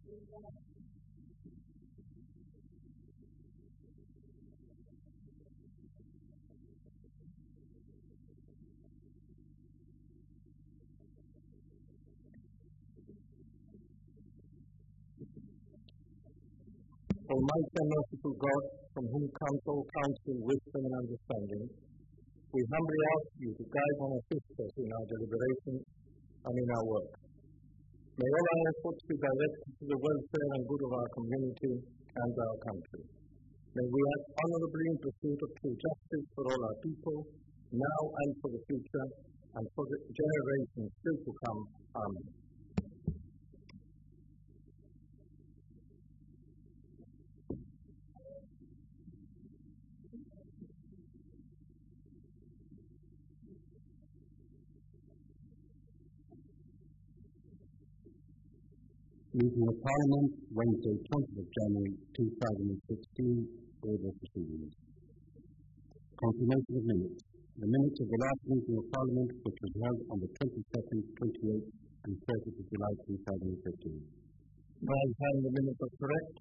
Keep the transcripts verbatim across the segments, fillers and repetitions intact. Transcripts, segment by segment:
Almighty and merciful God, from whom comes all counsel, wisdom, and understanding, we humbly ask you to guide and assist us in our deliberations and in our work. May all our efforts be directed to the welfare and good of our community and our country. May we act honorably in pursuit of true justice for all our people, now and for the future, and for the generations still to come. Amen. Meeting of Parliament, Wednesday, twentieth of January two thousand sixteen, order proceedings. Confirmation of minutes. The minutes of the last meeting of Parliament, which was held on the twenty-second, twenty-eighth and thirtieth of July two thousand fifteen. May I find the minutes are correct?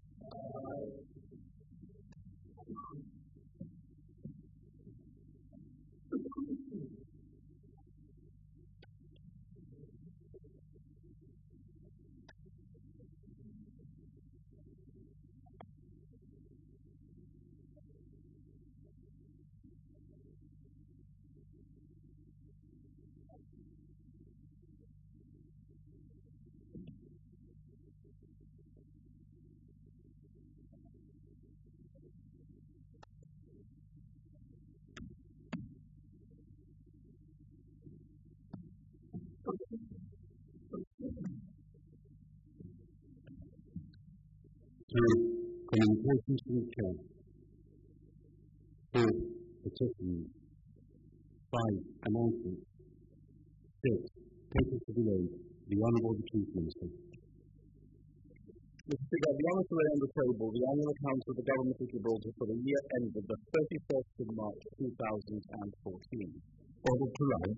Three, communications from the chair. Four, petitions. Five, announcements. Six, papers to be laid. The Honourable the Chief Minister. Mister Speaker, the honour to lay on the table the annual accounts of the Government of Gibraltar for the year ended the thirty-first of March two thousand fourteen. Order to lie.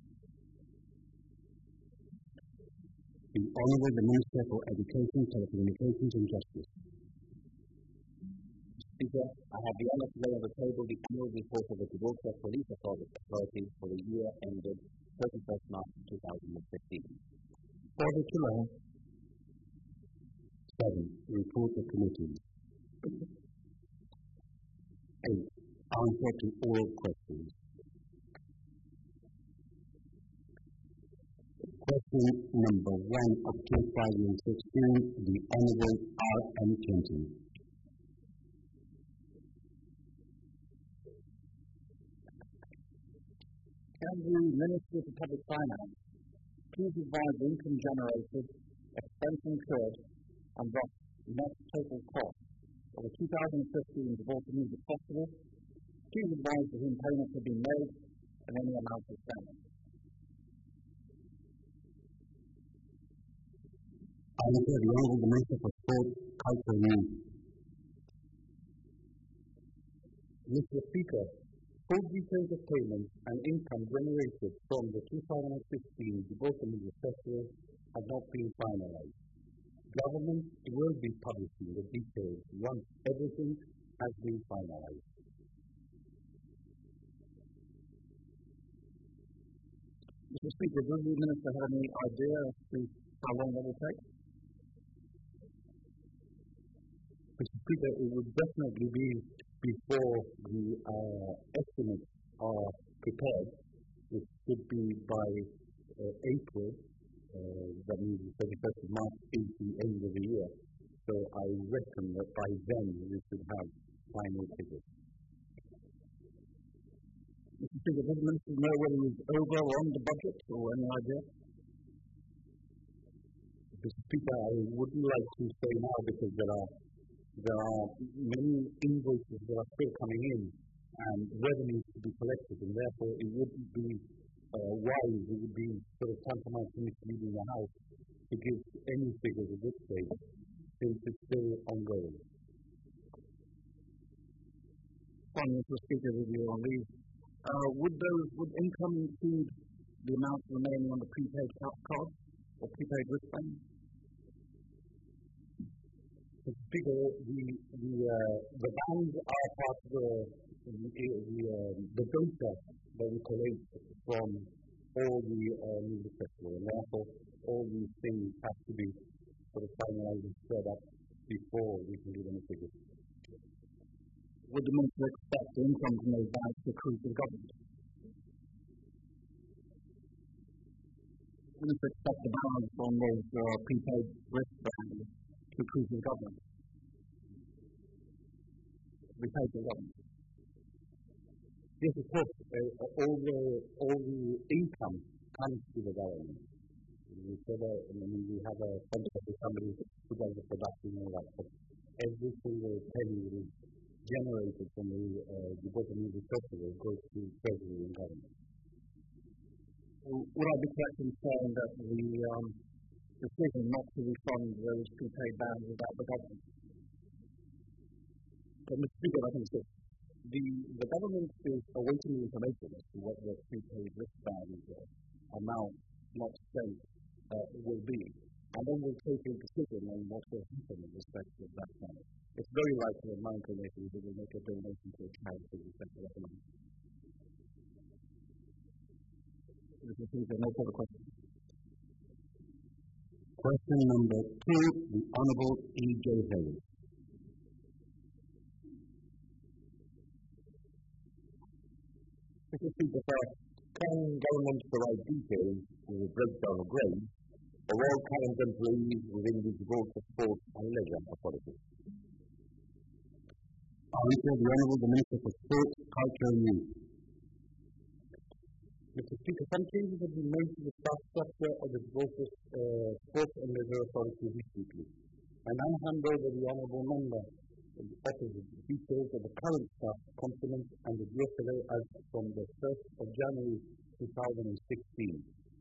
The Honourable the Minister for Education, Telecommunications and Justice. Speaker, I have the honour to lay on the table the annual report of the Gibraltar Police Authority for the year ended thirty-first of March two thousand fifteen. Order to lie. Seven, report of committees. Eight, answer to all questions. Question number one of two thousand sixteen, the Honourable R M Kenton. Can the Minister for Public Finance please advise the income generated, expense incurred, and thus net total cost of the two thousand fifteen Gibraltar News if possible? Please advise to whom payments have been made and any amount is spent. I declare the Honourable the Minister for Sport, Culture and Youth. Mister Speaker, full details of payments and income generated from the two thousand fifteen Gibraltar News Festival have not been finalised. Government will be publishing the details once everything has been finalised. Mister Speaker, does the Minister have any idea as to how long that will take? Mister Speaker, it would definitely be before the uh, estimates are prepared, which should be by uh, April. Uh, that means the thirty-first of March is the end of the year. So I reckon that by then we should have final figures. Mister Speaker, does the Minister know whether he's over or on the budget or any idea? Mister Speaker, I wouldn't like to say now because there are there are many invoices that are still coming in and revenues to be collected, and therefore it wouldn't be uh, wise, it would be sort of tantamount to misleading the House to give any figures at this stage, since it's still ongoing. Fine, Mister Speaker, with you on leave. Uh, would those would income include the amount remaining on the prepaid card or prepaid wristband? Mister Speaker, the the uh, the bands are part of the the the, uh, the data that we collate from all the uh, music festivals, and therefore all these things have to be sort of finalized and spread up before we can do any figures. Would the Minister expect the income from those bands to accrue to the government? Would the Minister expect the balance from those uh, prepaid wristbands to accrue to the government? We pay to the government. Yes, of course. Uh, all the all the income comes to the government. We said that, I mean, we have a contract with somebody who does the production and all that, but every single penny that is generated from the uh, the Bottom Music Festival goes to Treasury and government. Would I be correct in saying that the um, decision not to refund those prepaid bands is about the government? But Mister Speaker, I think so. The, the government is awaiting the information as to what the prepaid wristband uh, amount not spent uh, will be, and then we'll take a decision on what will happen in respect of that money. It's very likely that Mindful Nations will make a donation to a charity in respect of that money. Mister Speaker, no further questions. Question number two, the Honourable E J Hayes. Mister Speaker, can government provide details with a breakdown of grades of all current employees within the Gibraltar Sport and Leisure Authority? Answer, the Honourable the Minister for Sport, Culture and Youth. Mister Speaker, some changes have been made to the staff structure of the Gibraltar uh, Sport and Leisure Authority recently. I now hand over the Honourable Member offers details of the current staff complement and the D S L A as from the first of January two thousand sixteen.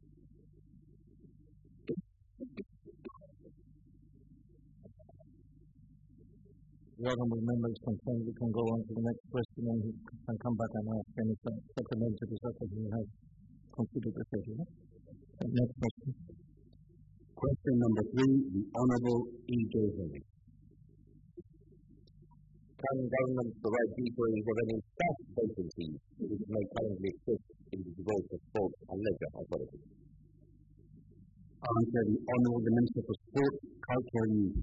The Honourable Member is concerned. We can go on to the next question and he can come back and ask any supplementary questions he has considered this issue. Next question. Question number three, the Honourable E J Hayes. Can government provide details of any staff vacancies which may currently exist in the Gibraltar Sport and Leisure Authority? Answer, the Honourable the Minister for Sport, Culture and Youth.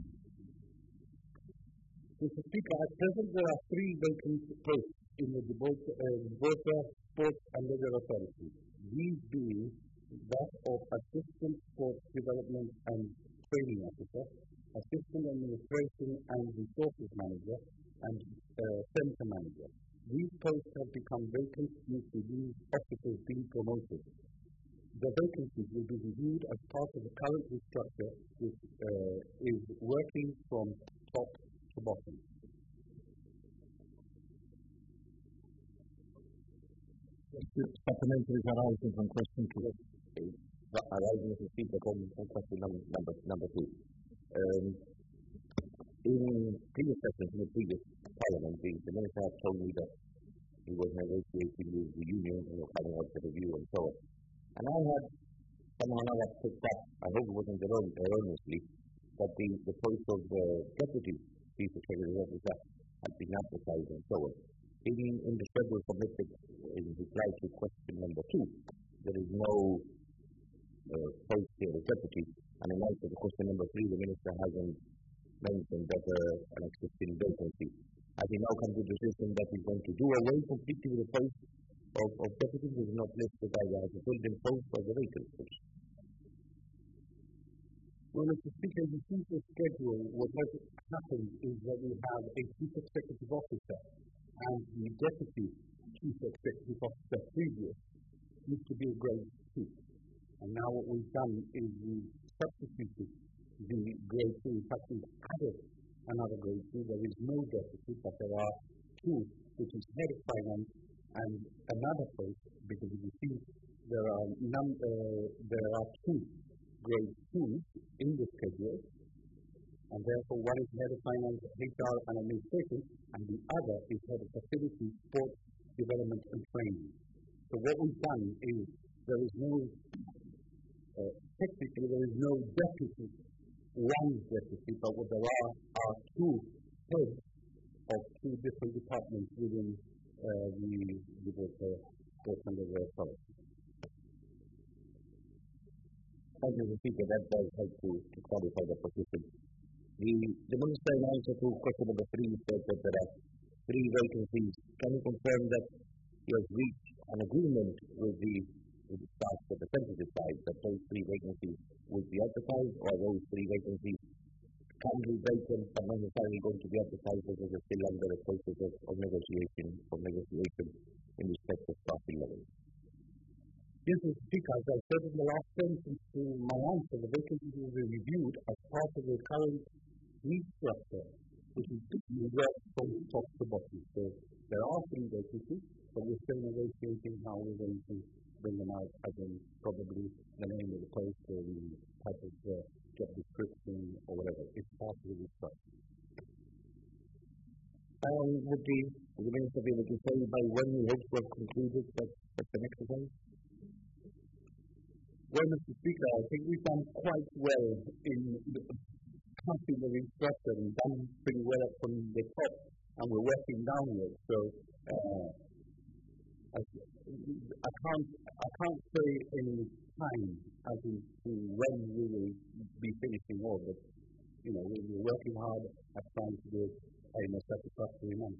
Mister Speaker, at present there are three vacant posts in the Gibraltar, uh, Gibraltar Sport and Leisure Authority. These being that of Assistant Sports Development and Training Officer, Assistant Administration and Resources Manager, and uh, Centre Manager. These posts have become vacant due to these officers being promoted. The vacancies will be reviewed as part of the current restructure, which uh, is working from top to bottom. Supplementaries arising from question two. Arising, Mister Speaker, from question number, number, number two. Um, in previous sessions, in the previous Parliament, the, the Minister had told me that he was negotiating with the union and was coming out with a review and so on. And I had somehow or another picked up, I hope it wasn't erroneously, that the, the post of the Deputy Chief Secretary Officer had been advertised and so on. In, in the schedule submitted in reply to question number two, there is no uh, post here as Deputy, and in answer to question number three, the Minister hasn't mentioned that uh, an existing vacancy. Has he now come to the decision that he's going to do away completely with the post of, of Deputy, which is not listed either as a filled-in post or the vacant post? Well, Mister Speaker, the chief schedule, what has happened is that we have a chief executive officer and the deputy chief executive officer previous used to be a grade two. And now what we've done is we substituted the grade two. In fact, we've added another grade two. There is no deputy, but there are two, which is head of finance and another post, because if you see there are num- uh, there are two grade twos in the schedule, and therefore one is head of finance, H R and administration, and the other is head of facility, sports, development and training. So what we've done is there is no, uh, technically there is no deputy one Deputy Speaker, but there are, are two heads of two different departments within uh, the Gibraltar Sports and Leisure Authority. Thank you, Mister Speaker. That does help to, to clarify the position. The, the Minister in answer to question number three said that there are three vacancies. Can you confirm that he has reached an agreement with the, with the staff of the sensitive side that those three vacancies will be advertised, or those three vacancies can be vacant but not necessarily going to be advertised because they're still under the process of, of negotiation of negotiation in respect of staffing levels? Yes, Mister Speaker, as I said in the last sentence to my answer, the vacancies will be reviewed as part of the current need structure, which is worked from top to bottom. So there are three vacancies, but we're still negotiating how we're going to bring them out, as in probably the name of the post or the type of uh, job description or whatever. It's part of the restructure. Um, would the, would the Minister be able to say by when we hope to have concluded that, that's an exercise? Well, Mister Speaker, I think we've done quite well in cutting the restructure and done pretty well from the top, and we're working downwards. So uh, I, I can't I can't say any time as to when we will be finishing all, but you know we're working hard at trying to do it in a satisfactory manner.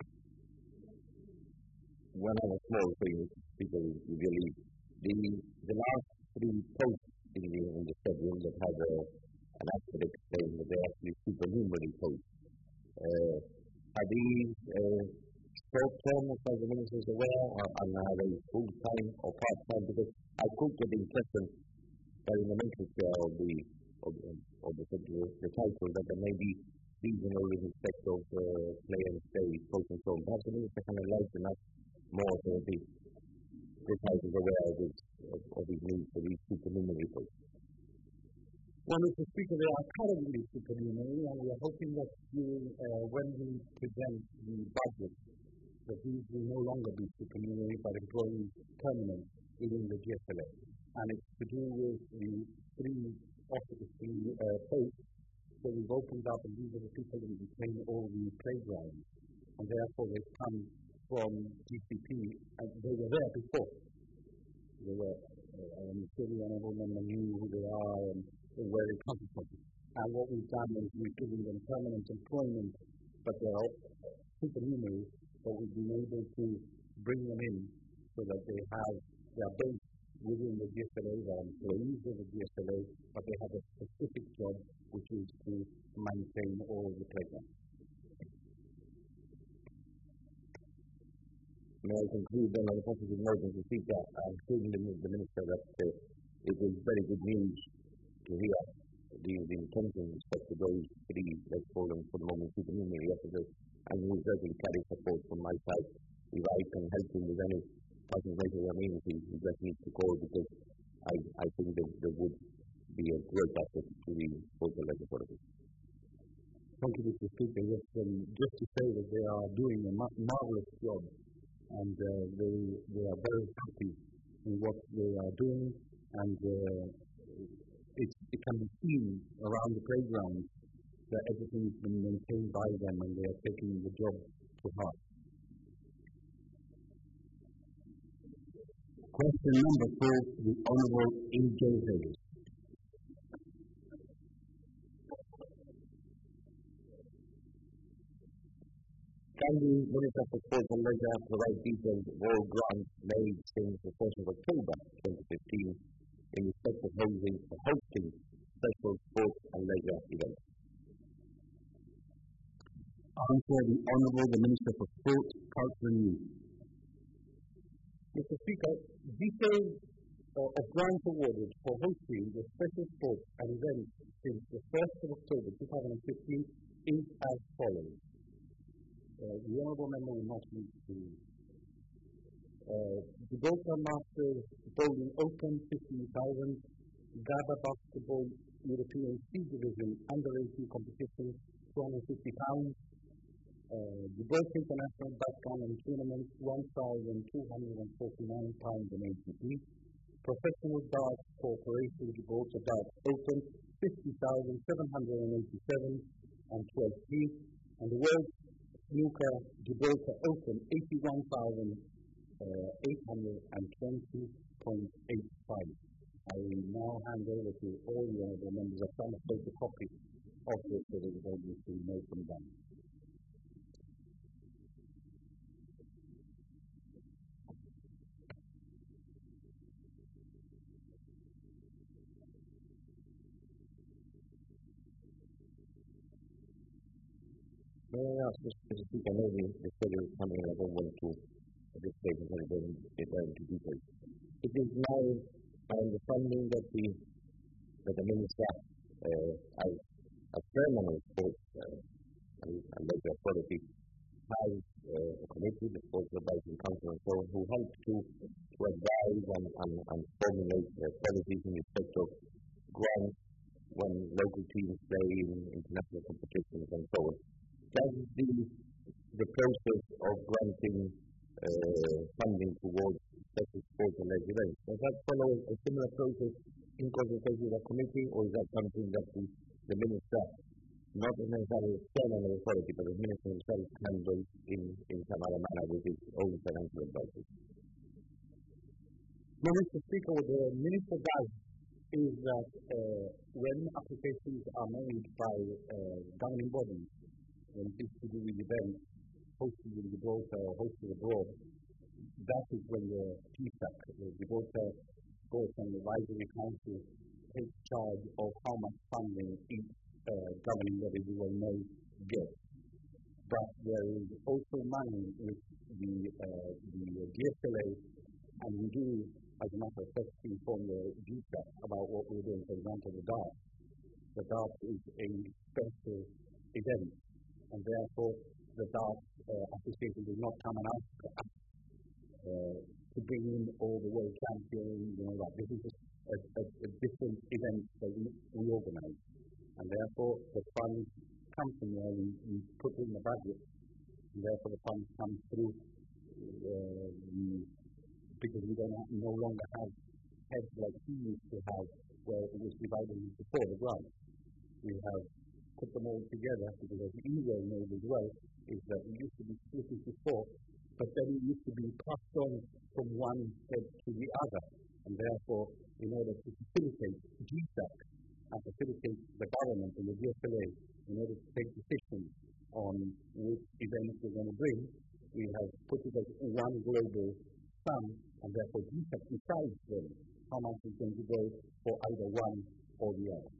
One other small thing, people usually the the last three posts in the in the schedule that have a, an asterisk saying that they're actually supernumerary posts. Uh, are these uh, short term, as far as the Minister is aware, or are they full time or part time? Because I could get the impression that in the nomenclature of the of, of the, the, the title that there may be seasonal in respect of uh, play and stay posts and so on. Perhaps the Minister can enlighten us more so that the this House is aware of, this, of, of these needs for these supernumerary posts. Well, Mister Speaker, they are currently supernumerary, and we are hoping that during, uh, when we present the budget, that these will no longer be supernumerary but employees permanent within the G S L A. And it's to do with the three officers, three uh, posts that we've opened up, and these are the people who maintain all the playgrounds. And therefore they've come from G C P, and they were there before. They were, uh, I'm sure the Honourable Member knew who they are and where they come from. And what we've done is we've given them permanent employment, but they are supernumerary, but we've been able to bring them in so that they have their base within the G S L A, they are employees of the G S L A, but they have a specific job, which is to maintain all the playgrounds. May I conclude then on the positive note, Mister Speaker, I'm hearing the, the Minister that uh, it is very good news to hear the, the intention with respect to those three, let's call them for the moment, supernumerary officers, and who is certainly carry support from my side. If I can help him with any personal measures or amenity, he just needs to call, because I, I think that there would be a great asset to the Postal Leisure Authority. Thank you, Mister Speaker. Yes, um, just to say that they are doing a ma- marvelous job, and uh, they they are very happy in what they are doing, and uh, it, it can be seen around the playground that everything has been maintained by them, and they are taking the job to heart. Question number four, the Honourable E J Hayes. Can the Minister for Sport and Leisure provide details of all grants made since the first of October twenty fifteen in respect of hosting, hosting special sports and leisure events? Answer the Honourable the Minister for Sport, Culture and Youth. Mister Speaker, details uh, of grants awarded for hosting the special sports and events since the first of October twenty fifteen is as follows. Uh, the Honourable Member will not need to. Uh, Gibraltar Masters Bowling Open, fifteen thousand. GABA Basketball European C Division Under eighteen competition, two hundred fifty pounds. Uh, Gibraltar International Backgammon Tournament, one thousand two hundred forty-nine pounds and eighty p. Professional Darts Corporation Gibraltar Darts Open, fifty thousand seven hundred eighty-seven and twelve p, and the World Snooker Gibraltar Open eighty-one thousand eight hundred twenty point eight five. I will now hand over to all the other members of some photocopy of this so that they will note them down. May I ask Mister Speaker, I know the, the schedule is coming and I don't want to, at this stage, I'm going to get down into details. It is now my understanding that the, that the Minister, uh, as, as chairman of sports uh, and, and local authority, has uh, a committee, the Sports Advisory Council and so on, who helps to, to advise and, and, and formulate uh, policies in respect of grants when local teams play in international competitions and so on. Does the, the process of granting uh, funding towards special sports-led events, does that follow a similar process in consultation with a committee, or is that something that the, the Minister, not necessarily external authority, but the Minister himself handles in, in some other manner with his own financial advisors? Well, Mister Speaker, what the Minister does is that uh, when applications are made by uh, governing bodies, when it's to do with events hosted in Gibraltar or hosted abroad, that is when the P S A C, the Gibraltar Sports and Advisory Council, takes charge of how much funding each uh, governing body will may get. But there is also money with the, uh, the G S L A, and we do, as a matter of fact, inform the G S A C about what we're doing. For example, the DART. The DART is a special event, and therefore the DART uh, Association does not come and ask us uh, to bring in all the world champions and all that. This is a, a, a different event that we, we organize, and therefore the funds come from there. We, we put in the budget, and therefore the funds come through uh, the, because we don't have, no longer have heads like we used to have, where it was divided into four as well. We have put them all together, because as you well know as well, is that we used to be split into four, but then it used to be passed on from one head to the other, and therefore, in order to facilitate G S A C and facilitate the government and the G S L A, in order to take decisions on which events we're going to bring, we have put it as one global sum, and therefore G S A C decides then how much is going to go for either one or the other.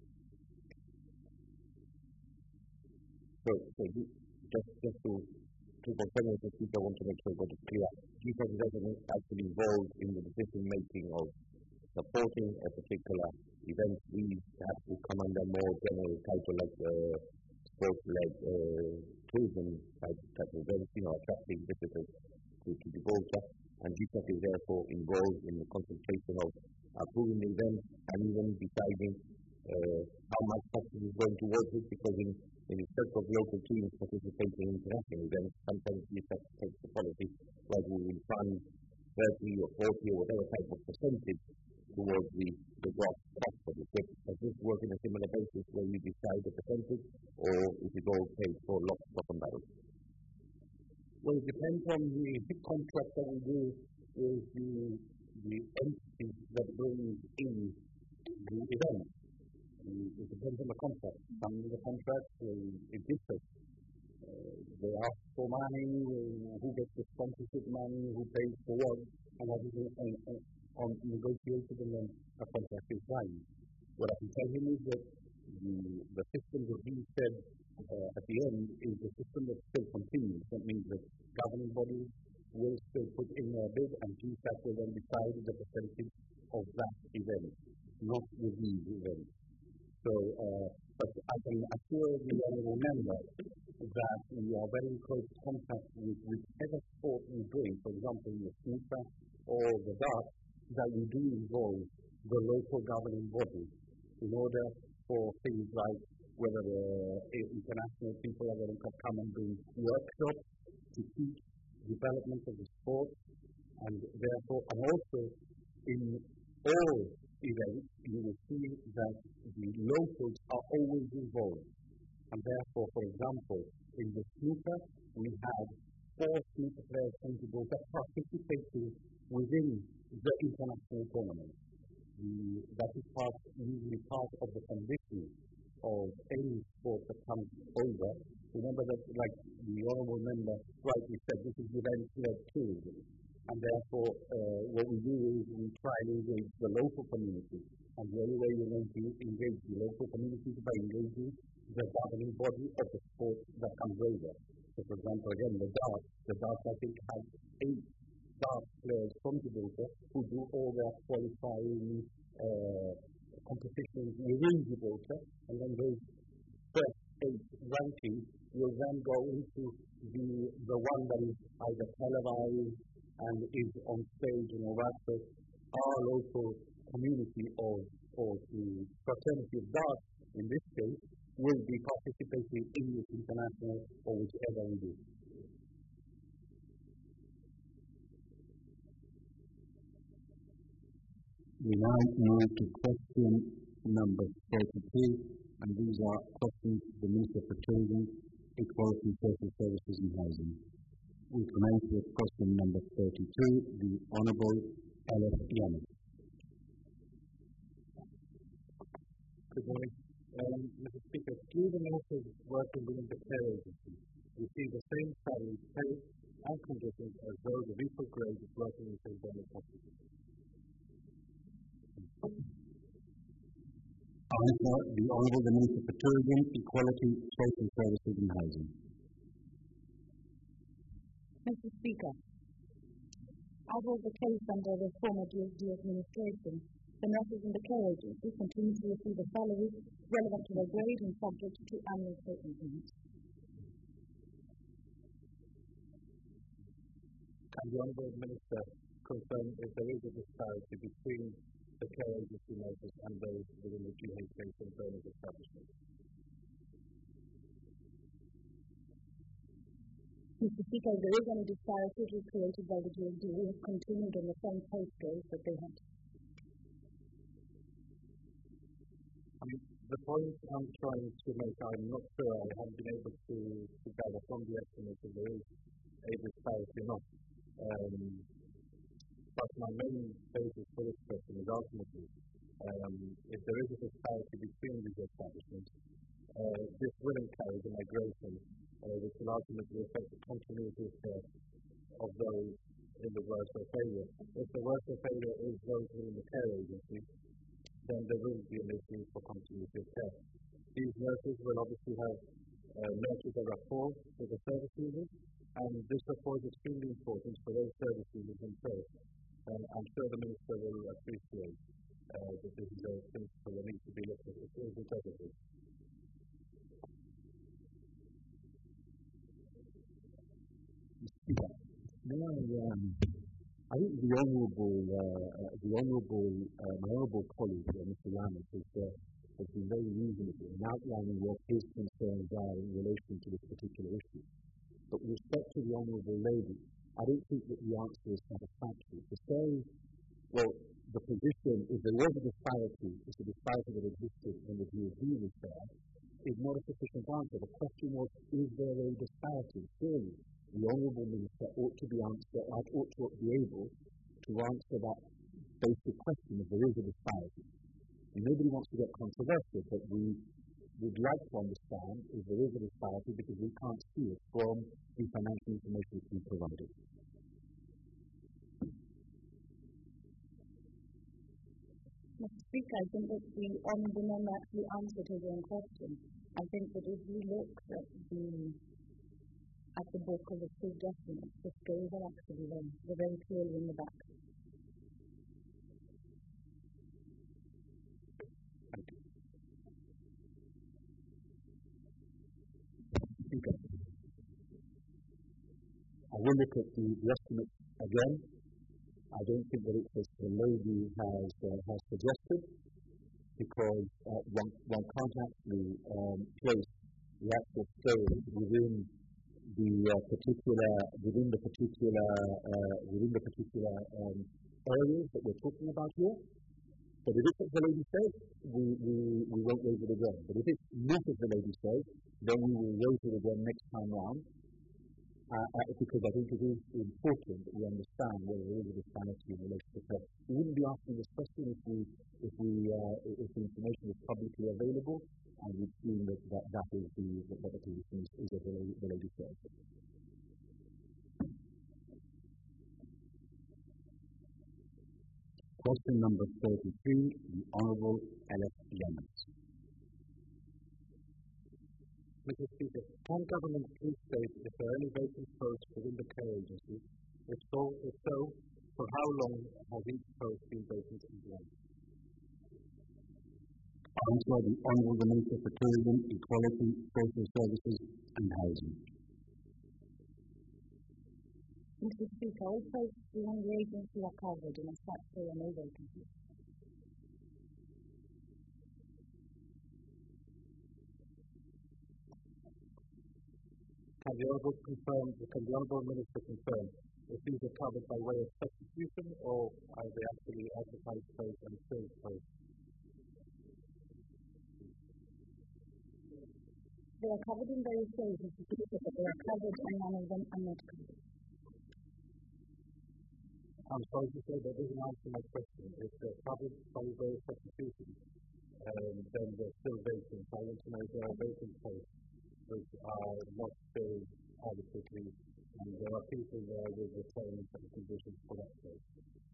So, so you, just, just to, to confirm with the speaker, I want to make sure I got it clear. G S A C doesn't actually involve in the decision-making of supporting a particular event. We have to come under more general title like uh, sports-led uh, tourism type, type of events, you know, attracting visitors to, to Gibraltar. And G S A C is therefore involved in the consultation of approving the event and even deciding uh, how much taxes is going towards it, because in in respect of local teams participating in international events, sometimes G S A C takes the policy like we will fund thirty or forty or whatever type of percentage towards the, the gross cost of the trip. Does this work in a similar basis where you decide the percentage, or is it all paid for lock, stock and barrel? Well, it depends on the contract that we do with the, the entities that bring in the event. It depends on the contract. Some of the contracts, uh, it differs. Uh, they ask for money, uh, who gets the sponsorship money, who pays for what, and that is uh, uh, on negotiated, and then a contract is signed. What I can tell you is that the, the system that he said uh, at the end is the system that still continues. That means that governing bodies will still put in their bid, and G S A C will then decide the percentage of that event, not with these events. So, uh, but I can assure the honourable member that we are very in close contact with whichever sport we bring, for example, the snooker or the dart, that we do involve the local governing body in order for things like whether the international people are going to come and bring workshops to teach development of the sport, and therefore, and also in all events, you will see that the locals are always involved. And therefore, for example, in the snooker, we have four snooker players from Gibraltar participating within the international tournament. The, that is part, usually part of the condition of any sport that comes over. Remember that, like the honourable member rightly said, this is event-led tourism. And therefore, uh, what we do is we try and engage the local community. And the only way you're going to engage the local community is by engaging the governing body of the sport that comes over. So, for example, again, the darts. The darts, I think, have eight darts players from Gibraltar who do all their qualifying uh, competitions within Gibraltar, and then those first eight rankings will then go into the the one that is either televised and is on stage and all that. So our local community of, or the fraternity of darts, in this case, will be participating in this international or whichever we do. We now move to question number thirty-two, and these are questions to the Minister for Tourism, Equality, Social Services and Housing. We commence with question number thirty-two, the Honourable Elif Yanis. Good morning. Um, Mister Speaker, do the ministers working within the care agency receive the same salary, pay and conditions as those of equal grades working in Saint Bernard Hospital? Answer, the Honourable the Minister for Tourism, Equality, Social Services and Housing. Mister Speaker, as was the case under the former D S D administration, the nurses in the care agency continue to receive a salary relevant to their grade and subject to annual statement payments. Can the Honourable Minister confirm if there is a disparity between the care agency nurses and those within the G H A Saint Bernard establishment? Mister Speaker, if there is any disparity, it was created by the G H D. We have continued on the same pay scale that they had. I mean, the point I'm trying to make, I'm not sure, I haven't been able to, to gather from the estimates if there is a disparity or not. Um, but my main basis for this question is ultimately, um, if there is a disparity between these establishments, uh, this will encourage a migration, uh, which will ultimately affect the continuity of care of those in the worst of failure. If the worst of failure is those within the care agency, then there will be an issue for continuity of care. These nurses will obviously have uh, nurtured a rapport with the service users, and this rapport is extremely important for those service users themselves. And I'm sure the Minister will appreciate uh, that this is a principle that needs to be looked at as soon as it's everything. May I, um, I think the Honourable, uh, uh, the Honourable, uh, my Honourable colleague, uh, Mister Yanis, has, uh, has been very reasonable in outlining what his concerns are in relation to this particular issue. But with respect to the Honourable Lady, I don't think that the answer is satisfactory. To say, well, the position, if there was a disparity, it's a disparity that existed when the D S D was there, is not a sufficient answer. The question was, is there a disparity? Surely, the Honourable Minister ought to be answer, ought to be able to answer that basic question if there is a disparity. And nobody wants to get controversial, but we would like to understand if there is a disparity because we can't see it from the financial information that's been provided. Mister Speaker, I think that the Honourable Member actually answered his own question. I think that if we look at the at the book of the full documents, the scales are actually there. They're very clearly in the back. Thank you. Okay. I will look at the, the estimates again. I don't think that it's as the lady has uh, has suggested, because uh, one one can't actually um, place the actual scale within the uh, particular within the particular uh, within the particular um, areas that we're talking about here. But if it's as the lady says, we, we, we won't raise it again. But if it's not as the lady says, then we will raise it again next time round. Uh, uh, because I think it is important that we understand whether there is a disparity in relation to her. We wouldn't be asking this question if we, if we, uh, if the information is publicly available, and we've seen that that, that is the that, that the position is, is as the lady, the lady says. Question number thirty-three, the Honourable L F Yenis. Mister Speaker, can government please state if there are any vacant posts within the care agency? If so, if so, for how long has each post been vacant and why? Answer: the Honourable Minister for Tourism, Equality, Social Services and Housing. Mister Speaker, all posts within the agency are covered in a statutory and no vacancies. Can the Honourable confirm, can the Honourable Minister confirm if these are covered by way of substitution or are they actually advertised posts and filled posts? They are covered in various ways, Mister Speaker, but they are covered and none of them are not covered. I'm sorry to say that doesn't answer my question. If they're covered by way of substitution, um, then they're still vacant. I want to know if there are vacant posts which are not filled adequately, and there are people there with the same and conditions for that post.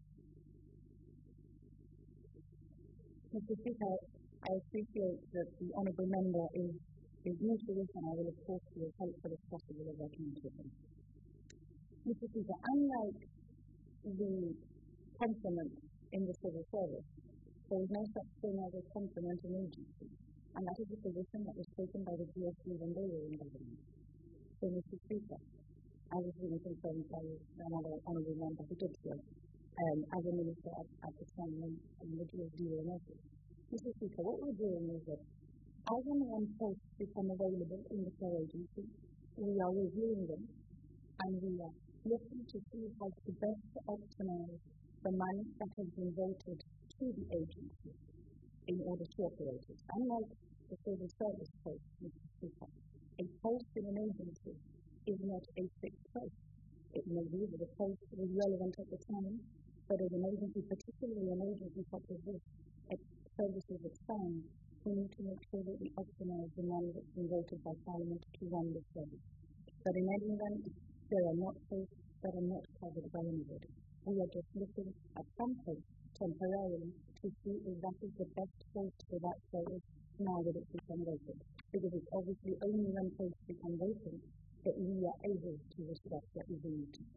Mister Speaker, I appreciate that the Honourable Member is, is new to this, and I will of course be as helpful as possible as I can to him. Mister Speaker, unlike the complement in the civil service, there is no such thing as a complementing agency, and that is a position that was taken by the G S C when they were in government. So, Mister Speaker, I was really concerned by another honourable member who did so, um, as a minister at, at the time when, when the G S D were in office. Mister Speaker, what we're doing is that as and when posts become available in the care agency, we are reviewing them, and we are looking to see how to best optimise the money that has been voted to the agency in order to operate it. Unlike the civil service post, Mister Speaker, a post in an agency is not a fixed post. It may be that the post was relevant at the time, but as an agency, particularly an agency such as this, its services expand, we need to make sure that we optimise the money that's been voted by Parliament to run the service. But in any event, there are not posts that are not covered by anybody. We are just looking at some posts temporarily to see if that is the best post for that service now that it's become vacant. Because it's obviously only when posts become vacant that we are able to respect what we need to.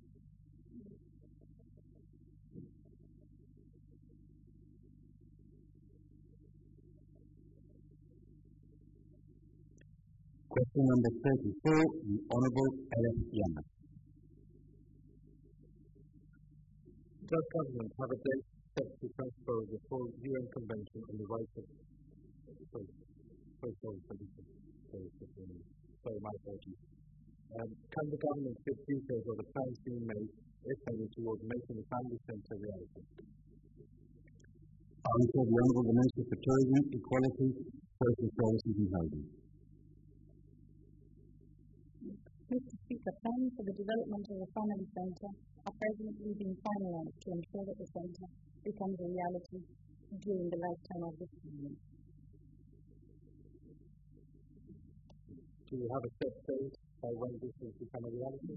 Question number thirty-four, the Honourable L F Yenis. Does government have a date set to transpose the full U N Convention on the Rights of Sorry, sorry, sorry, sorry, sorry, my apologies. Um, can the government give details of the plans being made, if any, towards making the family centre reality? Answer: the Honourable Minister for Tourism, Equality, Social Services and Housing. Mister Speaker, plans for the development of a family centre are presently being finalised to ensure that the centre becomes a reality during the lifetime of this Parliament. Do you have a set date by when this will become a reality?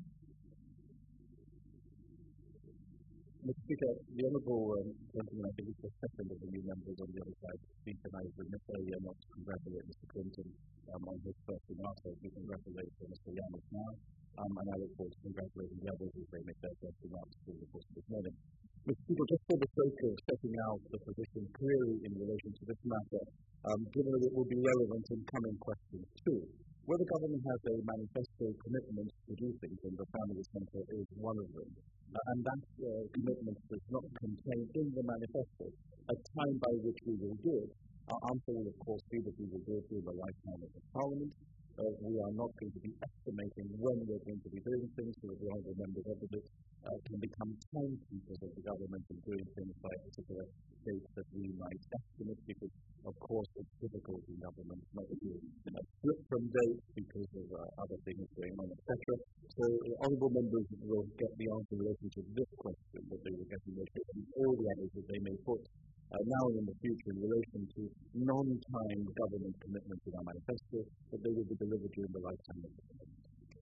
Mister Speaker, the Honourable um, gentleman, I think it's the second of the new members on the other side to speak, and I would necessarily not to congratulate Mister Clinton um, on his first remarks. I do congratulate Mister Yenis now, um, and I look forward to congratulating the others as they make their first remarks during the course of this morning. Mister Speaker, just for the sake of setting out the position clearly in relation to this matter, um, given that it will be relevant in coming questions too, where the government has a manifesto commitment to do things, and the family centre is one of them, uh, and that uh, commitment does not contain in the manifesto a time by which we will do it. Our answer will of course be that we will do it through the lifetime of the Parliament, Uh, we are not going to be estimating when we're going to be doing things so that the honourable members of it uh, can become timekeepers of the government and doing things by a particular date that we might estimate, because of course it's difficult in government not to you know, slip from dates because of uh, other things going on, et cetera. So uh, honourable members will get the answer in relation to this question that they will get in relation to all the others that they may put Uh, now and in the future in relation to non-timed government commitments in our manifesto, that they will be delivered during the lifetime of the government.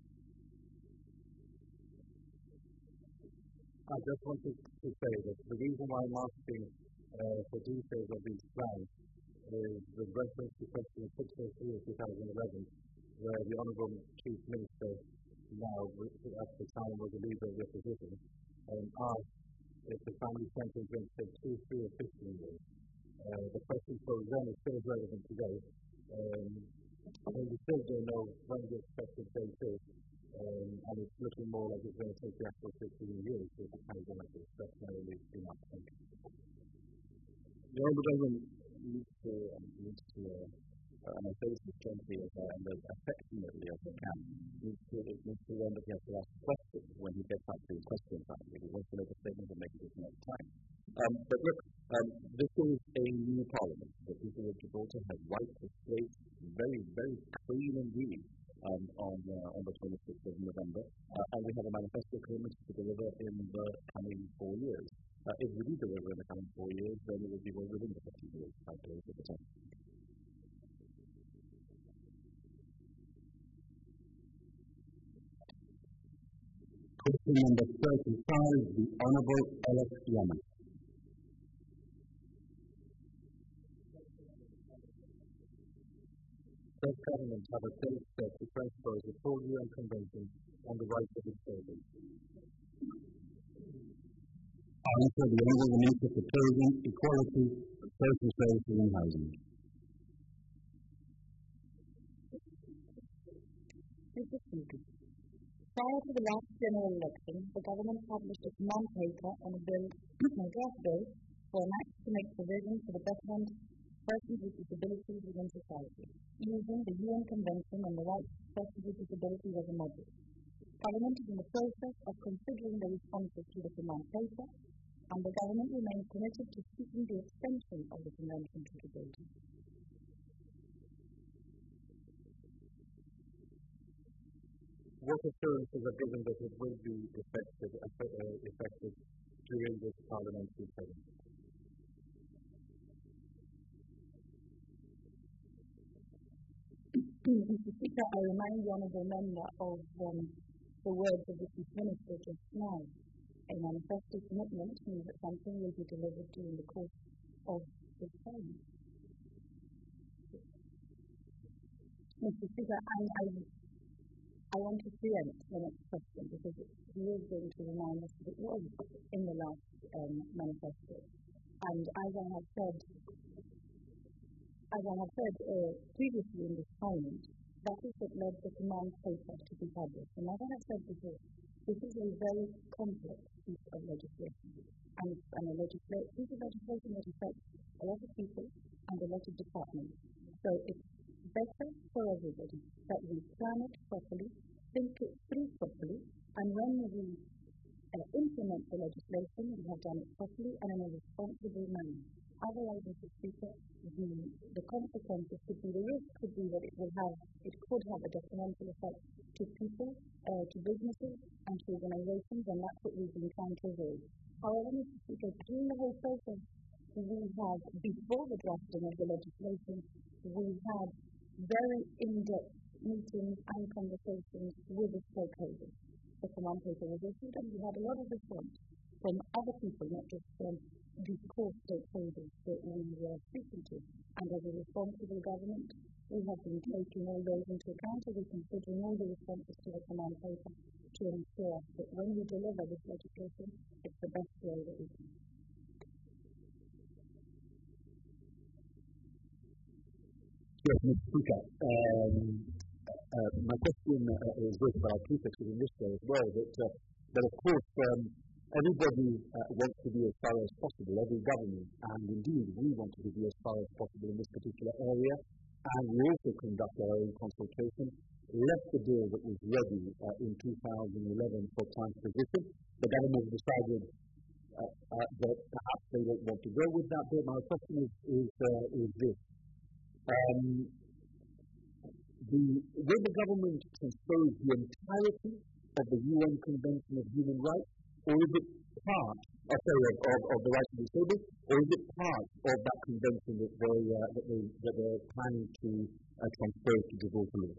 I just wanted to say that the reason why I'm asking uh, for details of these plans is with reference to question six oh three of two thousand eleven, where the Honourable Chief Minister, now at the time was the leader of the opposition, um, asked if the family sentence went to two, three, or fifteen years. Uh, the question posed then is still relevant today. Um, and we still don't know when the expected date is, um, and it's looking more like it's going to take the actual fifteen years if it carries on like this. That's my only enough. Thank you. The Honourable Gentleman needs to, um, needs to uh, uh, and I say this as gently as I and as affectionately as I can, needs to, needs to learn that he has to ask questions when he gets up to his question time. If he wants to make a statement, he'll make it at next time. Um, but look, um, this is a new parliament. The people of Gibraltar have wiped the slate very, very clean indeed um, on, uh, on the twenty-sixth of November, uh, and we have a manifesto commitment to deliver in the coming four years. Uh, if we do deliver in the coming four years, then it will be well within the fifteen years calculated at the time. Question number thirty-five, the Honourable Alex Lemon. Does government have a safe step to transpose the full U N Convention on the Rights of its Citizens? Answer: the Honourable Minister for Tourism, Equality, Social Services and Housing. Mister Speaker, prior to the last general election, the government published a command paper on a bill, a draft bill, for an act to make provision for the betterment of persons with disabilities within society, using the U N Convention on the Rights of Persons with Disabilities as a model. Government is in the process of considering the responses to the command paper, and the government remains committed to seeking the extension of the Convention to Gibraltar. What assurances are given that it will be effective, uh, effective during this parliamentary term? Mister Speaker, I remind the Honourable Member of um, the words of the Chief Minister just now. A manifesto commitment means that something will be delivered during the course of this term. Mister Speaker, I, I, I want to preempt the next question because he is going to remind us that it was in the last um, manifesto. And as I have said, as I have said uh, previously in this Parliament, that is what led the command paper to be published. And as I have said before, this is a very complex piece of legislation. And it's and a legisla- piece of legislation that affects a lot of people and a lot of departments. So it's better for everybody that we plan it properly, think it through properly, and when we uh, implement the legislation, we have done it properly and in a responsible manner. Otherwise, Mister Speaker, the, the consequences could be, the risk could be that it will have, it could have a detrimental effect to people, uh, to businesses, and to organizations, and that's what we've been trying to avoid. However, Mister Speaker, during the whole process, we have, before the drafting of the legislation, we had very in-depth meetings and conversations with the stakeholders. The command paper was issued, and we had a lot of response from other people, not just from the core stakeholders that we were speaking to. And as a responsible government, we have been taking all those into account as we considering all the responses to the command paper to ensure that when we deliver this legislation, it's the best way that we can. Yes, Mister Speaker. Um, uh, my question uh, is with our prefix in this way as well, that, uh, that of course um, everybody uh, wants to be as far as possible, every government, and indeed we want to be as far as possible in this particular area, and we also conducted our own consultation, left the bill that was ready uh, in two thousand eleven for transposition. The government decided uh, uh, that perhaps they don't want to go with that bill. My question is, is, uh, is this. Um, the, will the government transpose the entirety of the U N Convention of Human Rights, or is it part uh, sorry, of, of, of the rights of the disabled, or is it part of that convention that they uh, that they that they're planning to uh, transpose to Gibraltar law?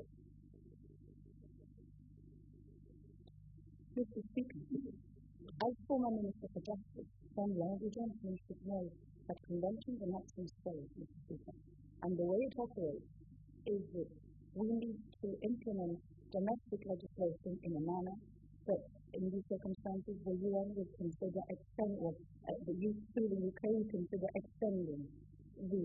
Mister Speaker, as former Minister for Justice, then Honourable Johnson should know that conventions are not transposed, Mister Speaker, and the way it operates is that we need to implement domestic legislation in a manner that, in these circumstances, the U N would consider extend, or uh, the U K, the U K would consider extending the.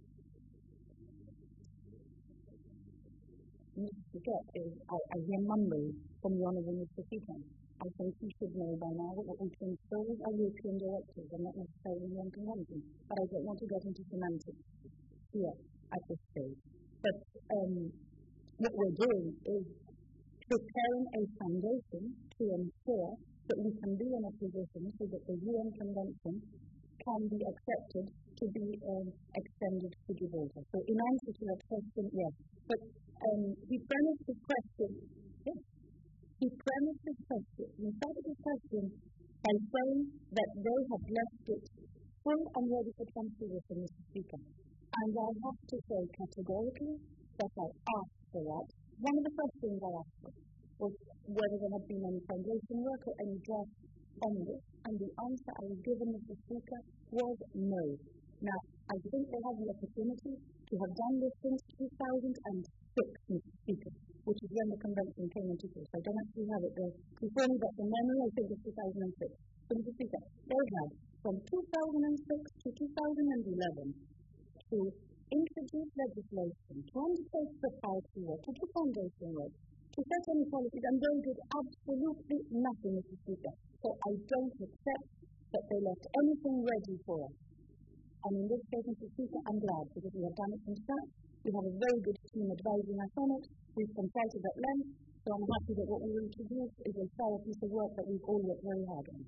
Mister Speaker, is, I, I hear mumbles from the Honourable Mister Speaker. I think he should know by now that what we transpose are European directives and not necessarily U N conventions. But I don't want to get into semantics here at this stage. But um, what we're doing is preparing a foundation to ensure that we can be in a position so that the U N Convention can be accepted to be um, extended to Gibraltar. So in answer to that question, yes. But um, he premised his question, yes, he premised his question, he started his question by saying that they have left it full and ready for transposition, Mister Speaker. And I have to say categorically that I asked for that. One of the questions I asked for was whether there had been any translation work or any draft on this, and the answer I was given, Mister Speaker, was no. Now, I think they had the opportunity to have done this since two thousand six, Mister Speaker, which is when the convention came into force. I don't actually have it there before me, but the memory, I think, is two thousand six. So, Mister Speaker, they had from two thousand six to two thousand eleven to introduce legislation, to undertake preparatory work, to do foundation work, to set any policies, and they did absolutely nothing, Mister Speaker. So I don't accept that they left anything ready for us. And in this case, Mister Speaker, I'm glad, because we have done it from scratch. We have a very good team advising us on it. We've consulted at length, so I'm happy that what we will introduce is a thorough piece of work that we've all worked very hard on.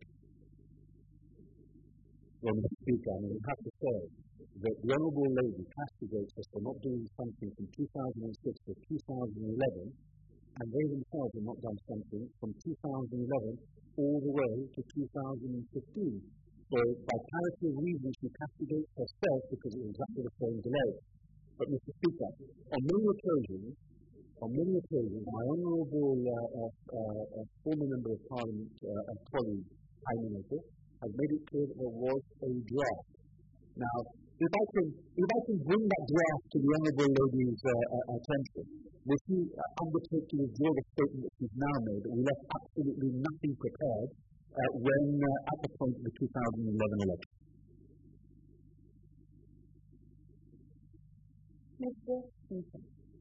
Well, Mister Speaker, I mean, we have to say that the Honourable Lady castigates us for not doing something from two thousand six to two thousand eleven, and they themselves have not done something from two thousand eleven all the way to two thousand fifteen. So, by parity of reason, she castigates herself because it was exactly the same delay. But, Mister Speaker, on many occasions, on many occasions, my Honourable uh, uh, uh, former Member of Parliament uh, and colleague, Prime Minister, has made it clear that there was a draft. Now, if I can, if I can bring that draft to the Honourable Lady's uh, uh, attention, will she uh, undertake to withdraw the statement that she's now made that we left absolutely nothing prepared uh, when uh, at the point of the two thousand eleven election? Mister Speaker,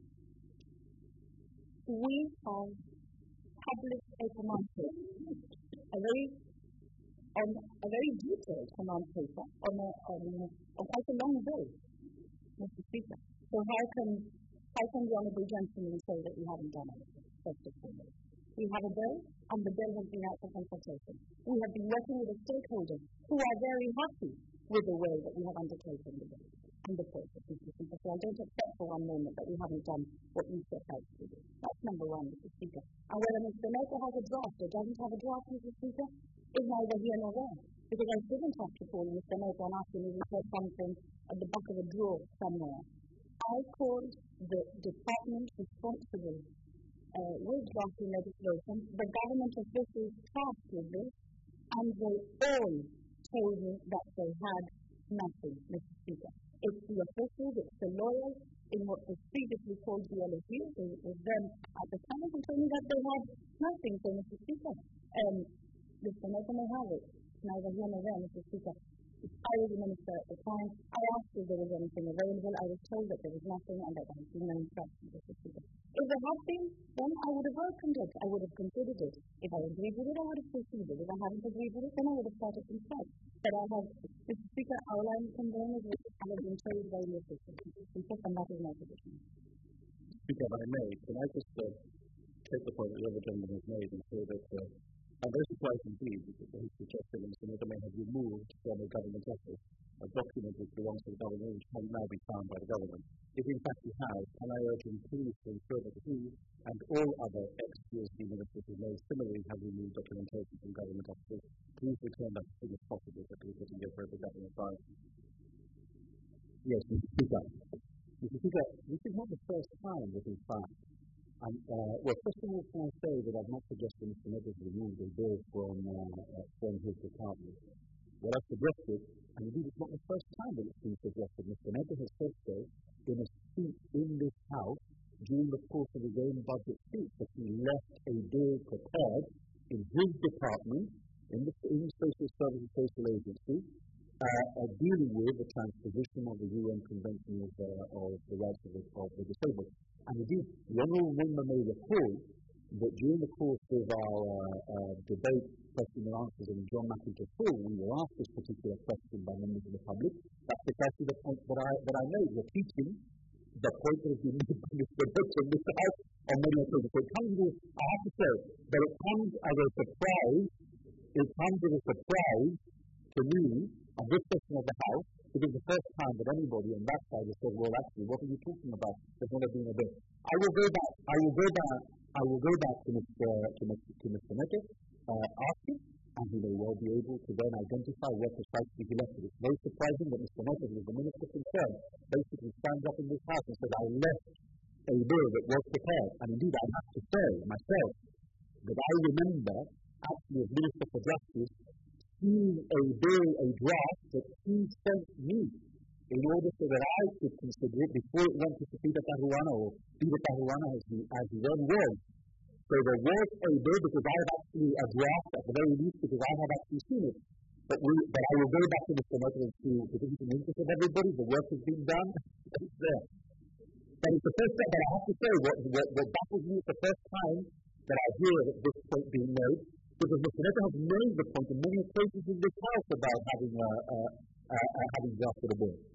we have published a command paper, a very on a very detailed command paper on a, on a, on quite a long bill, Mister Speaker. So how can how can the Honourable Gentleman say that we haven't done anything? First of all, we have a bill, and the bill has been out for consultation. We have been working with the stakeholders who are very happy with the way that we have undertaken the bill and the process, Mister Speaker. So I don't accept for one moment that we haven't done what we set out to do. That's number one, Mister Speaker. And whether Mister Maker has a draft or doesn't have a draft, Mister Speaker, is neither here nor there. Because I didn't have to call Mister Maker and ask him if he said something at the back of a drawer somewhere. I called the department responsible uh, with drafting legislation, the government officials tasked with this, and they all told me that they had nothing, Mister Speaker. It's the officials, it's the lawyers in what was previously called the L S U, it was them at the time, who told me that they had nothing. So, Mister Speaker, um, Mister Maker may have it, neither here nor there, Mister Speaker. I was the minister at the time. I asked if there was anything available. I was told that there was nothing and that there had been no instructions, Mister Speaker. If there had been, then I would have welcomed it. I would have considered it. If I agreed with it, I would have proceeded. If I hadn't agreed with it, then I would have started from scratch. But I have, Mister Speaker, all I'm condemning is that I have been told by the officials. And that is my position. Speaker, if I may, can I just uh, take the point that the other gentleman has made and say that uh, I'm very surprised indeed that he suggested that Mister Mother may have removed from a government office a document which belongs to the government which can now be found by the government. If in fact he has, can I urge him please to ensure that he and all other ex-P S D ministers who may similarly have removed documentation from government offices, please return that as soon as possible so we can get rid of the government file. Yes, Mister Speaker. Mister Speaker, this is not the first time that in fact And, uh, well, first of all, can I say that I've not suggested Mister Meadows remove the bill from, uh, uh, from his department. What I've suggested, and indeed it's not the first time that it's been suggested, Mister Meadows has said so in a speech in this House during the course of his own budget speech, that he left a bill prepared in his department, in the, in the Social Services Social Agency, uh, uh, dealing with the transposition of the U N Convention of, uh, of the Rights of the, of the Disabled. And indeed, the Honourable Member may recall that during the course of our uh, uh, debate, question and answers in John McIntyre Hall, we were asked this particular question by members of the public. That's precisely the point that I, that I made, repeating the point that has been made by Mister Butcher in this House on many occasions. So it comes with, I have to say, that it comes as a surprise, it comes as a surprise to me, on this session of the House, it is the first time that anybody on that side has said, well, actually, what are you talking about? There's never been a bill. I will go back, I will go back, I will go back to Mister to Mister to Mister Mete, uh, ask him, and he may well be able to then identify where precisely he left it. It's very surprising that Mister Mete, who is the Minister concerned, basically stands up in this House and says, I left a bill that was prepared. And indeed, I have to say myself that I remember, actually, as Minister for Justice, seeing a bill, a draft that he sent me in order so that I could consider it before it went to Peter Caruana, or Peter Caruana as he, as he then was. So there was a bill because I have actually a draft at the very least because I have actually seen it. But, we, but I will go back to Mister Murphy to because it's in the interest of everybody, the work has been done, it's there. But it's the first time that I have to say what, what, what baffles me, it's the first time that I hear this point being made. Because Mister Mete has made the point in many occasions in this House about having, uh, uh, uh, uh, having drafted a bill.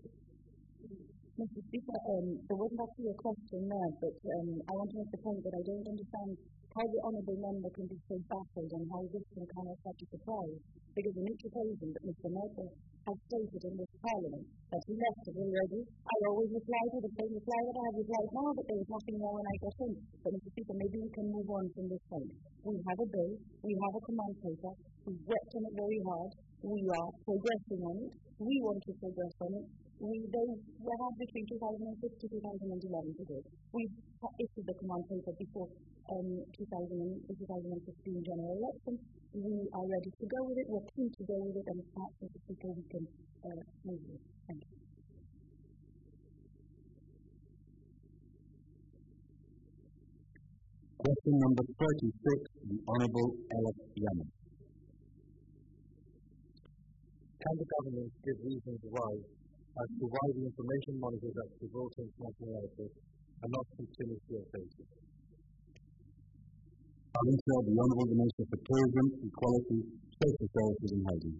Mister Speaker, um, there wasn't actually a question there, but um, I want to make the point that I don't understand how the Honourable Member can be so baffled and how this can come as such a surprise. Because in each occasion that Mister Mete has stated in this Parliament that he left it already, I always reply to the same reply that I have replied now, but there was nothing more when I got in. But Mister Speaker, maybe we can move on from this point. We have a bill, we have a command paper, we've worked on it very hard, we are progressing on it, we want to progress on it. We, they were had between two thousand six to two thousand eleven to do. We issued the command paper before um, two thousand fifteen general election. We are ready to go with it. We're keen to go with it, and perhaps, Mister Speaker, we can uh, move it. Thank you. Question number thirty-six, the Honourable Ellis Yaman. Can the government give reasons why as to why the information monitors at Gibraltar International Airport are not continuously updated? Answer, the Honourable Minister for Tourism, Equality, Social Services and Housing.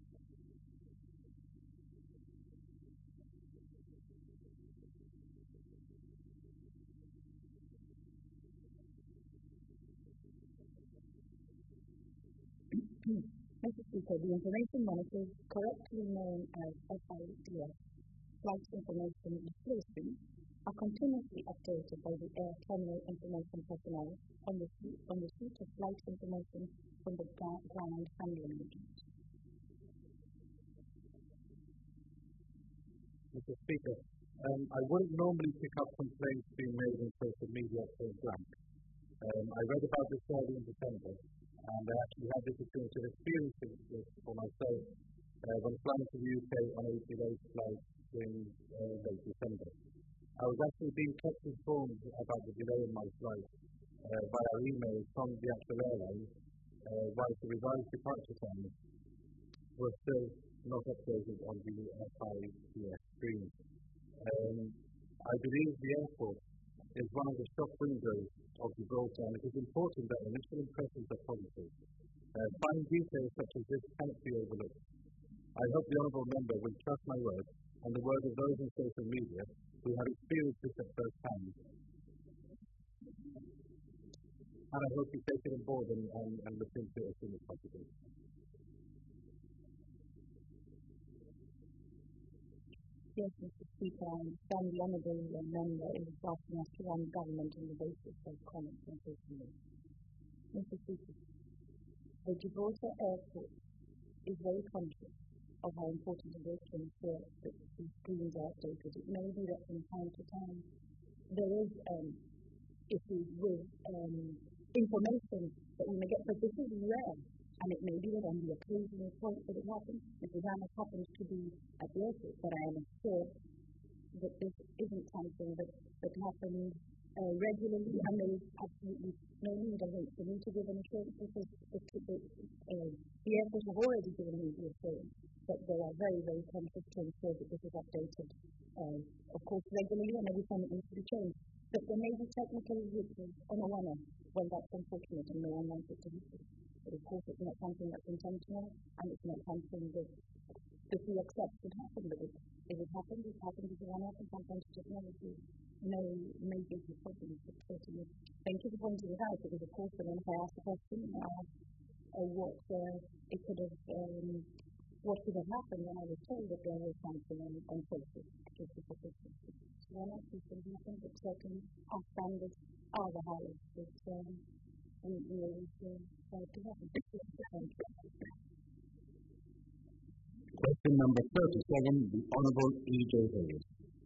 Mister Speaker, the information monitors, correctly known as F I D S, Flight Information Displacement, are continuously updated by the Air Terminal Information Personnel on the on the receipt of flight information from the ground handling agent. Mister Speaker, um, I wouldn't normally pick up complaints being made in social media for blank. Um, I read about this early in December, and I actually had this experience of experiencing this for myself uh, when flying to the U K on a delayed flight in uh, late December. I was actually being kept informed about the delay in my flight uh, via email from the actual airline, uh, while the revised departure times were still not updated on the F I D S screen. Um, I believe the airport is one of the shop windows of Gibraltar, and it is important that initial impressions are positive. Uh, fine details such as this cannot be overlooked. I hope the Honourable Member will trust my word and the word of those in social media who have experienced this at first hand. And I hope you take it on board and, and, and look into it as soon as possible. Yes, Mister Speaker, I understand the Honourable Member is asking us to run government on the basis of comments on social media. Mister Speaker, the Gibraltar Airport is very conscious of how important it is to ensure that these screens are updated. It may be that from time to time there is um, issues with um, information that we may get, but this is rare. And it may be that on the occasional point that it happens, Missus Anna happens to be at the airport, but I am assured that this isn't something that, that happens uh, regularly, and there is absolutely no need, I think, for me to give an assurance, because the, the, uh, the airport have already given me the assurance that they are very, very conscious to ensure that this is updated, uh, of course, regularly, and every time it needs to be changed. But there may be technical glitches on a runner when that's unfortunate and no one wants it to happen. But of course, it's not something that's intentional, and it's not something that, that we accept should happen. But if, if it happens, it happens to one else, and sometimes technology may, may give you problems. But certainly, thank you for pointing it out, because of course, when I asked the question, I asked uh, what uh, it could have, um, what could have happened when I was told that there was something on, on Facebook. So one of these things happen, but certainly our standards are the highest. But, um, we, we always uh, try to happen. Question number thirty-seven, the Honourable E J Hayes.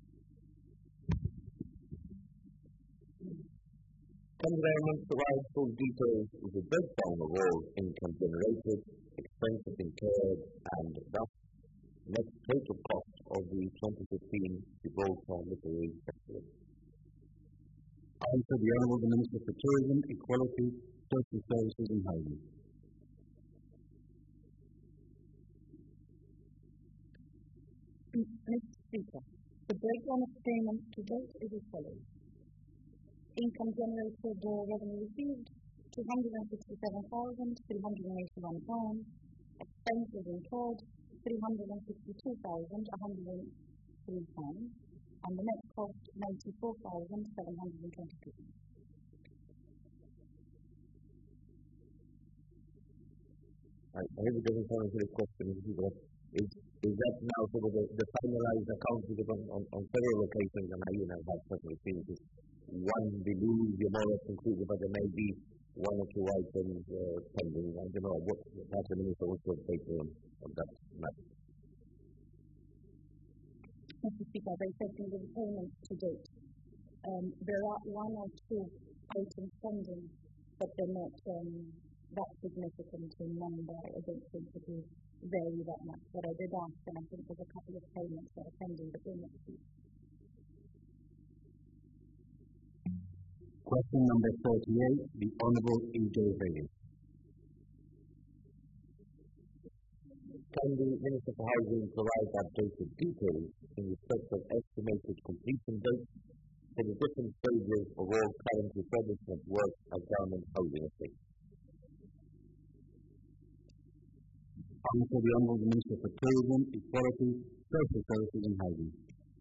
Environment provides full details of the breakdown of all income generated, expenses incurred, and thus net total cost of the twenty fifteen Gibraltar Literary Festival. Answer: the Honourable Minister for Tourism, Equality, Social Services and Housing. Mister Speaker, the breakdown of payments to date is as follows. Income generated or revenue received, two hundred sixty-seven thousand three hundred eighty-one pounds. Expenses incurred, three hundred sixty-two thousand one hundred three pounds. And the net cost, ninety-four thousand seven hundred twenty-two pounds. I, I hope it doesn't sound like a question, is, is that now sort of the, the finalized account, because on, on, on several occasions, and I, you know, have personal experiences, one, they lose the more conclusive, but there may be one or two items uh, pending. I don't know what perhaps the Minister wants to take on, on that matter. Mister Speaker, very certainly the payments to date. Um, there are one or two items pending, but they're not um, that significant in number. I don't think it will vary that much. But I did ask, and I think there's a couple of payments that are pending, but they're not due. Question number thirty-eight, the Honourable E J Hayes. Can the Minister for Housing provide updated details in respect of estimated completion dates for the different stages of all current refurbishment work at government housing estates? Answer: the Honourable Minister for Tourism, Equality, Social Services and Housing.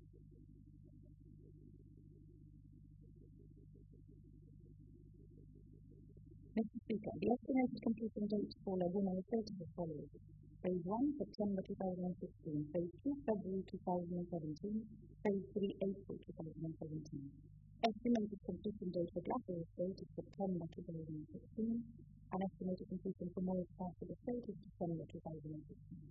Mister Speaker, the estimated completion dates for Laguna Estate is as follows. Phase one, September two thousand sixteen. Phase two, February two thousand seventeen. Phase three, April two thousand seventeen. Estimated completion date for Blackpool Estate is September two thousand sixteen. And estimated completion for Morris Castle Estate is December two thousand sixteen.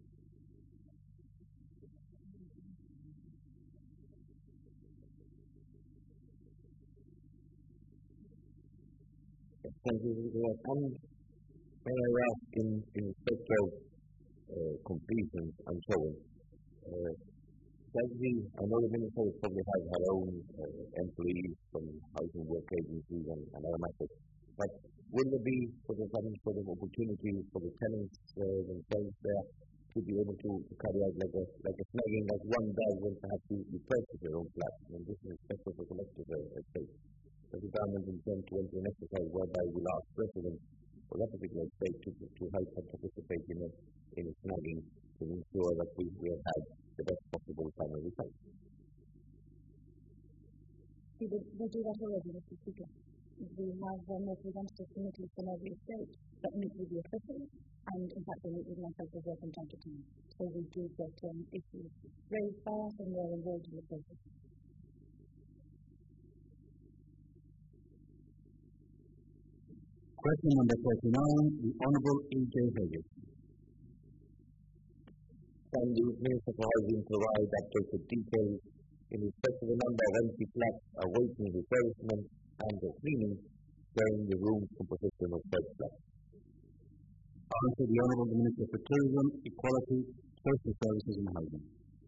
Thank you. And when I ask in, in respect of uh, completions and so on, uh, does the, I know the Minister will probably have her own uh, employees from housing work agencies and, and other matters, but will there be sort of some sort of opportunities for the tenants uh, themselves there to be able to, to carry out like a, like a snagging as one does when perhaps you, you purchase your own flat, and this is respect of the collective uh, estate? government intend to enter an exercise whereby we ask residents of that particular state to, to help and participate in a, in a snagging to ensure that we, we have had the best possible final result. We do, we do that already, Mister Speaker. We have um, representatives from Italy from every state that meet with the officials, and in fact they meet with myself as well from time to time. So we do get um, issues raised by us and we're involved in the process. Question number thirty-nine, the Honourable E J Hayes. Can the Minister for Housing provide updated details in respect to the number of empty flats awaiting refurbishment and or cleaning, showing the room composition of said flats? Answer the Honourable Minister for Tourism, Equality, Social Services and Housing.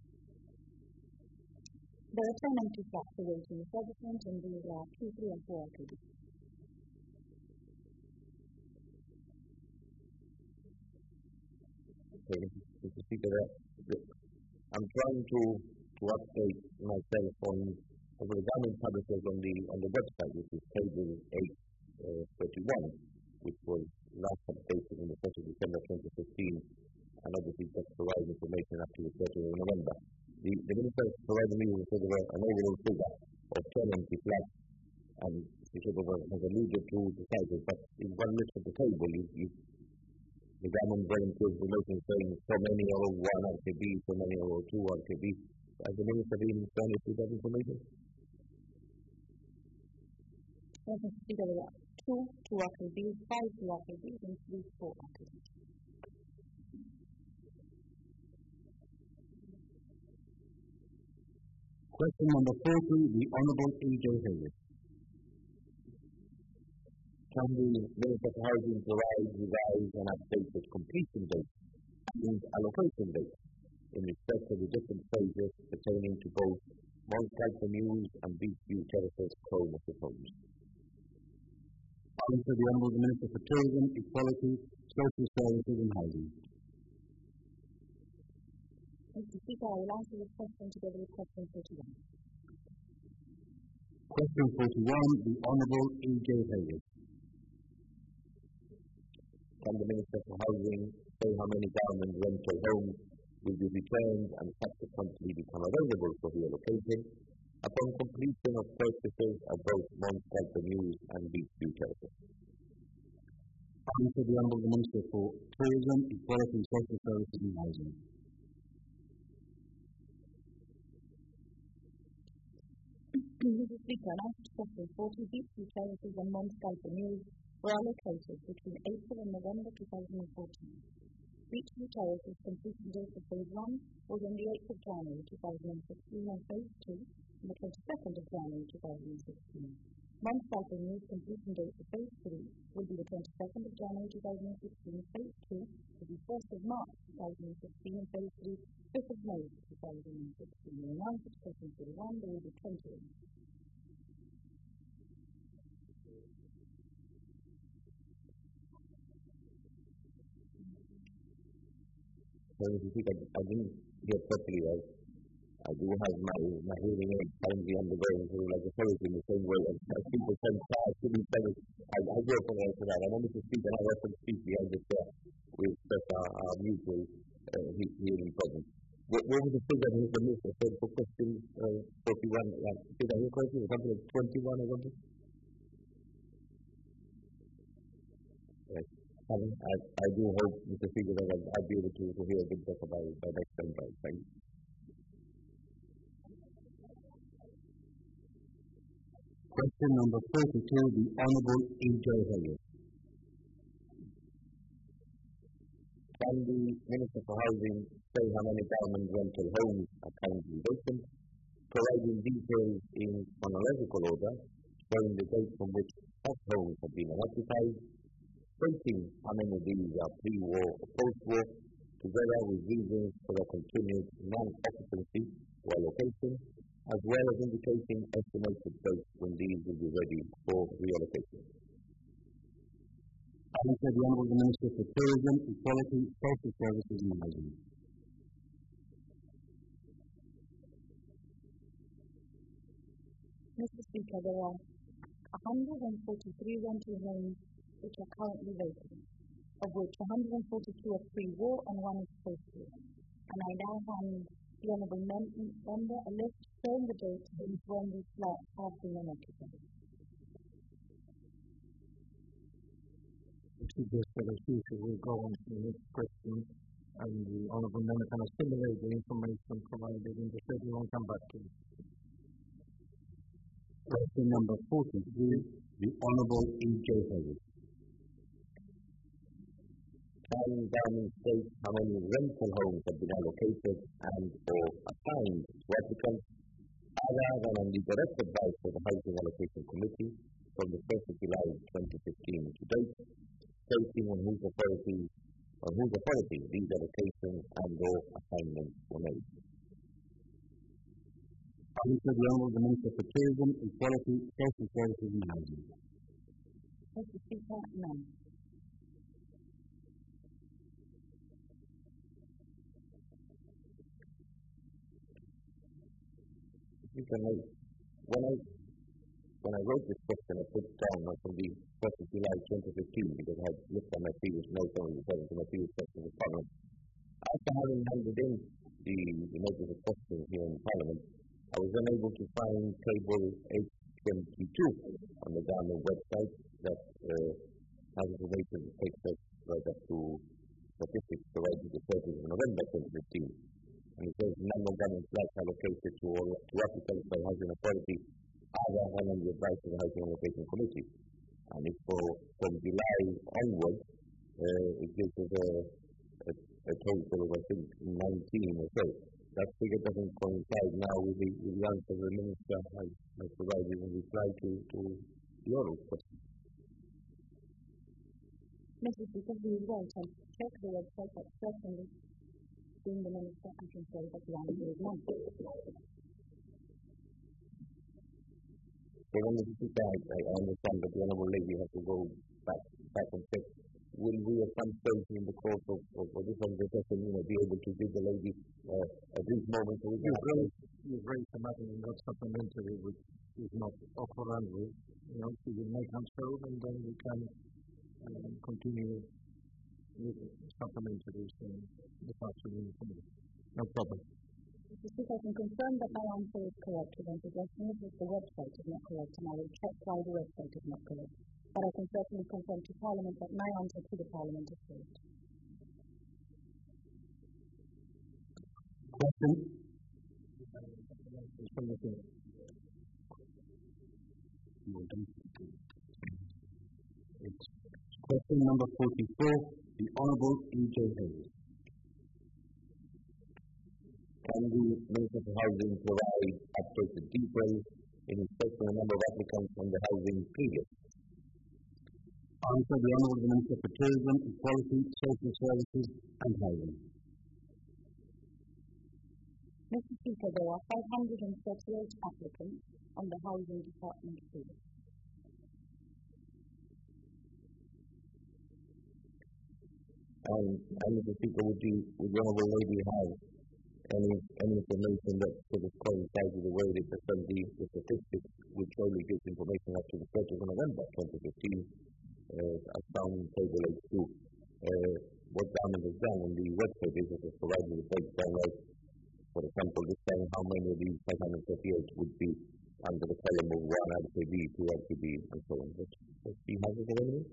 There are ten empty flats awaiting refurbishment, and these are two, three and four L K D. Okay, Mister Speaker, I'm trying to, to update myself on, on the government publishes on the on the website, which is table eight thirty-one, which was last updated on the first of December twenty fifteen, and obviously just provides information up to the thirtieth of November. The, the Minister provided me with sort of a, an overall figure of ten empty flats, and he sort of has alluded to the titles, but in one looks at the table, you, you the government volunteers the notion saying so many or one R K B, so many or two R K B. Has the Minister been furnished with that information? Yes, Mister Speaker, there are two, two R K Bs, five two R K Bs, and three, four R K Bs. Question number forty, the Honourable E J Hayes. Can the Minister for Housing provide revised and updated completion dates and allocation dates in respect of the different phases pertaining to both Mount Calton Mews and Beachview Terraces co-ownership homes? Answer the Honourable Minister for Tourism, Equality, Social Services and Housing. Mister Speaker, I will answer this question together with question forty-one. Question forty-one, the Honourable E J Hayes. Can the Minister for Housing say how many government rental homes will be returned and subsequently become available for reallocation upon completion of purchases of both Mount Calton Mews and Beachview Terraces? Answer the Honourable Minister for Tourism, Equality, Social Services and Housing. Mister Speaker, an answer to question forty, Beachview Terraces and Mount Calton Mews were allocated between April and November twenty fourteen. Beachview Terraces completion date for phase one was on the eighth of January twenty sixteen and phase two on the twenty-second of January twenty sixteen. Mount Calton Mews completion date for phase three will be the twenty-second of January twenty sixteen, phase two will be first of March twenty sixteen, and phase three fifth of May twenty sixteen. In answer to question forty-one, there will be twenty. So, if you think I, I didn't hear properly, I, I do have my, my hearing aid currently undergoing sort of like a therapy in the same way as I speak the same fast to be better. I, I do apologize for that. I wanted to speak and I often speak behind the chair with such our, our mutual uh, hearing problems. What, what was the figure here for Mister said for question uh, forty-one? Uh, did I hear correctly? Something like twenty-one or something? Yes. I, I do hope, Mister Speaker, that I'll, I'll be able to, to hear a bit better by, by next time. Thank you. Question number forty-two, the Honourable E J Hayes. Can the Minister for Housing say how many government rental homes are currently vacant, providing details in chronological order, showing the date from which such homes have been occupied, stating how many of these are pre-war or post-war, together with reasons for their continued non-occupancy or allocation, as well as indicating estimated dates when these will be ready for reallocation? Answer the Honourable Minister for Tourism, Equality, Social Services and Housing. Mister Speaker, there are one hundred forty-three rental homes which are currently vacant, of which one hundred forty-two are pre-war and one is post-war. And I now hand the Honourable Mem- Member a list showing the dates since when these flats have been unoccupied. I suggest that as usual we'll go on to the next question, and the Honourable Member can assimilate the information provided in the schedule and come back to it. Question number forty-three, the Honourable E J Hayes. Can Downing state how many rental homes have been allocated and or assigned to applicants other than on the direct advice of the Housing Allocation Committee from the first of July twenty fifteen to date, stating on whose authority, on whose authority these allocations and or assignments were made? Answer the Honourable Minister for Tourism, Equality, Social Services and Housing. Mister Speaker, none. Speaker, when I when I wrote this question, I put down from the first of July twenty fifteen because I had looked at my previous notes on the seventh of my previous questions of Parliament. After having handed in the, the notice of questions here in Parliament, I was unable to find table eight twenty-two on the Ghana website that uh, has information that takes us right up to statistics provided the thirtieth of November twenty fifteen. And it says number of government flats allocated to, all, to applicants by Housing Authority other than on the advice of the Housing Allocation Committee. And it's for, from July onwards, uh, it gives us a, a, a total of, I think, nineteen or so. That figure doesn't coincide now with the, with the answer the Minister has, has provided in reply to, to the oral question. Mister Speaker, we will check the website, but certainly, being the Minister, I can say that the answer is none. So when the Speaker, I, I understand that the Honourable Lady has to go back, back and check. Will we at some stage in the course of, of, of this conversation, you know, be able to give the lady uh, a brief moment so we can You've raised, you've raised a matter in that supplementary which is not operant with, you know, so you may come through and then we can uh, continue with supplementaries in this afternoon. No problem. Mister Speaker, I can confirm that my answer is correct with any suggestions that the website is not correct, and I will check why the website is not correct. But I can certainly confirm to Parliament that my answer to the Parliament is correct. Question? It's question number forty-four, the Honourable E J Hayes. Can the Minister for Housing provide updated details in respect to the number of applicants on the housing period? Answer the Honourable Minister for Tourism, Equality, Social Services and Housing. Mister Speaker, there are five hundred thirty-eight applicants on the Housing Department field. And, and Mister Speaker, would you, would the Honourable Lady have any, any information that sort of coincides with the way they present the, the statistics, which only gives information up to the thirtieth of November twenty fifteen, uh, as found in table H two. Uh, what government has done on the website is it has provided the breakdown of, for example, this time how many of these five hundred thirty-eight would be under the column of one L P B, two L P B, and so on. But, but do you have this available?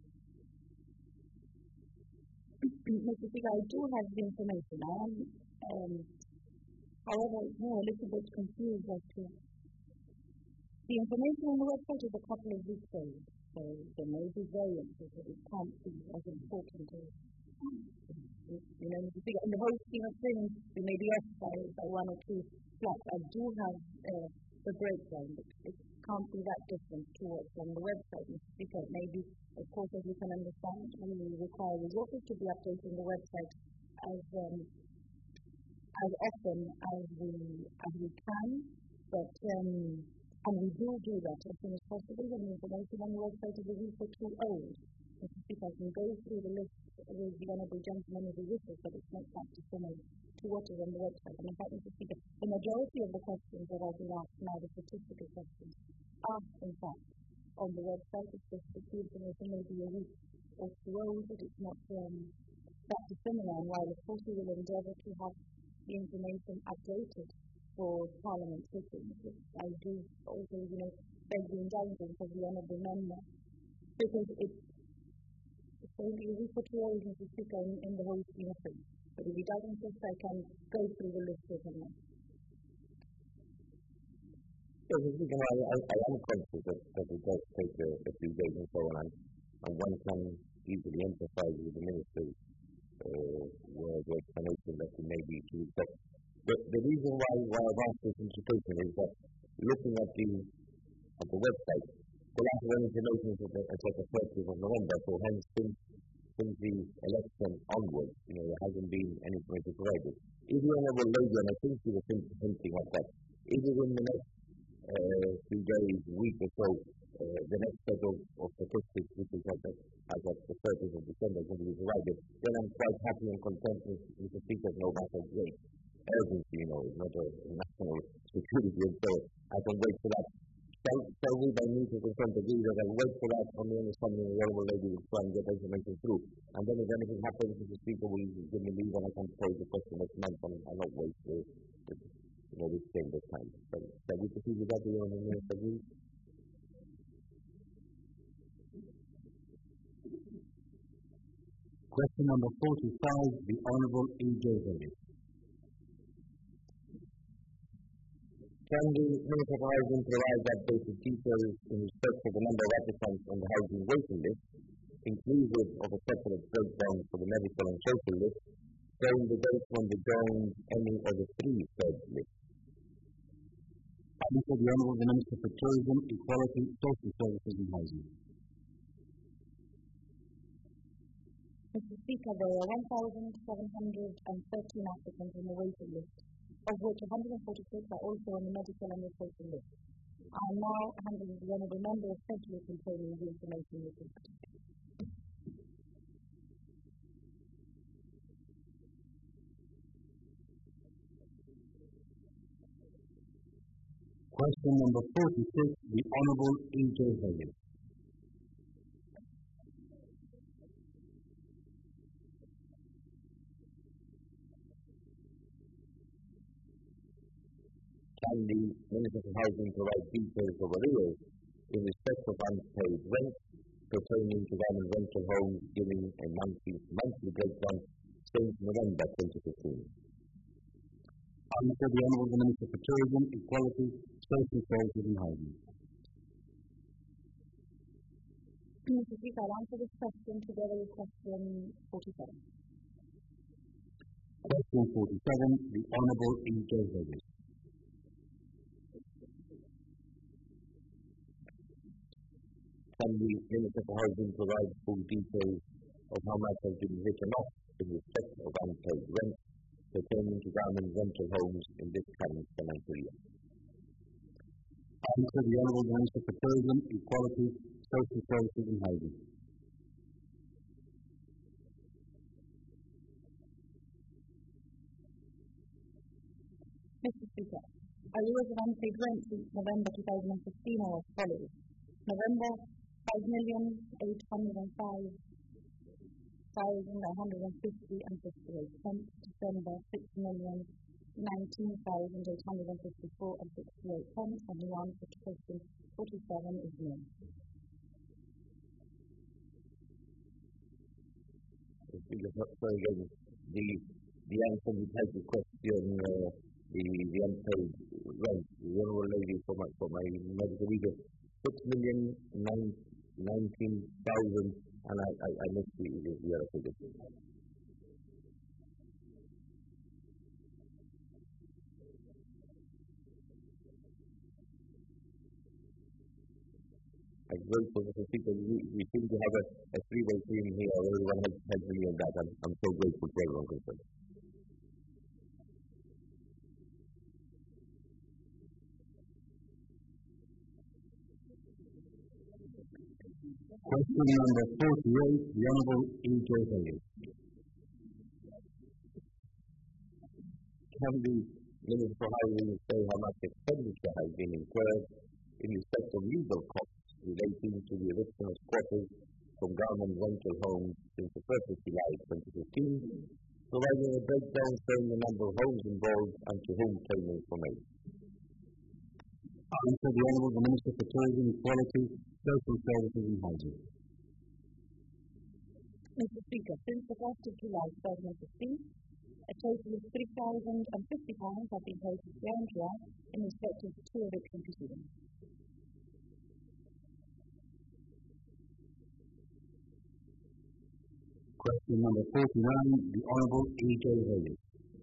Mister Speaker, I do have the information. I am, um, however, no, a little bit confused as to the information on the website is a couple of weeks old, so there may be variances that it can't be as important as, you know, Mister Speaker, in the whole scheme of things, we may be off by, by one or two flats. I do have uh, the breakdown, but it can't be that different to what's on the website, Mister Speaker. It may be, of course, as you can understand, we require resources to be updating the website as um, as often as we as we can, but um, and we do do that as soon as possible. And the information on the website is a week or two old. Mister Speaker, I can go through the list with the honourable gentleman of the wishes, but it's not that dissimilar to what is on the website. And in fact, Mister Speaker, the majority of the questions that I've been asked now, the statistical questions, are in fact on the website. It's just that the information may be a week or two old, but it's not um, that dissimilar. And while, of course, we will endeavour to have the information updated for Parliament sittings, I do also, you know, beg the indulgence of the honourable member, because it's, it's only a week or two old as a speaker in, in the whole scheme of things. But if he doesn't just, I can go through the list with him now. Yes, I, I, I am conscious that, that it does take a, a few days and so on, and one can easily empathise with the ministers uh, where the explanation that we may be to but the, the reason why, why I've asked this implication is that looking at the at the website, the lack of any information is at the thirtieth of November, so hence since, since the election onwards, you know, there hasn't been any information provided. Is the Honourable Lady, and I think she was hinting at that, is it in the next uh, few days, week or so, uh, the next set of, of statistics, which is at the, as of the thirtieth of December, is going to be provided, then I'm quite happy and content with, with the speakers no matter great urgency, you know, it's not a national security, and so I can wait for that. Shall, shall we by means of consent agree that I'll wait for that on the understanding the Honourable Lady will try and get information through, and then if anything happens, the speaker will give me leave and I can pose the question next month and I'll not wait for the, you know, this change of time. So, shall we proceed with that, the Honourable Minister, please? Question number forty-five, the Honourable E J Davis. Can the Minister for Housing provide updated details in respect of the number of applicants on the housing waiting list, inclusive of a separate breakdown for the medical and social list, showing the dates when they joined any of the three third lists? Answer the Honourable Minister for Tourism, Equality, Social Services and Housing. Mister Speaker, there are one thousand seven hundred thirteen applicants on the waiting list, of which one hundred forty-six are also on the medical and the social list. I am now handing the honourable member essentially controlling the information received. Question number forty-six, the Honourable E J Davis. Can the Minister for Housing provide details of arrears in respect of unpaid rent pertaining to government rental homes, giving a monthly, monthly breakdown since November twenty fifteen? Answer the Honourable Minister for Tourism, Equality, Social Services and Housing. Mister Speaker, I'll answer this question together with question forty-seven. Question forty-seven, the Honourable E J Davis. Can the Minister for Housing provide full details of how much has been written off in respect of unpaid rent pertaining to government rental homes in this current financial year? Answer the Honourable Minister for Tourism, Equality, Social Services and Housing. Mister Speaker, arrears of unpaid rent since November two thousand fifteen are as follows. November, five million eight hundred five thousand one hundred fifty and fifty-eight pence. December, six million nineteen thousand eight hundred fifty-four and sixty-eight pence. And the answer to question forty-seven is no. Sorry, again, the, the answer to the type of question, uh, the, the unpaid rent, the Honourable Lady for my, for my medical reader, six million nineteen thousand, and I, I, I missed the, the, the other figure. I'm grateful, Mister Speaker. We, we seem to have a, a three-way team here. Everyone has helped me on that. I'm, I'm so grateful to everyone concerned. Question number forty-eight, the Honourable E J Davis. Can the Minister for Housing say how much expenditure has been incurred in respect of legal costs relating to the eviction of squatters from government rental homes since the first of July twenty fifteen, providing a breakdown showing the number of homes involved and to whom payments were made. Answer the Honourable Minister for Tourism, Equality, Social Services and Housing. Mister Speaker, since the first of July twenty fifteen, a total of three thousand fifty pounds have been paid to Crown Trial in respect of two eviction proceedings. Question number forty-nine, the Honourable E J Hayes.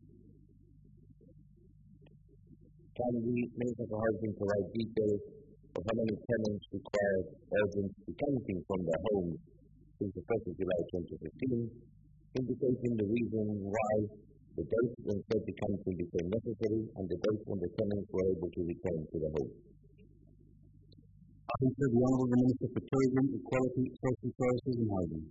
Can the Minister for Housing provide details of how many tenants required urgent decanting from their homes since the first of July twenty fifteen, indicating the reason why the date when said decanting became necessary and the date when the tenants were able to return to their homes? Answer the Honourable Minister for Tourism, Equality, Social Services and Housing.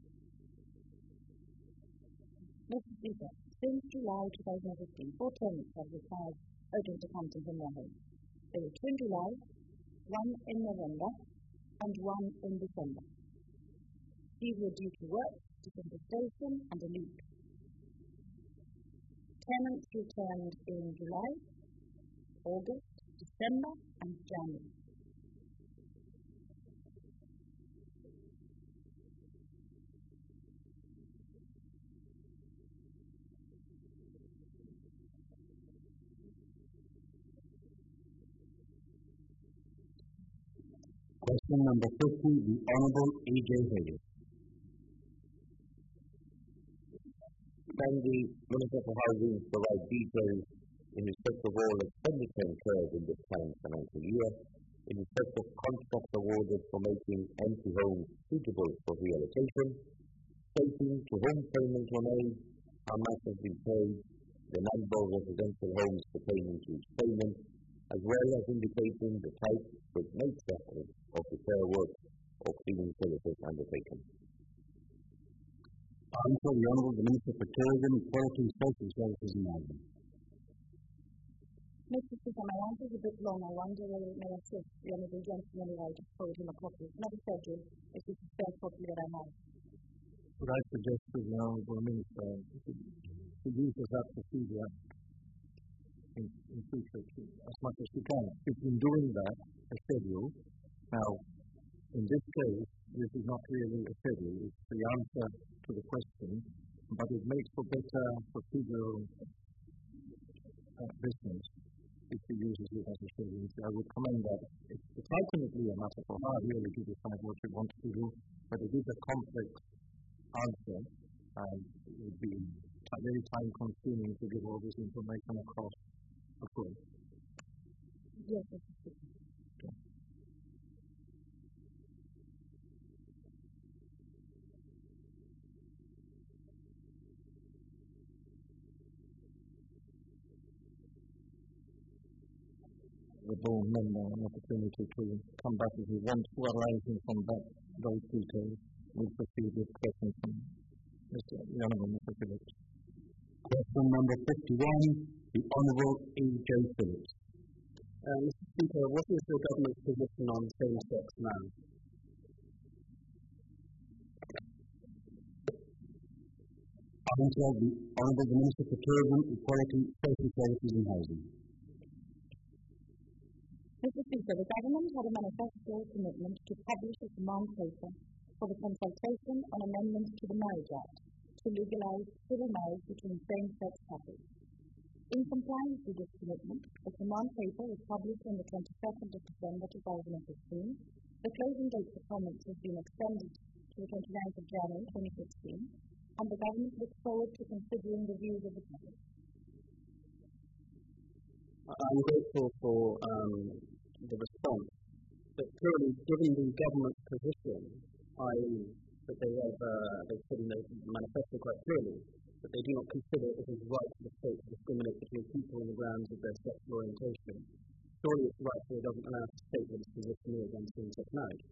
Mister Speaker, since July twenty fifteen, four tenants have required urgent decanting from their homes. There were two in July, one in November, and one in December. These were due to work, disinfestation, and a leak. Tenants returned in July, August, December, and January. Question number fifty, the Honourable E J Hayes. Can the Minister for Housing provide details in respect of all expenditure incurred in this current financial year, in respect of contracts awarded for making empty homes suitable for reallocation, stating to whom payments were made, how much has been paid, the number of residential homes pertaining to each payment, as well as indicating the type and nature of repair work or cleaning services undertaken? Answer the Honourable Minister for Tourism, Equality, Social Services and Housing. Mister Speaker, my answer is a bit long. I wonder whether it may assist the Honourable Gentleman if I just forward him a copy. Not a schedule, it's just a spare copy that I have. Could I suggest to the Honourable Minister to use that procedure in, in future as much as we can? We've been doing that, a schedule. Now, in this case, this is not really a schedule, it's the answer to the question, but it makes for better procedural uh, business if he uses it as a schedule. I would commend that. It's, it's ultimately a matter for her really to decide what she wants to do, but it is a complex answer, and it would be very time consuming to give all this information across the court. Yes, Mister Speaker. The board member an opportunity to come back if he wants to arising from that, those details. We'll proceed with questions from Mister The Honourable Mister Phillips. Question number fifty-one, the Honourable E J Phillips. Uh, Mister Speaker, what is the government's position on same-sex marriage? Answer the Honourable Minister for Tourism, Equality, Social Services and Housing. Mister Speaker, the government had a manifesto commitment to publish a command paper for the consultation on amendments to the Marriage Act to legalise civil marriage between same-sex couples. In compliance with this commitment, the command paper was published on the twenty-second of December two thousand fifteen. The closing date for comments has been extended to the twenty-ninth of January twenty sixteen, and the government looks forward to considering the views of the public. I'm grateful for um, the response, but clearly, given the government's position, that is, that they have uh, they put in the manifesto quite clearly, that they do not consider it is right for the state to discriminate between people on the grounds of their sexual orientation. Surely it's right that it doesn't allow us to state what its position is on same-sex marriage.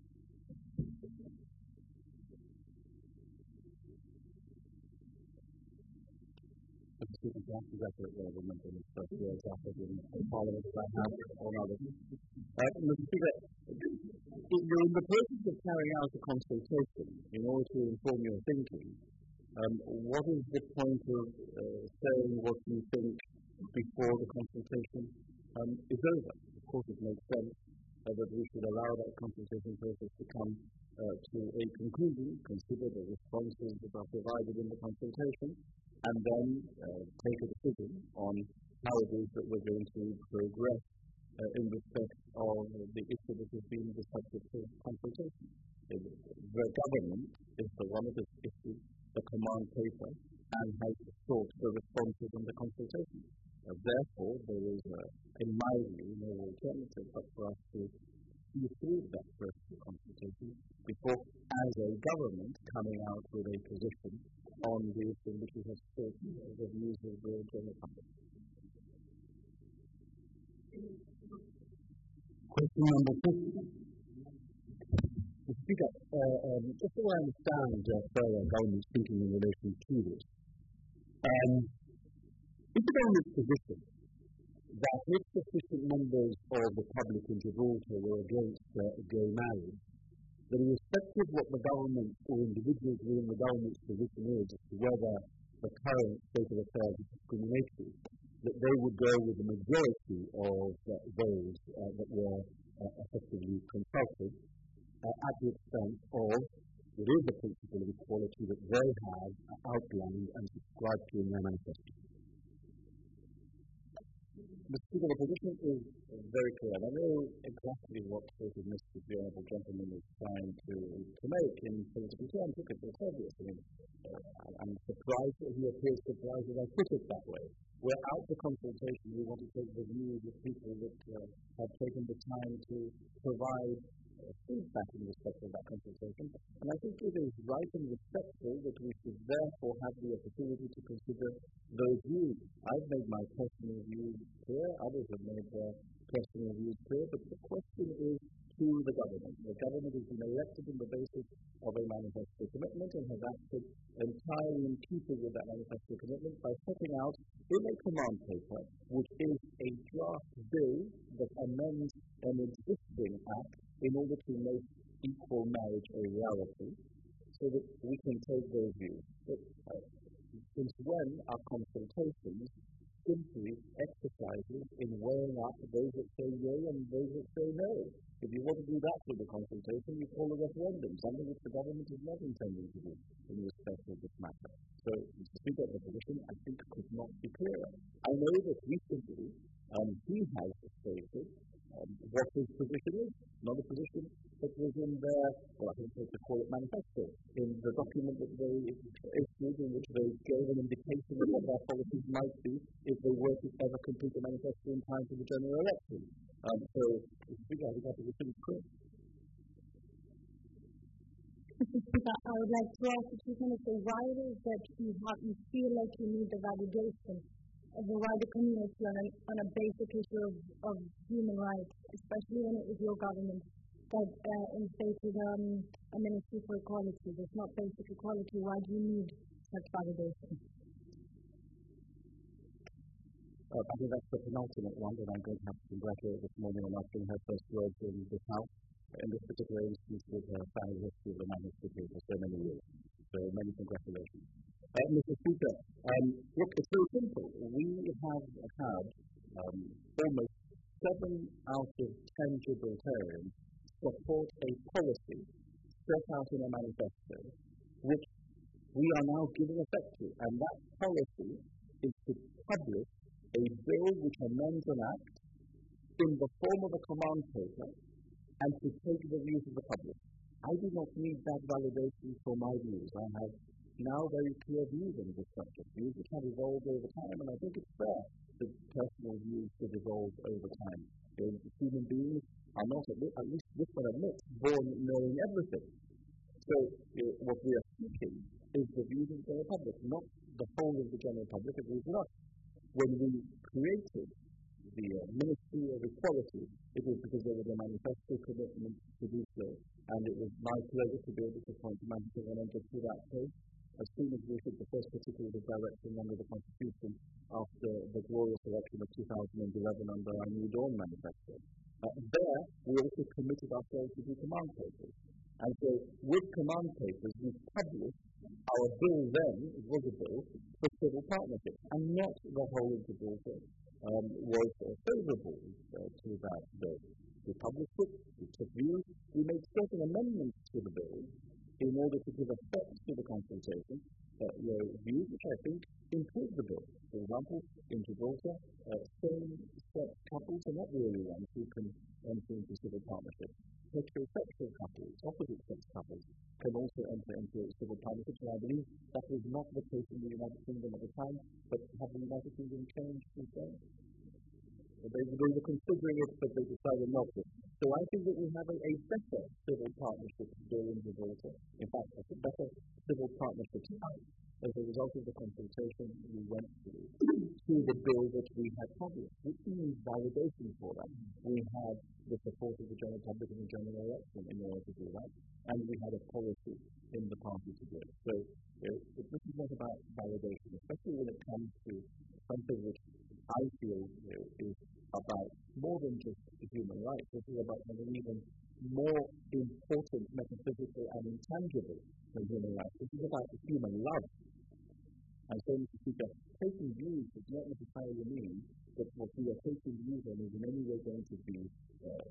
Mister speaking to us, exactly what I remember in his first years after the Parliament of that House or others. Uh, Mister Speaker, you're in the process of carrying out a consultation in order to inform your thinking. Um, what is the point of uh, saying what you think before the consultation um, is over? Of course, it makes sense uh, that we should allow that consultation process to come uh, to a conclusion, consider the responses that are provided in the consultation, and then uh, take a decision on how it is that we're going to progress uh, in respect of the issue that has been the subject of consultation. The government is the one that has issued the command paper and has sought the responses on the consultation. Uh, therefore, there is, uh, in my view, no alternative but for us to see through that first consultation before, as a government, coming out with a position on the issue which we have sought the views of the general public. Question number fifty. Mister Speaker, uh, um, just so I understand uh, further government's thinking in relation to this, um, is the government's position that if sufficient members of the public in Gibraltar were against uh, gay marriage, that irrespective of what the government or individuals within the government's position is as to whether the current state of affairs is discriminatory, that they would go with the majority of uh, those uh, that were uh, effectively consulted uh, at the expense of what is the principle of equality that they have uh, outlined and subscribed to in their manifesto. Mister Speaker, the position is very clear. I know exactly what sort of message the honourable gentleman is trying to, to make in political terms. Look, it's obvious. I mean, uh, I'm surprised that he appears surprised that I put it that way. We're out the consultation. We want to take the views of people that uh, have taken the time to provide uh, feedback in respect of that consultation. And I think it is right and respectful that we should therefore have the opportunity to consider those views. I've made my personal views clear, others have made their personal views clear, but the question is to the government. The government has been elected on the basis of a manifesto commitment and has acted entirely in keeping with that manifesto commitment by setting out in a command paper, which is a draft bill that amends an existing act in order to make equal marriage a reality, so that we can take those views. But, uh, since when are consultations simply exercises in weighing up those that say yea and those that say no? If you want to do that with the consultation, you call a referendum, something which the government is not intending to do in respect of this matter. So, Mister Speaker, the position, I think, could not be clearer. I know that recently um, he has stated um, what his position is, not a position that was in their, well, I think they could call it manifesto, in the document that they issued in which they gave an indication of what their policies might be if they were to ever complete the manifesto in time for the general election. Um, so, Mister Speaker, I think our position is clear. Mister Speaker, I would like to ask the Chief Minister why it is that you, have, you feel like you need the validation of the wider community on a, on a basic issue of, of human rights, especially when it was your government that uh, instated um, a Ministry for Equality. There's not basic equality. Why do you need such validation? Uh, I think that's the penultimate one that I'm going to have to congratulate this morning on asking her first words in this House. In this particular instance, with her family history of the manuscript for so many years. So many congratulations. Uh, Mister Speaker, um, look, it's very simple. We have had um, almost seven out of ten Gibraltarians support a policy set out in a manifesto, which we are now giving effect to. And that policy is to publish a bill which amends an act in the form of a command paper and to take the views of the public. I do not need that validation for my views. I have now very clear views on this subject, views which have evolved over time, and I think it's fair that personal views should evolve over time. You know, human beings are not, at least this one admits, born knowing everything. So you know, what we are seeking is the views of the general public, not the whole of the general public agrees with us. When we created the uh, Ministry of Equality, it was because there was a manifesto commitment to do so, and it was my pleasure to be able to appoint Manchester Wanenka to that post. as soon as we hit the first particular direction under the Constitution after the glorious election of two thousand eleven under our New Dawn manifesto. Uh, there, we also committed ourselves to do command papers. And so, with command papers, we published our bill then, it was a bill, for civil partnership, and not the whole of Gibraltar um, was uh, favourable uh, to that bill. We published it, we took views, we made certain amendments to the bill in order to give effect to the consultation, uh, views which I think improve the bill. For example, in Gibraltar, uh, same-sex couples are not really ones who can enter into civil partnership. Heterosexual couples, opposite-sex couples, can also enter into civil partnership, and I believe that was not the case in the United Kingdom at the time, but have the United Kingdom changed since then? They, they were considering it, but they decided not to. So I think that we have a, a better civil partnership bill in Gibraltar. In fact, a better civil partnership type as a result of the consultation we went through to the bill that we had published, which means validation for that. We had the support of the general public in the general election in order to do that, and we had a policy in the party to do it. So uh, this is not about validation, especially when it comes to something which I feel you know, is about more than just human rights. This is about something even more important, metaphysical, and intangible than human rights. This is about human love. And so, Mister Speaker, taking views does not necessarily mean that what we are taking views on is in any way going to be uh,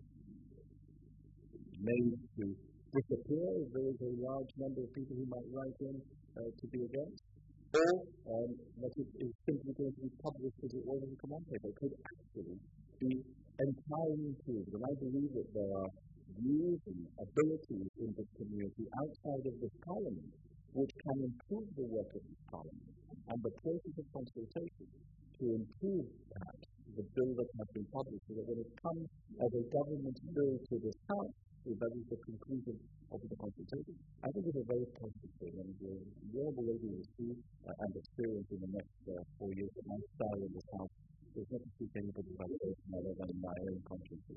made to disappear if there is a large number of people who might write in uh, to be against, or um, that it is simply going to be published as it was in the command paper. It could actually be entirely improved. And I believe that there are views and abilities in this community outside of this Parliament which can improve the work of this Parliament and the process of consultation to improve perhaps the bill that has been published, so that when it comes as a government bill to this House, if that is the conclusion of the consultation, I think it's a very positive thing, and uh, we'll be able to see uh, and experience in the next uh, four years that my style in this House is not to seek anybody's validation other than my own consciences.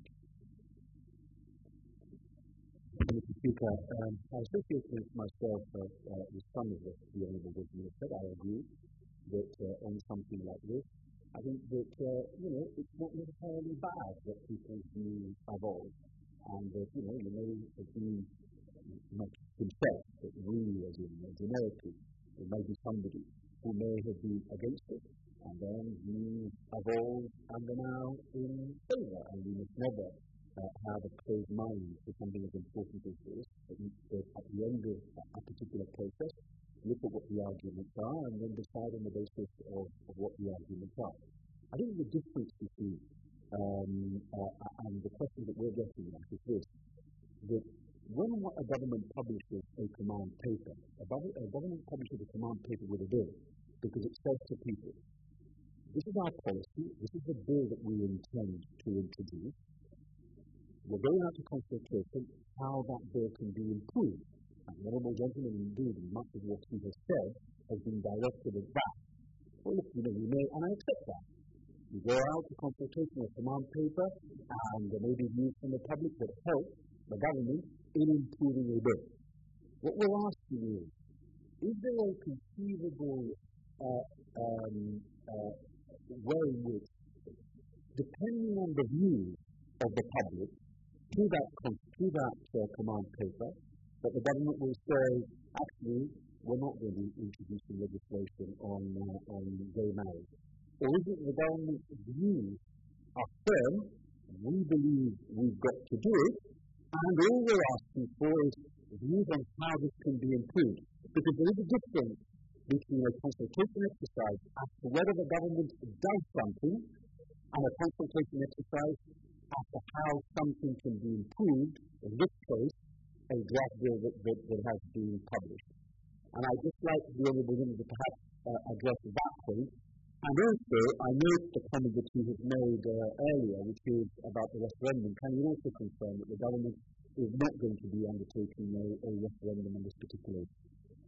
Mister Speaker, um, I associate with myself uh, uh, with some of what the Honourable Gentleman said. I agree that uh, on something like this, I think that, uh, you know, it's not necessarily bad that people's views evolve, and that, you know, you may be not confess that we, as in uh, generically, there may be somebody who may have been against it, and then views evolve and are now in favour, and we must never Uh, have a closed mind for something as important as this, that, that at the end of a particular process, look at what the arguments are and then decide on the basis of, of what the arguments are. I think the difference between um, uh, and the question that we're getting at is this, that when a government publishes a command paper, a, a government publishes a command paper with a bill, because it says to people, this is our policy, this is the bill that we intend to introduce, we're going out to consultation how that bill can be improved. And the Honourable Gentleman, indeed, much of what he has said has been directed at that. Well, look, you know, we may, and I accept that. We go out to consultation of command paper, and there may be views from the public that help the government in improving a bill. What we're asking is, is there a conceivable uh, um, uh, way in which, depending on the views of the public, to that, to that uh, command paper, that the government will say, actually, we're not going to be introducing legislation on, uh, on gay marriage? Or is it the government's views are firm, we believe we've got to do it, and all we're asking for is views on how this can be improved? Because there is a difference between a consultation exercise as to whether the government does something and a consultation exercise as to how something can be improved, in this case, a draft bill that, that, that has been published. And I'd just like the Honourable Member to perhaps uh, address that point. And also, I note the comment that you have made uh, earlier, which is about the referendum. Can you also confirm that the government is not going to be undertaking a, a referendum on this particular issue?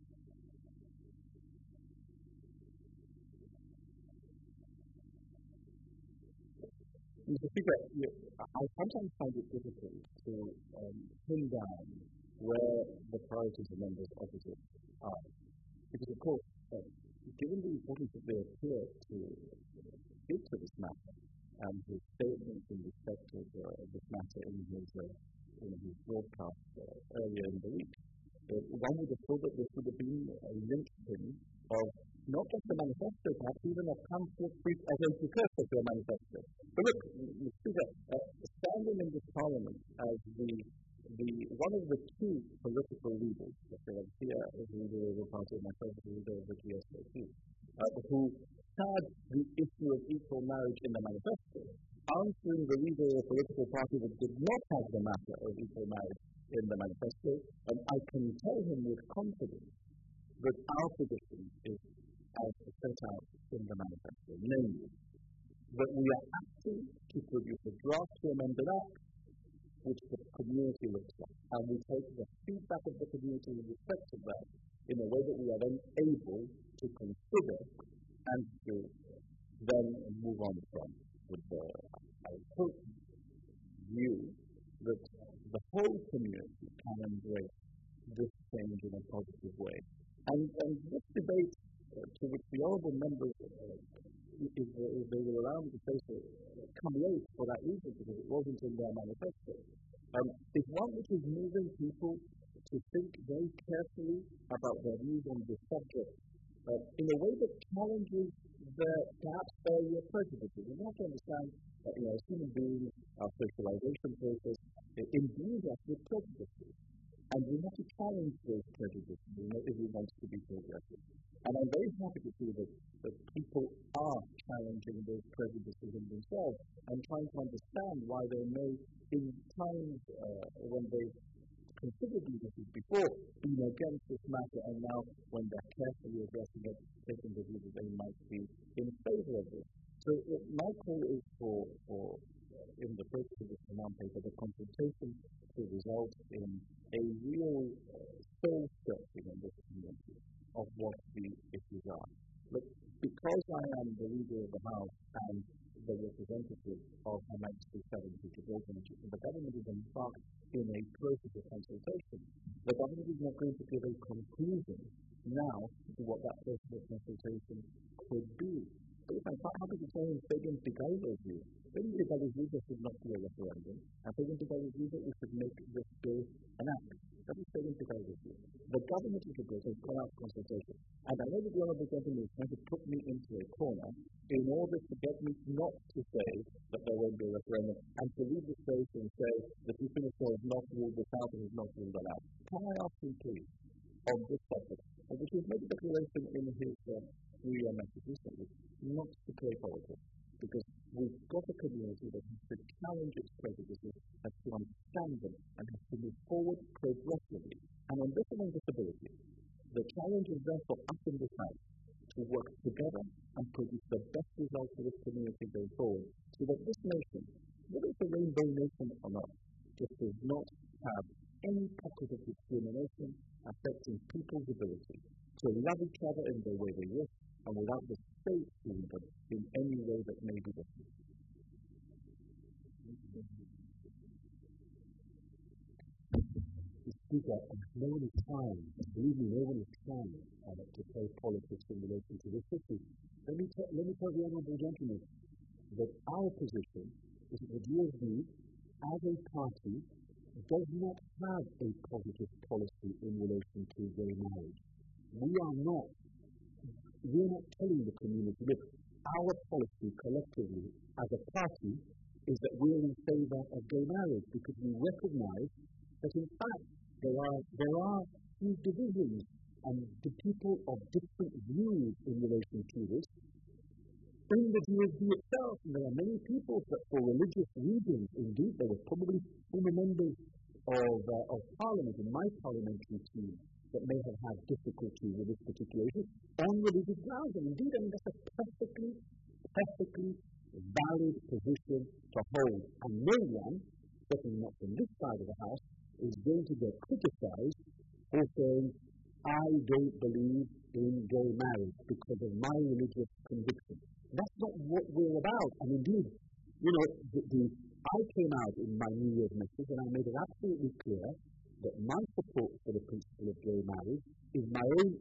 Mister Speaker, I sometimes find it difficult to um, pin down where the priorities of members opposite are. because, of course, uh, given the importance that they appear to give to this matter, and his statements in respect of uh, this matter in his, uh, in his broadcast uh, earlier in the week, uh, one would have thought that this would have been a linchpin of not just the manifesto, perhaps even a pamphlet as a precursor to a manifesto. But look, Mister Speaker, uh, standing in this Parliament as the the one of the two political leaders, here is the leader of the party and myself is the leader of the G S A P, uh, who had the issue of equal marriage in the manifesto, answering the leader of a political party that did not have the matter of equal marriage in the manifesto, and I can tell him with confidence that our position is as set out in the manifesto, namely, that we are acting to produce a draft to amended act which the community looks like, and we take the feedback of the community in respect of that in a way that we are then able to consider and to then move on from with the, I hope, view that the whole community can embrace this change in a positive way. And, and this debate uh, to which the honourable members, uh, if, if they will allow me to say so, come late for that reason, because it wasn't in their manifesto, um, is one which is moving people to think very carefully about their views on this subject uh, in a way that challenges their perhaps earlier prejudices. We have to understand that, you know, as human beings, our socialization process it imbues us with prejudices. And we have to challenge those prejudices, you know, if we want to be progressive. And I'm very happy to see that, that people are challenging those prejudices in themselves and trying to understand why they may, in times uh, when they've considered these issues before, been against this matter, and now when they're carefully addressing it, taking the view that they might be in favour of this. So uh, my call is for, for uh, in the first of this non-paper, the consultation to result in a real uh, soul-searching in this community of what the issues are. Look, because I am the leader of the House and the representative of Her Majesty's seventy Gibraltar, the government is embarked in a process of consultation. The government is not going to give a conclusion now to what that process of consultation could be. But if I'm quite happy to say in Fagan Picairo's view, Fagan Picairo's view there should not be a referendum, and Fagan Picairo's view that we should make this bill an act. That is Fagan Picairo's view. The government of Gibraltar has gone out for consultation, and I know that the honourable gentleman is trying to put me into a corner in order to get me not to say that there won't be a referendum, and to leave the space and say that the Prime Minister has not ruled this out and has not ruled that out. Can I ask him, please, on this subject, and which was made a declaration in his three year message recently, not to play politics, because we've got a community that has to challenge its prejudices, has to understand them, and has to move forward progressively. And on this and on disability, the challenge is therefore us in this House to work together and produce the best results for this community going forward, so that this nation, whether it's a rainbow nation or not, just does not have any pocket of discrimination affecting people's ability to love each other in the way they wish, and without the state seeing them in any way that may be different. Speaker, no one is trying, believe me, no one is trying uh, to play politics in relation to this issue. Let me, t- let me tell the honourable gentleman that our position is that the G S D, as a party, does not have a positive policy in relation to gay marriage. We are not, we are not telling the community, look, our policy collectively as a party is that we are in favour of gay marriage, because we recognise that in fact there are, there are these divisions and the people of different views in relation to this. In the G S D itself, there are many people that for religious reasons, indeed, there were probably former members of, uh, of Parliament, in my parliamentary team, that may have had difficulty with this particular issue on religious grounds. And indeed, I mean, that's a perfectly, perfectly valid position to hold. And no one, certainly not from this side of the House, is going to get criticised for saying, I don't believe in gay marriage because of my religious conviction. That's not what we're about. And indeed, you know, the, the, I came out in my New Year's message and I made it absolutely clear that my support for the principle of gay marriage is my own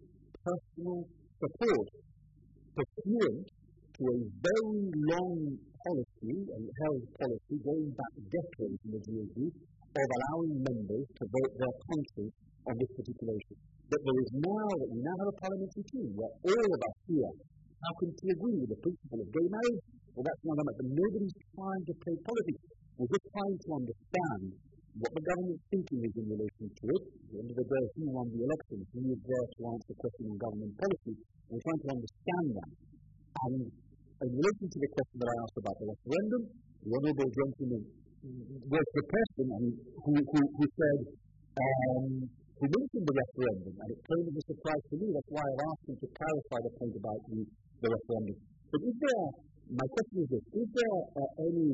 personal support pursuant to a very long policy, and held policy going back decades in the G O P, of allowing members to vote their conscience on this particular issue. But there is now, that we now have a parliamentary team where all of us here happen to agree with the principle of gay marriage. Well, that's not enough, but nobody's trying to play politics. We're just trying to understand what the government's thinking is in relation to it. At the end of the day, who won the election? Who is there to answer the question on government policy? We're trying to understand that. And in relation to the question that I asked about the referendum, the honourable gentleman was the person who, who, who said, um, who mentioned the referendum, and it came as a surprise to me. That's why I've asked him to clarify the point about the, the referendum. But is there, my question is this, is there uh, any,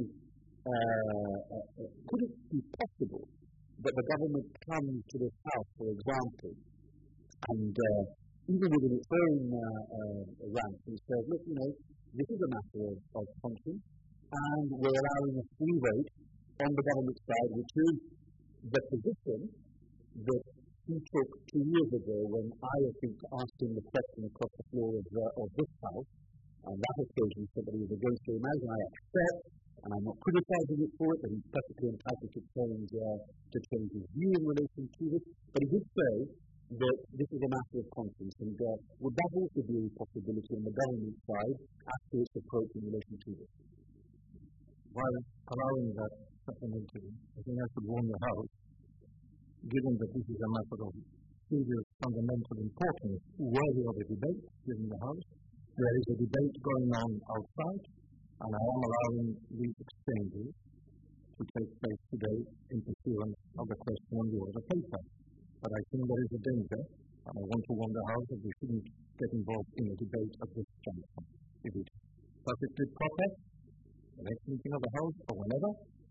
uh, uh, could it be possible that the government comes to this House, for example, and uh, even within its own uh, uh, ranks, and says, look, you know, this is a matter of, of conscience, and we're allowing a free vote on the government side, which is the position that he took two years ago when I, I think, asked him the question across the floor of, uh, of this House. On that occasion, somebody was against gay marriage, and I accept, and I'm not criticizing it for it, and he's perfectly entitled to change, uh, to change his view in relation to this. But he did say that this is a matter of conscience, and uh, would that also be a possibility on the government side as to its approach in relation to this? While allowing that supplementary, I think I should warn the House, given that this is a matter of serious fundamental importance, worthy of a debate within the House, there is a debate going on outside, and I am allowing these exchanges to take place today in pursuance of the question on the order of paper. But I think there is a danger, and I want to warn the House that we shouldn't get involved in a debate at this juncture. If it's perfectly proper, the next meeting of the House or whenever,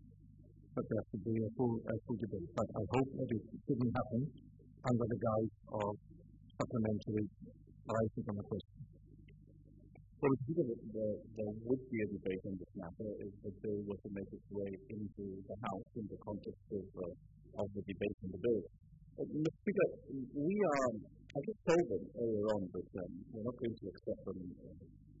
but there should be a full, a full debate. But I hope that it shouldn't happen under the guise of supplementary arising from the question. Well, it's because there, there would be a debate on this matter if the bill were to make its way into the House in the context of, uh, of the debate on the bill. Uh, Mister Speaker, we are, I just told them earlier on that um, we're not going to accept them uh,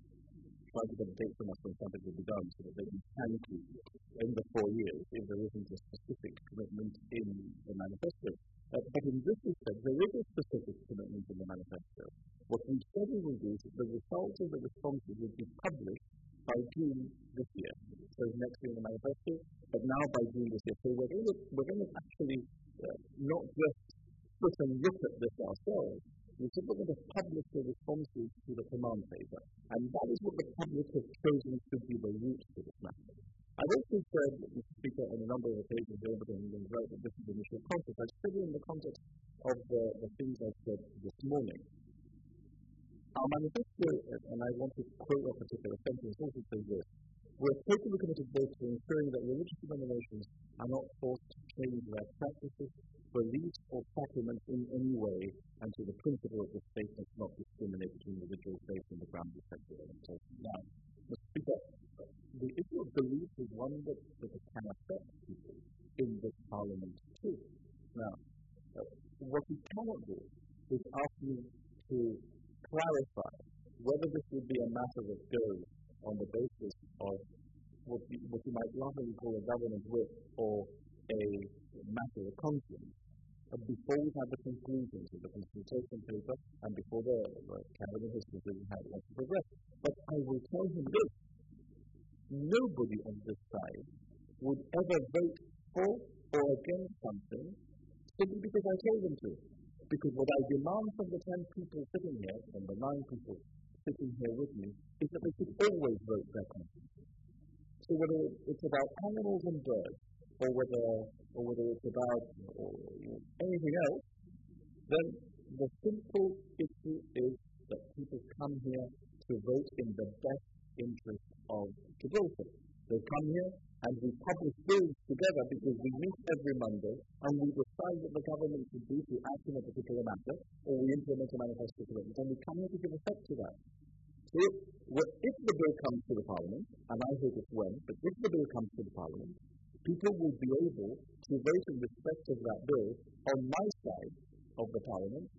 try to get a date from us when something will be done so that they can hand to in the four years if there isn't a specific commitment in the manifesto. Uh, but in this respect, there is a specific commitment in the manifesto. What we said we will do is that the results of the responses will be published by June this year. So next year in the manifesto, but now by June this year. So we're going to, we're going to actually uh, not just sit and look at this ourselves. We said we're going to publish the responses to the command paper, and that is what the public has chosen should be the route to this matter. I've also said, Mister Speaker, on a number of occasions over the years, right, that this is the initial context. I've said it in the context of the, the things I've said this morning. Our manifesto, and I want to quote a particular sentence, also says this: we're totally committed both to ensuring that religious denominations are not forced to change their practices, beliefs, or sacraments in any way, and to the principle of the state does not discriminate between individuals based on the grounds of sexual orientation. Now, Mister Speaker, the issue of belief is one that, that can affect people in this Parliament too. Now, uh, what we cannot do is ask you to clarify whether this would be a matter that goes on the basis of what you, what you might lovingly call a government whip or a matter of conscience, uh, before we have the conclusions of the consultation paper and before the, the cabinet has completely had it to progress. But I will tell him this: nobody on this side would ever vote for or against something simply because I told them to. Because what I demand from the ten people sitting here, and the nine people sitting here with me, is that they should always vote their conscience. So whether it's about animals and birds, or whether, or whether it's about or, you know, anything else, then the simple issue is that people come here to vote in the best interest of Gibraltar. They come here and we publish bills together because we meet every Monday and we decide what the government should do to act in a particular matter, or we implement a manifesto commitment, and we come here to give effect to that. So if, well, if the bill comes to the Parliament, and I hope it's when, but if the bill comes to the Parliament, people will be able to vote in respect of that bill on my side of the Parliament,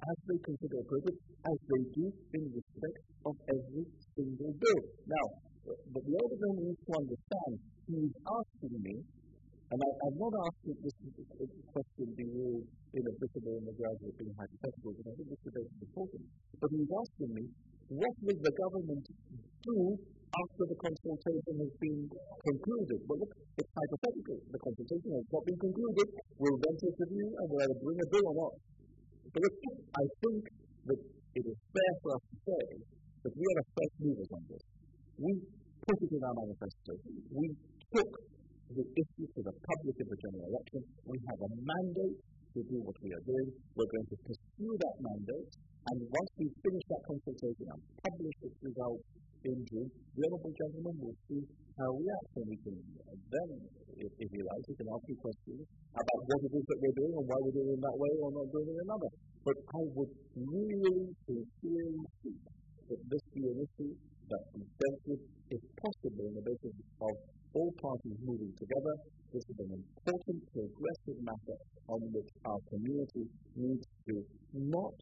as they consider appropriate, as they do in respect of every single bill. Now, but the elder gentleman needs to understand, he is asking me, and I, I'm not asking this question be all inapplicable in regards to it being hypothetical, but I think this debate is important. But he's asking me, what will the government do after the consultation has been concluded? Well, look, it's hypothetical. The consultation has not been concluded. We'll then take a view and we'll either bring a bill or not. But look, I think that it is fair for us to say that we are the first movers on this. We put it in our manifesto. We took the issue to the public in the general election. We have a mandate to do what we are doing. We're going to pursue that mandate. And once we finish that consultation and publish its results in June, the honourable gentleman will see how we act. And we can then, if, if he likes, he can ask you questions about what it is that we're doing and why we're doing it that way or not doing it another. But I would really sincerely seek that this be an issue that we dealt with, if possible, on the basis of all parties moving together. This is an important, progressive matter on which our community needs to not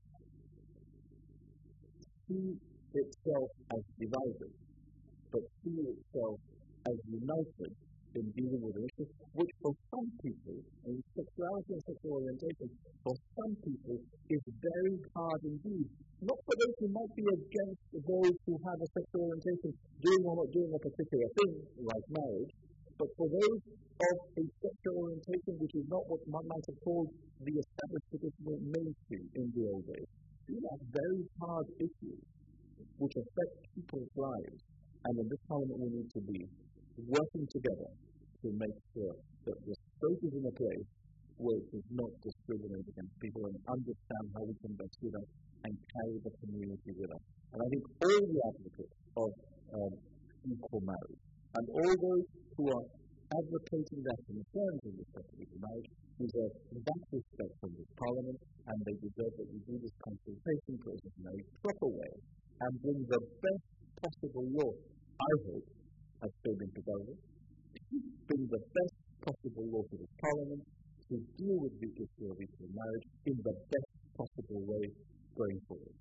see itself as divided, but see itself as united in dealing with an issue which for some people, in sexuality and sexual orientation, for some people is very hard indeed. Not for those who might be against those who have a sexual orientation doing or not doing a particular thing, like marriage, but for those of a sexual orientation which is not what one might have called the established traditional mainstream in the old days. These are very hard issues which affect people's lives, and in this Parliament we need to be working together to make sure that the space is in a place where it does not discriminate against people and understand how we can best do that and carry the community with us. And I think all the advocates of um, equal marriage and all those who are advocating their concerns in respect to equal marriage deserve that respect from this Parliament, and they deserve that we do this consultation process in a proper way and bring the best possible law, I hope, has still been to government, bring the best possible law to this Parliament to deal with the issue of equal marriage in the best possible way going forward.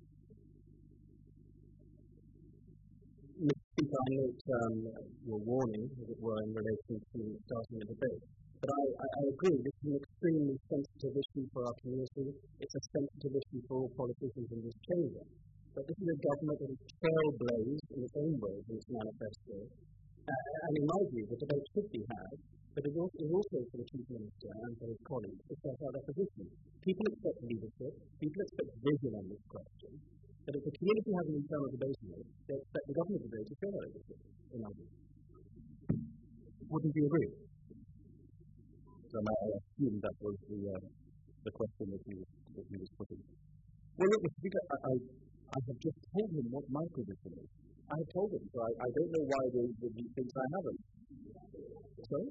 Mister Speaker, I note um, your warning, as it were, in relation to starting a debate. But I, I, I agree, this is an extremely sensitive issue for our community. It's a sensitive issue for all politicians in this chamber. But this is a government that has trailblazed in its own way in its manifesto. Uh, and in my view, the debate should be had, but it is also for the Chief Minister and for his colleagues to set out their position. People expect leadership, people expect vision on this question, but if the community has an internal debate on it, they expect the government today to show their leadership, in my view. Wouldn't you agree? So I assume that was the, uh, the question that he, was, that he was putting. Well, look, Mister Speaker, I, I, I have just told him what my position is. I have told him, so I, I don't know why they, they, he thinks I haven't. Sorry?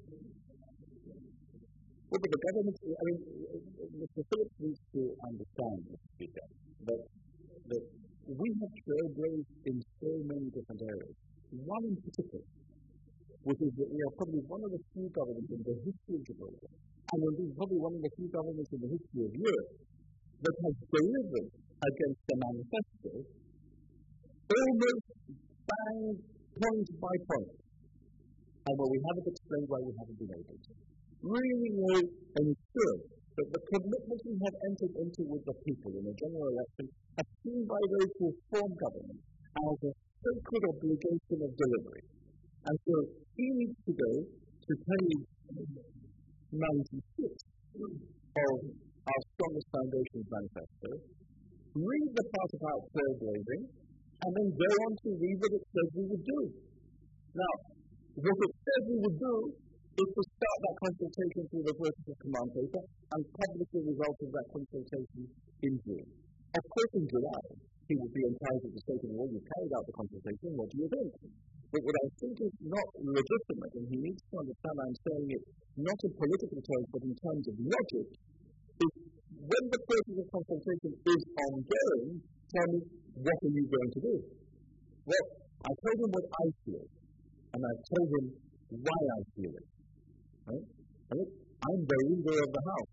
Well, but the government, I mean, Mister Phillips needs to understand, Mister Speaker, that, that we have trailblazed in so many different areas. One in particular, which is that we are probably one of the few governments in the history of Gibraltar, and indeed probably one of the few governments in the history of Europe, that has delivered against the manifesto almost bang point by point. And where we haven't explained why we haven't been able to. Really will ensure that the commitment we have entered into with the people in the general election are seen by those who form government as a sacred obligation of delivery. And so he needs to go to page ninety-six of our Strongest Foundations Manifesto, read the part about trailblazing, and then go on to read what it says we would do. Now, what it says we would do is to start that consultation through the process of command paper and publish the results of that consultation in June. Of course, in July, he would be entitled to say to me, well, you've carried out the consultation, what do you think? But what I think is not legitimate, and he needs to understand I'm saying it not in political terms, but in terms of logic, is when the process of consultation is ongoing, tell me, what are you going to do? Well, I told him what I feel, and I told him why I feel it. Right? And look, I'm the leader of the House,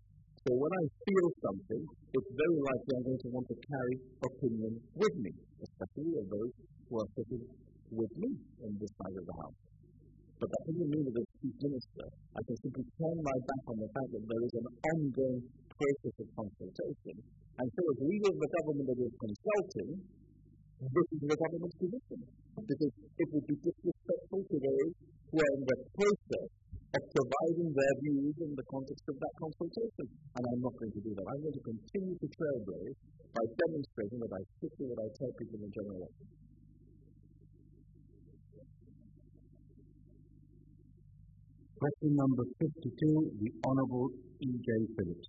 So when I feel something, it's very likely I'm going to want to carry opinion with me, especially of those who are sitting with me in this side of the house. But that doesn't mean that as chief minister, I can simply turn my back on the fact that there is an ongoing process of consultation. And so as leader of the government that is consulting, this is the government's position. Because it would be disrespectful to those who are in the process of providing their views in the context of that consultation. And I'm not going to do that. I'm going to continue to trailblaze by demonstrating that I stick to what I tell people in general election. Question number fifty-two, the Honourable E J Phillips.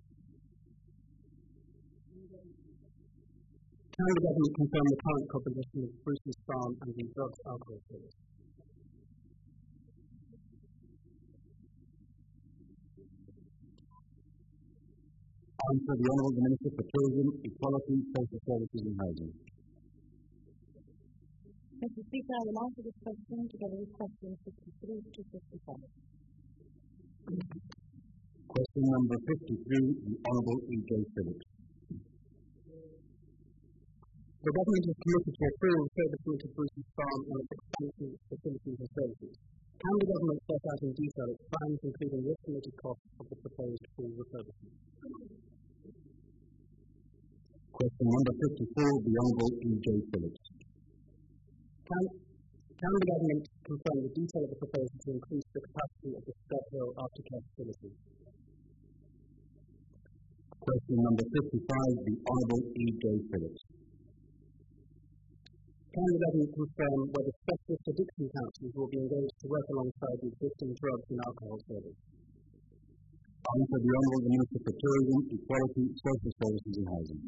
Can the government confirm the current composition of Bruce's farm and the drugs alcohol service? Answer the Honourable Minister for Tourism, Equality, Social Services and Housing. Mister Speaker, I will answer this question together with questions fifty-three to fifty-five. Question number fifty-three, the Honourable E J Phillips. The government is committed to a full refurbishment of Bruce's farm and its expansion of facilities and services. Can the government set out in detail its plans, including the estimated cost of the proposed full refurbishment? Question number fifty-four, the Honourable E J Phillips. Can, can the government confirm the detail of the proposal to increase the capacity of the Scott Hill aftercare facility? Question number fifty-five, the Honourable E J Phillips. Can the government confirm whether specialist addiction counsellors will be engaged to work alongside the existing drugs and alcohol service? Answer the Honourable Minister for Tourism, Equality, Social Services and Housing.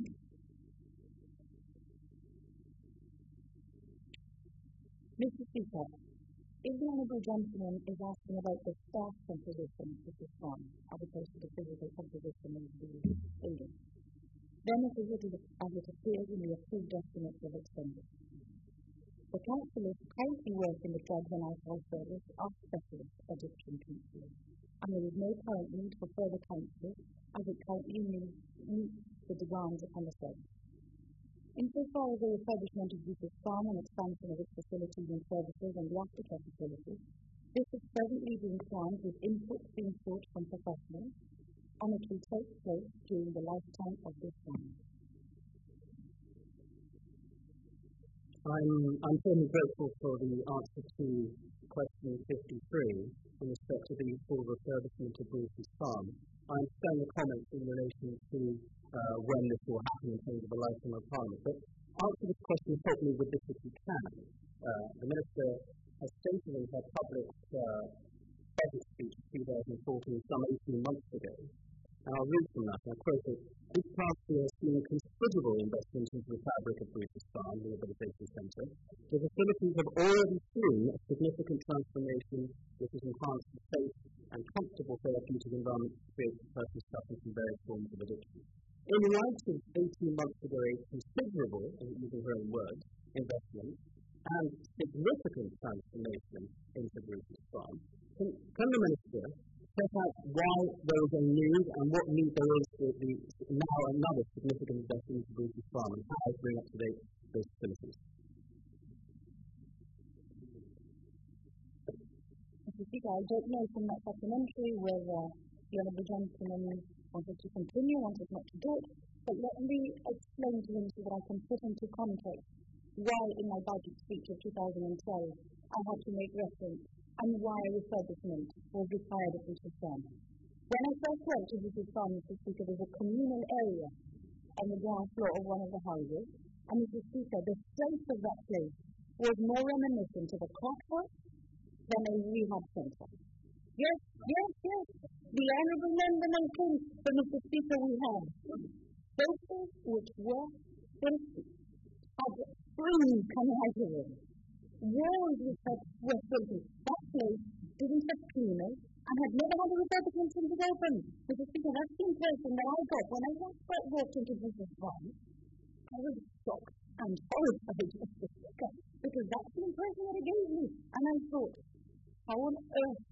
Mister Speaker, if the Honourable Gentleman is asking about the staff composition of this farm, as opposed to the physical composition of the building, then it is as it appears in the approved estimates of expenditure. The counsellors currently work in the drugs and alcohol service are specialist addiction counsellors, and there is no current need for further counsellors as it currently meets the demands upon the service. Insofar as the refurbishment of Bruce's farm and expansion of its facilities and services and the aftercare facilities, this is presently being planned with input being sought from professionals, and it will take place during the lifetime of this farm. I'm, I'm certainly grateful for the answer to question fifty-three in respect to the full refurbishment of Bruce's farm. I understand the comments in relation to uh, when this will happen in terms of the lifetime of Parliament, but answer this question, help me with this if you can. Uh, the Minister has stated in her public uh, budget speech in two thousand fourteen, some eighteen months ago, and I'll read from that, and I quote it, "This past year has seen considerable investment into the fabric of Bruce's Farm Rehabilitation Centre. The facilities have already seen a significant transformation which has enhanced the safe and comfortable therapeutic environment to create for persons suffering from various forms of addiction. In light of eighteen months ago, a considerable, using her own words, investment and significant transformation into Bruce's Farm, can, can the Minister set out why there is a need and what need there is for the now another significant investment into Bruce's Farm and how to bring up to date those facilities?" Mister Speaker, I don't know from that supplementary whether the Honourable Gentleman wanted to continue, wanted not to do it, but let me explain to him so that I can put into context why in my budget speech of two thousand twelve I had to make reference and why refurbishment was required at Bruce's Farm. When I first went to Bruce's Farm, Mister Speaker, there was a communal area on the ground floor of one of the houses, and Mister Speaker, the state of that place was more reminiscent of a crack house than a rehab centre. Yes, yes, yes, the Honourable Member mentioned, but Mister Speaker, we have spaces which were filthy, had springs coming out of them, walls which were filthy. That place didn't have cleaners and had never had a refurbishment since it opened. Mister Speaker, that's the impression that I got when I first walked into Bruce's Farm. I was shocked and horrified, Mister Speaker, because that's the impression that it gave me. And I thought, how on earth can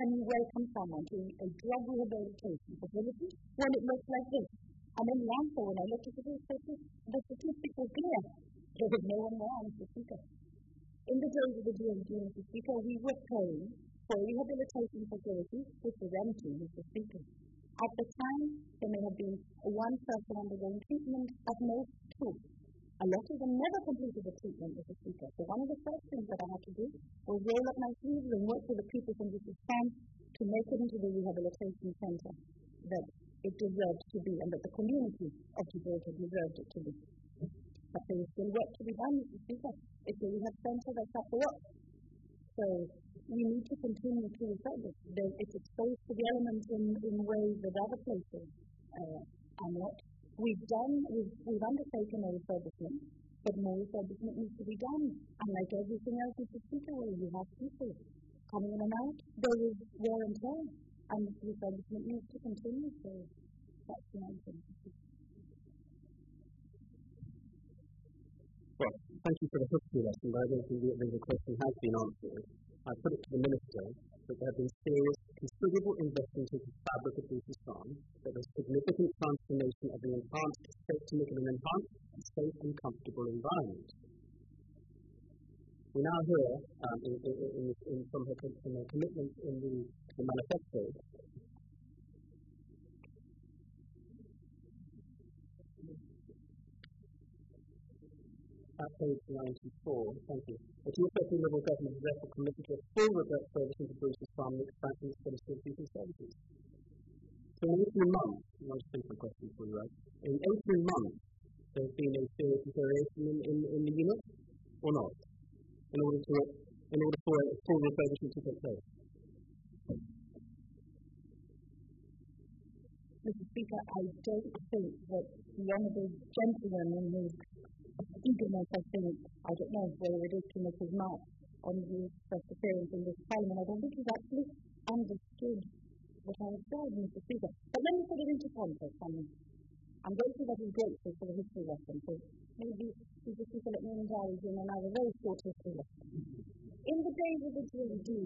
can you welcome someone to a drug rehabilitation facility when it looks like this? And then the answer, when I looked at the statistics, the statistics were clear. There was no one there, Mister Speaker. In the days of the G M G, Mister Speaker, we were paying for a rehabilitation facility which was empty, Mister Speaker. At the time, there may have been one person undergoing treatment, at most two. A lot of them never completed the treatment, Mister Speaker. So one of the first things that I had to do was roll up my sleeves and work with the people from this farm to make it into the rehabilitation centre that it deserved to be and that the community of Gibraltar deserved it to be. But there is still work to be done, Mister Speaker. It's a rehab centre that's at the work. So we need to continue to refurbish. It's exposed to the elements in, in ways that other places uh, are not. We've done, we've, we've undertaken a refurbishment, but more refurbishment needs to be done. And like everything else, Mister Speaker, where you have people coming in and out, there is wear and tear, and refurbishment needs to continue. So that's the answer. Well, thank you for the history lesson, but I don't think the, the question has been answered. I put it to the Minister that there have been serious, considerable investment into the fabric of Bruce's farm, that there's significant transformation of the enhanced state to make it an enhanced, safe and comfortable environment. We now hear um, in, in, in, in, from her, from her commitment in the, the manifesto at page ninety-four, thank you. The two fifty Liberal government is therefore committed to a full refurbishment of Bruce's farm and expansion of the facilities and services. So in eighteen months, and I'll just think of a question for you, right? In eighteen months, there has been a serious deterioration in, in, in the unit, or not? In order to, in order for a full refurbishment to take place. Mister Speaker, I don't think that the honourable gentleman in his eagerness, I think, I don't know whether it is to make his mark on his first appearance in this Parliament, I don't think he's actually understood what I have said, Mister Speaker. But let me put it into context. I mean, I'm grateful that he's grateful for the history lesson, so maybe Mister Speaker, let me indulge in another very short history lesson. In the days of the G M D,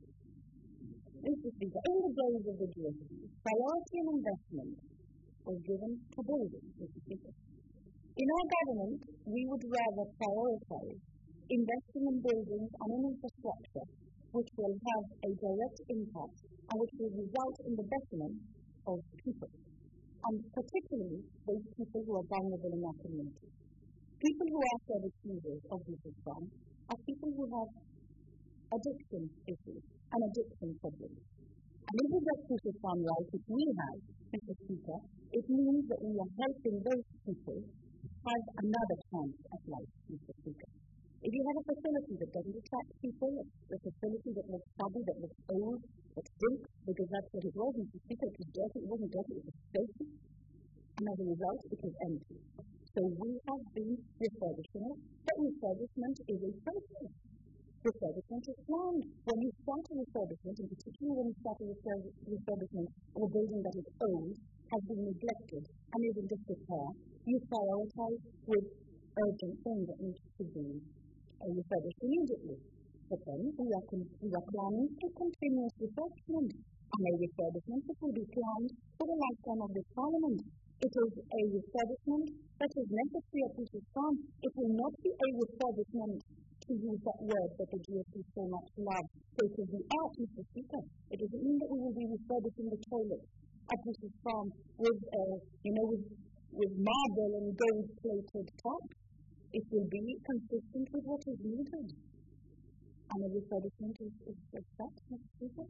Mister Speaker, in the days of the G M D, priority and investment was given to buildings, Mister Speaker. In our government, we would rather prioritize investing in buildings and in infrastructure which will have a direct impact and which will result in the betterment of people, and particularly those people who are vulnerable in our community. People who are service users of Bruce's farm are people who have addiction issues and addiction problems. And if we get Bruce's farm right, which we have, Mister Speaker, it means that we are helping those people have another chance at life, Mister Speaker. If you have a facility that doesn't attract people, a facility that looks stubby, that looks old, that stinks, because that's what it was, Mister Speaker, it was dirty, it wasn't dirty, it was filthy, and as a result, it was empty. So we have been refurbishing it, but refurbishment is a process. Refurbishment is planned. When you start a refurbishment, in particular when you start a refurbishment of a building that is old, has been neglected, and is in disrepair, you prioritize with urgent things that need to be uh, refurbished immediately. But then we are, con- we are planning a continuous refurbishment, and a refurbishment that will be planned for the lifetime of this Parliament. It is a refurbishment that is necessary at Bruce's farm. It will not be a refurbishment, to use that word that the G S P so much love, state of the art, Mister Speaker. It doesn't mean that we will be refurbishing the toilets at Bruce's farm with, uh, you know, with, with marble and gold-plated tops. It will be consistent with what is needed. And a refurbishment is, is, is that, Mister Speaker.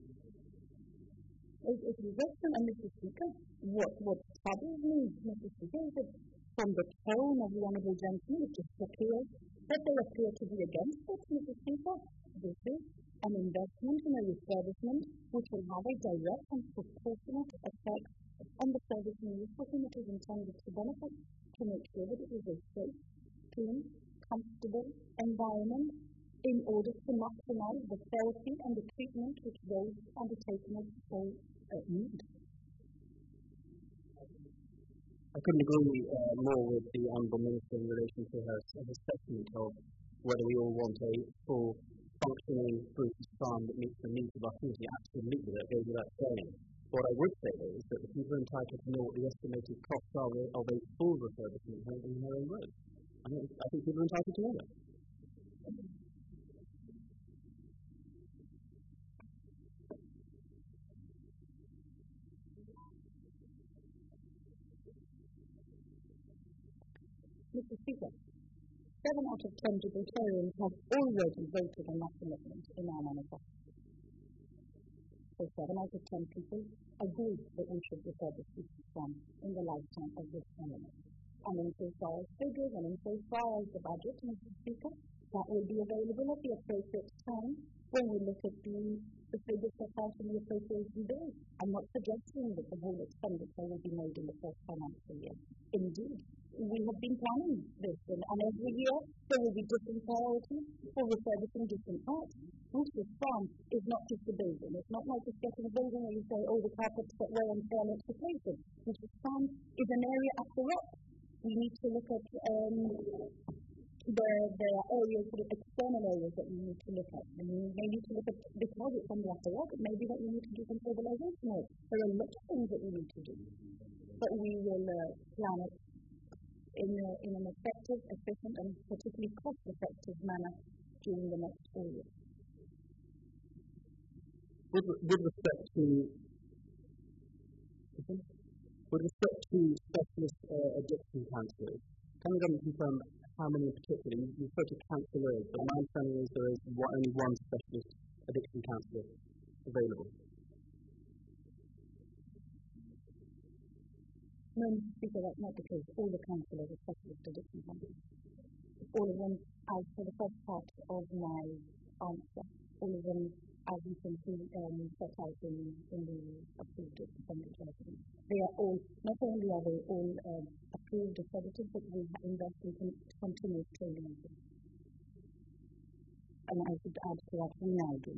It, it is excellent, and Mister Speaker, what, what troubles me, Mister Speaker, is that from the tone of the Honourable Gentleman, it just appears that they appear to be against it, Mister Speaker. This is an investment in a refurbishment which will have a direct and proportionate effect on the service used for whom it is intended to benefit, to make sure that it is a safe, clean, comfortable environment in order to maximize the therapy and the treatment which those undertaking it so uh, need. I couldn't agree uh, more with the Honourable Minister in relation to her, her assessment of whether we all want a full functioning Bruce's farm that meets the needs of our community? Absolutely, that goes without saying. What I would say, though, is that the people are entitled to know what the estimated costs are of a full refurbishment in their own words. I think, I think people are entitled to know that. Mister Speaker, seven out of ten Gibraltarians have already voted on that commitment in our manifesto. So seven out of ten people agree that we should refurbish Bruce's Farm in the lifetime of this parliament. And insofar as figures and insofar as the budget, Mister Speaker, that will be available at the appropriate time when we look at the, the figures set out in the appropriation bill. I'm not suggesting that the whole expenditure will be made in the first financial year. Indeed, we have been planning this, and, and every year there will be different priorities for refurbishing different parts. Bruce's Farm is not just a building. It's not like just getting a building where you say, oh, the carpets get wear and tear, let's replace it. Bruce's Farm is an area at the rock. We need to look at um, the, the areas, sort of external areas that we need to look at. And we may need to look at, because it's on the upper rock, it may be that we need to do some stabilization work. There are a lot of things that we need to do. But we will uh, plan it in, a, in an effective, efficient, and particularly cost-effective manner during the next four years. With, with respect to with respect to specialist uh, addiction counsellors, can the government confirm how many in particular? You, you refer to counsellors, but my understanding is there is one, only one specialist addiction counsellor available. No, Mister Speaker, that's not the case. All the counsellors are specialist addiction counsellors. All of them, as for the first part of my answer, all of them, as you can see, um, set out in, in the approved expenditure. They are all, not only are they all um, approved accredited, but we have invested in continuous training. And I should add to that, we now do.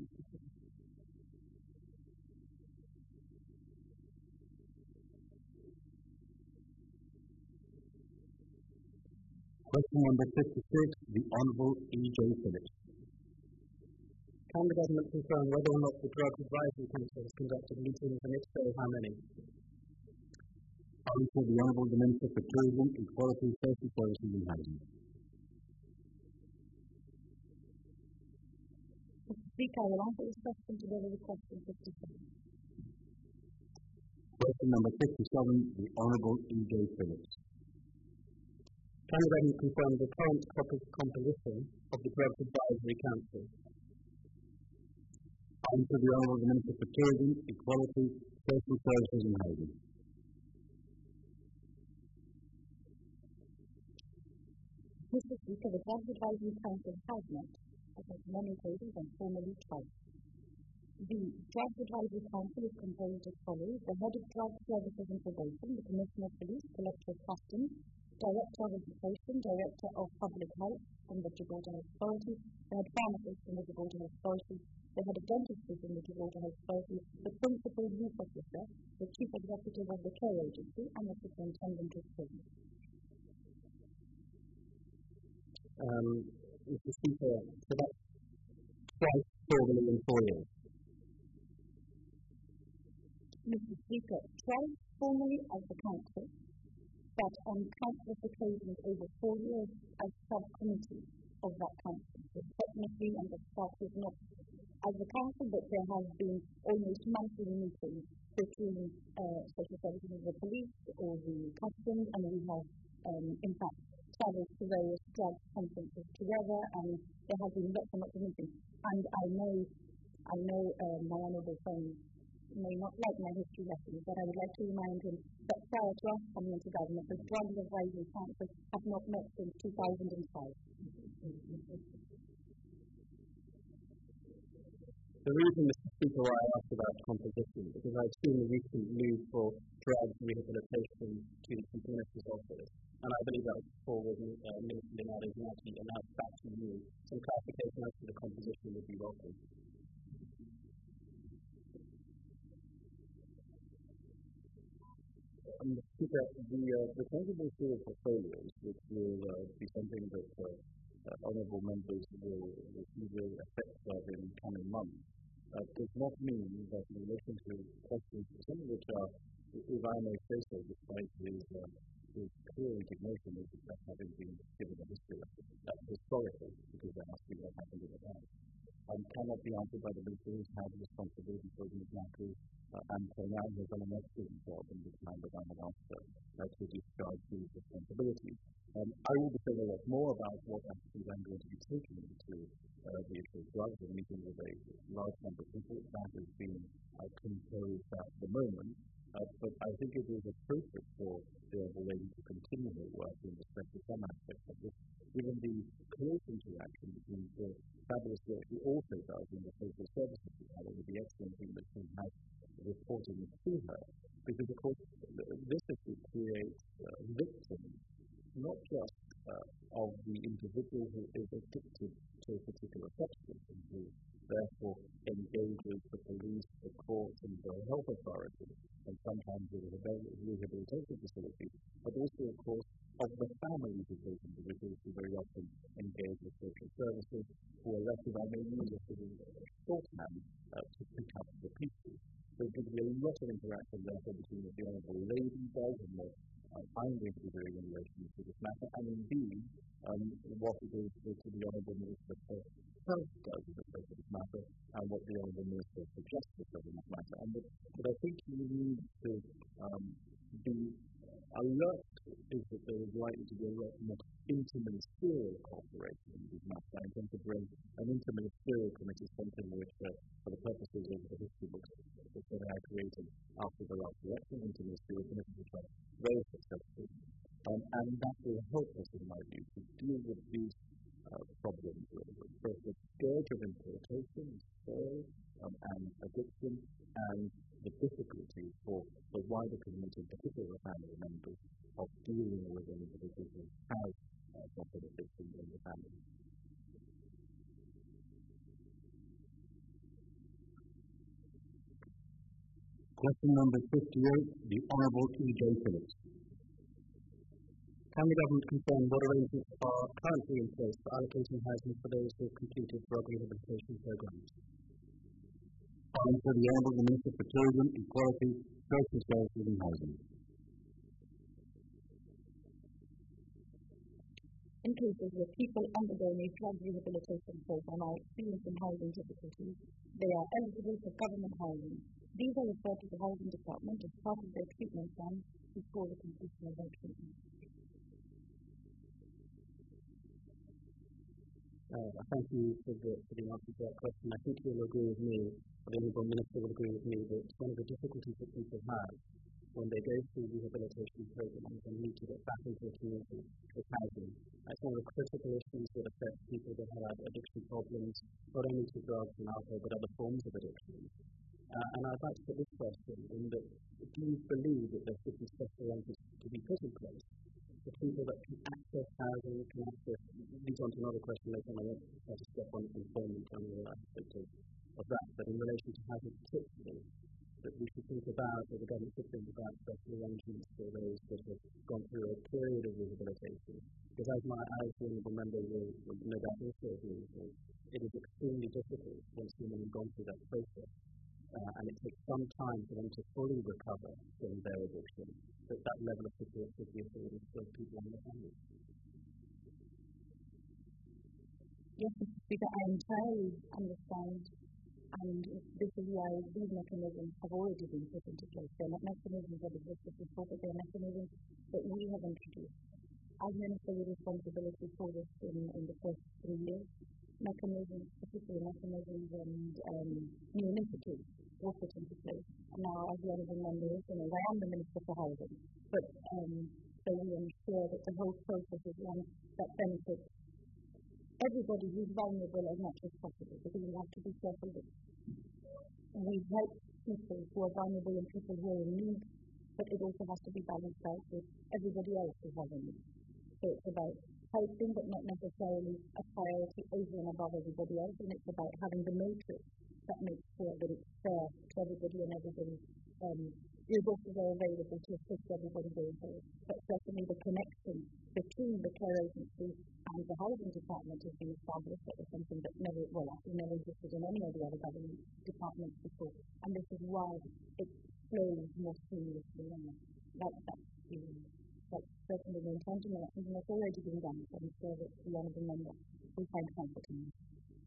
Question number fifty-six, the Honourable E J Phillips. Can the government confirm whether or not the Drug Advisory Council has conducted meetings, and if so, how many? Answer, the Honourable the Minister for Tourism, Equality, Social Policy and Housing. Mister Speaker, I will answer this question together with question fifty-seven. Question number fifty-seven, the Honourable E J Phillips. Can the government confirm the current composition of the Drug Advisory Council? Answer, the Honourable the Minister for Tourism, Equality, Social Services and Housing. Mister Speaker, the Drug Advisory Council has met, as has many occasions and formally twice. The Drug Advisory Council is composed as follows: the Head of Drug Services and Probation, the Commissioner of Police, Collector of Customs, Director of Education, Director of Public Health from the Gibraltar Health Authority, the Head Pharmacist from the Gibraltar Health Authority, the Head of Dentistry from the Gibraltar Health Authority, the Principal Youth Officer, the Chief Executive of the Care Agency, and the Superintendent of Prisons. Um, Mister Speaker, so that's twice formally in four years. Mister Speaker, twice formally as the Council, but on countless occasions over four years as subcommittee of that Council. So technically, and the staff is not as the Council, but there have been almost monthly meetings between uh, social services of the police or the customs, and we have, um, in fact, travelled to various drug conferences together, and there have been lots and lots of meetings. And I know, I know uh, my honourable friend may not like my history lessons, but I would like to remind him that prior to us coming into government, the Drug Advisory Council have not met since two thousand five. The reason, Mister Speaker, why I asked about composition, because I've seen the recent move for drug rehabilitation to the Chief Minister's office, and I believe that was forward uh, Minister Leonardo is actually announced back to you. Some clarification as to the composition would be welcome. Um, Speaker, the uh, the tangible sewer portfolios, which will uh, be something that uh, uh, honourable members will receive the effects of in coming months uh, does not mean that in relation to questions, some of which are, if I may say so, despite his, uh, his clear indignation of that having been given a history lesson, uh, historical, because they're asking what happened in the past, um, cannot be answered by the minister who's had responsibility for these matters, uh, and for now has done an excellent job in the time that I'm an answer uh, to discharge these responsibilities. Um, I will be saying a lot more about what actually I'm going to be taking into uh, the issue of drugs and meeting with a large number of people. That is being uh, composed at the moment. Uh, but I think it is appropriate for the Honourable Lady to continue her work in respect to some aspects of this, given the close interaction between the fabulous work she also does in the social services department with the excellent team that she has reporting to her. Because, of course, this issue creates uh, victims, not just uh, of the individual who is addicted to a particular substance and who therefore engages the police, the courts and the health authorities, and sometimes with a rehabilitation facility, but also, of course, of the families of those individuals who very often engage with social services, who are left, if I may use a sort of shorthand, uh, to pick up the pieces. So it gives me a lot of interaction, therefore, between what the Honourable Lady does and what uh, I'm going to be doing in relation to this matter, and indeed um, what it is that the Honourable Minister for Health does in respect to this matter, and what the Honourable Minister for Justice does in this matter. And that, but I think you need to um, be alert is that there is likely to be a lot more interministerial cooperation in these matters. I intend to bring an interministerial committee, something which, uh, for the purposes of the history books that I created after the last election, interministerial committee which are very successful. Um, and that will help us, in my view, to deal with these uh, problems, both the scourge of importation, sale, um, and addiction, and the difficulty for the wider community, in particular the family members, of dealing with an individual who has uh, suffered addiction in the family. Question number fifty-eight, the Honourable E J Phillips. Can the government confirm what arrangements are currently in place for allocating housing for those who have completed drug rehabilitation programs? Answer the Honourable Minister for Tourism, Equality, Social Services and Housing. In cases where people undergoing a drug rehabilitation program are experiencing housing difficulties, they are eligible for government housing. These are referred to the Housing Department as part of their treatment plan before the completion of their treatment. Uh, thank you for the, for the answer to that question. I think you'll agree with me, or the Honourable Minister will agree with me, that one of the difficulties that people have when they go through rehabilitation programs and need to get back into the community is housing. That's one of the critical issues that affect people that have had addiction problems, not only to drugs and alcohol, but other forms of addiction. Uh, and I'd like to put this question in that, do you believe that there should be special arrangements to be put in place for people that can access housing, can access, leads on to another question later on, I won't try to step on employment on the aspect of, of that, but in relation to housing particularly, that we should think about, or the government should think about special arrangements for those that have gone through a period of rehabilitation. Because as my as the Honourable Member will, will no doubt also agree with, it is extremely difficult once women have gone through that process. Uh, and it takes some time for them to fully recover from their addiction, that that level of support should be afforded to people and their families. Yes, Mister Speaker, I entirely understand, and this is why these mechanisms have already been put into place. They're not mechanisms that existed before, but they're mechanisms that we have introduced. As Minister with responsibility for this in, in the first three years, mechanisms, particular mechanisms and um, new initiatives were put into place. Now, as the Honourable Member is, you know, I am the Minister for Housing, but um, so we ensure that the whole process is one that benefits everybody who's vulnerable as much as possible, because we have to be careful that we help people who are vulnerable and people who are in need, but it also has to be balanced out with everybody else who has a need. So it's about helping, but not necessarily a priority over and above everybody else, and it's about having the matrix that makes sure that it's fair to everybody and everybody. Um, resources are available to assist everybody going forward. But certainly the connection between the care agency and the housing department it has been established that it's something that never, well, actually never existed in any of the other government departments before, and this is why it flows more seamlessly. And that, that's, the, that's certainly the intention, and that's something that's already been done, so I'm sure that the honourable member will find comfort in this.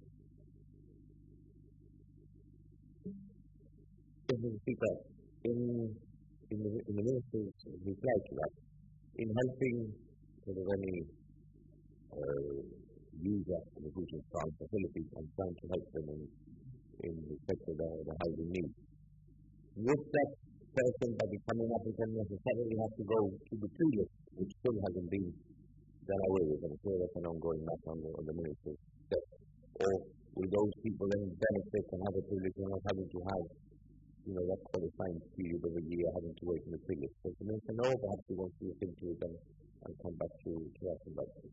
Mister Speaker, in, in, the, in the Minister's reply to that, in helping sort of any uh, user of the Future Farm facilities and trying to help them in, in respect of the, the housing needs, would that person that is coming up with them necessarily have to go to the pre-list, which still hasn't been done away with? I'm sure that's an ongoing matter on the, on the Minister's desk. Or will those people then benefit and have a privilege of not having to have, you know, that qualifying period of a year, having to wait in the privilege? So the Minister know, perhaps he wants to look into it and, and come back to, to us about it.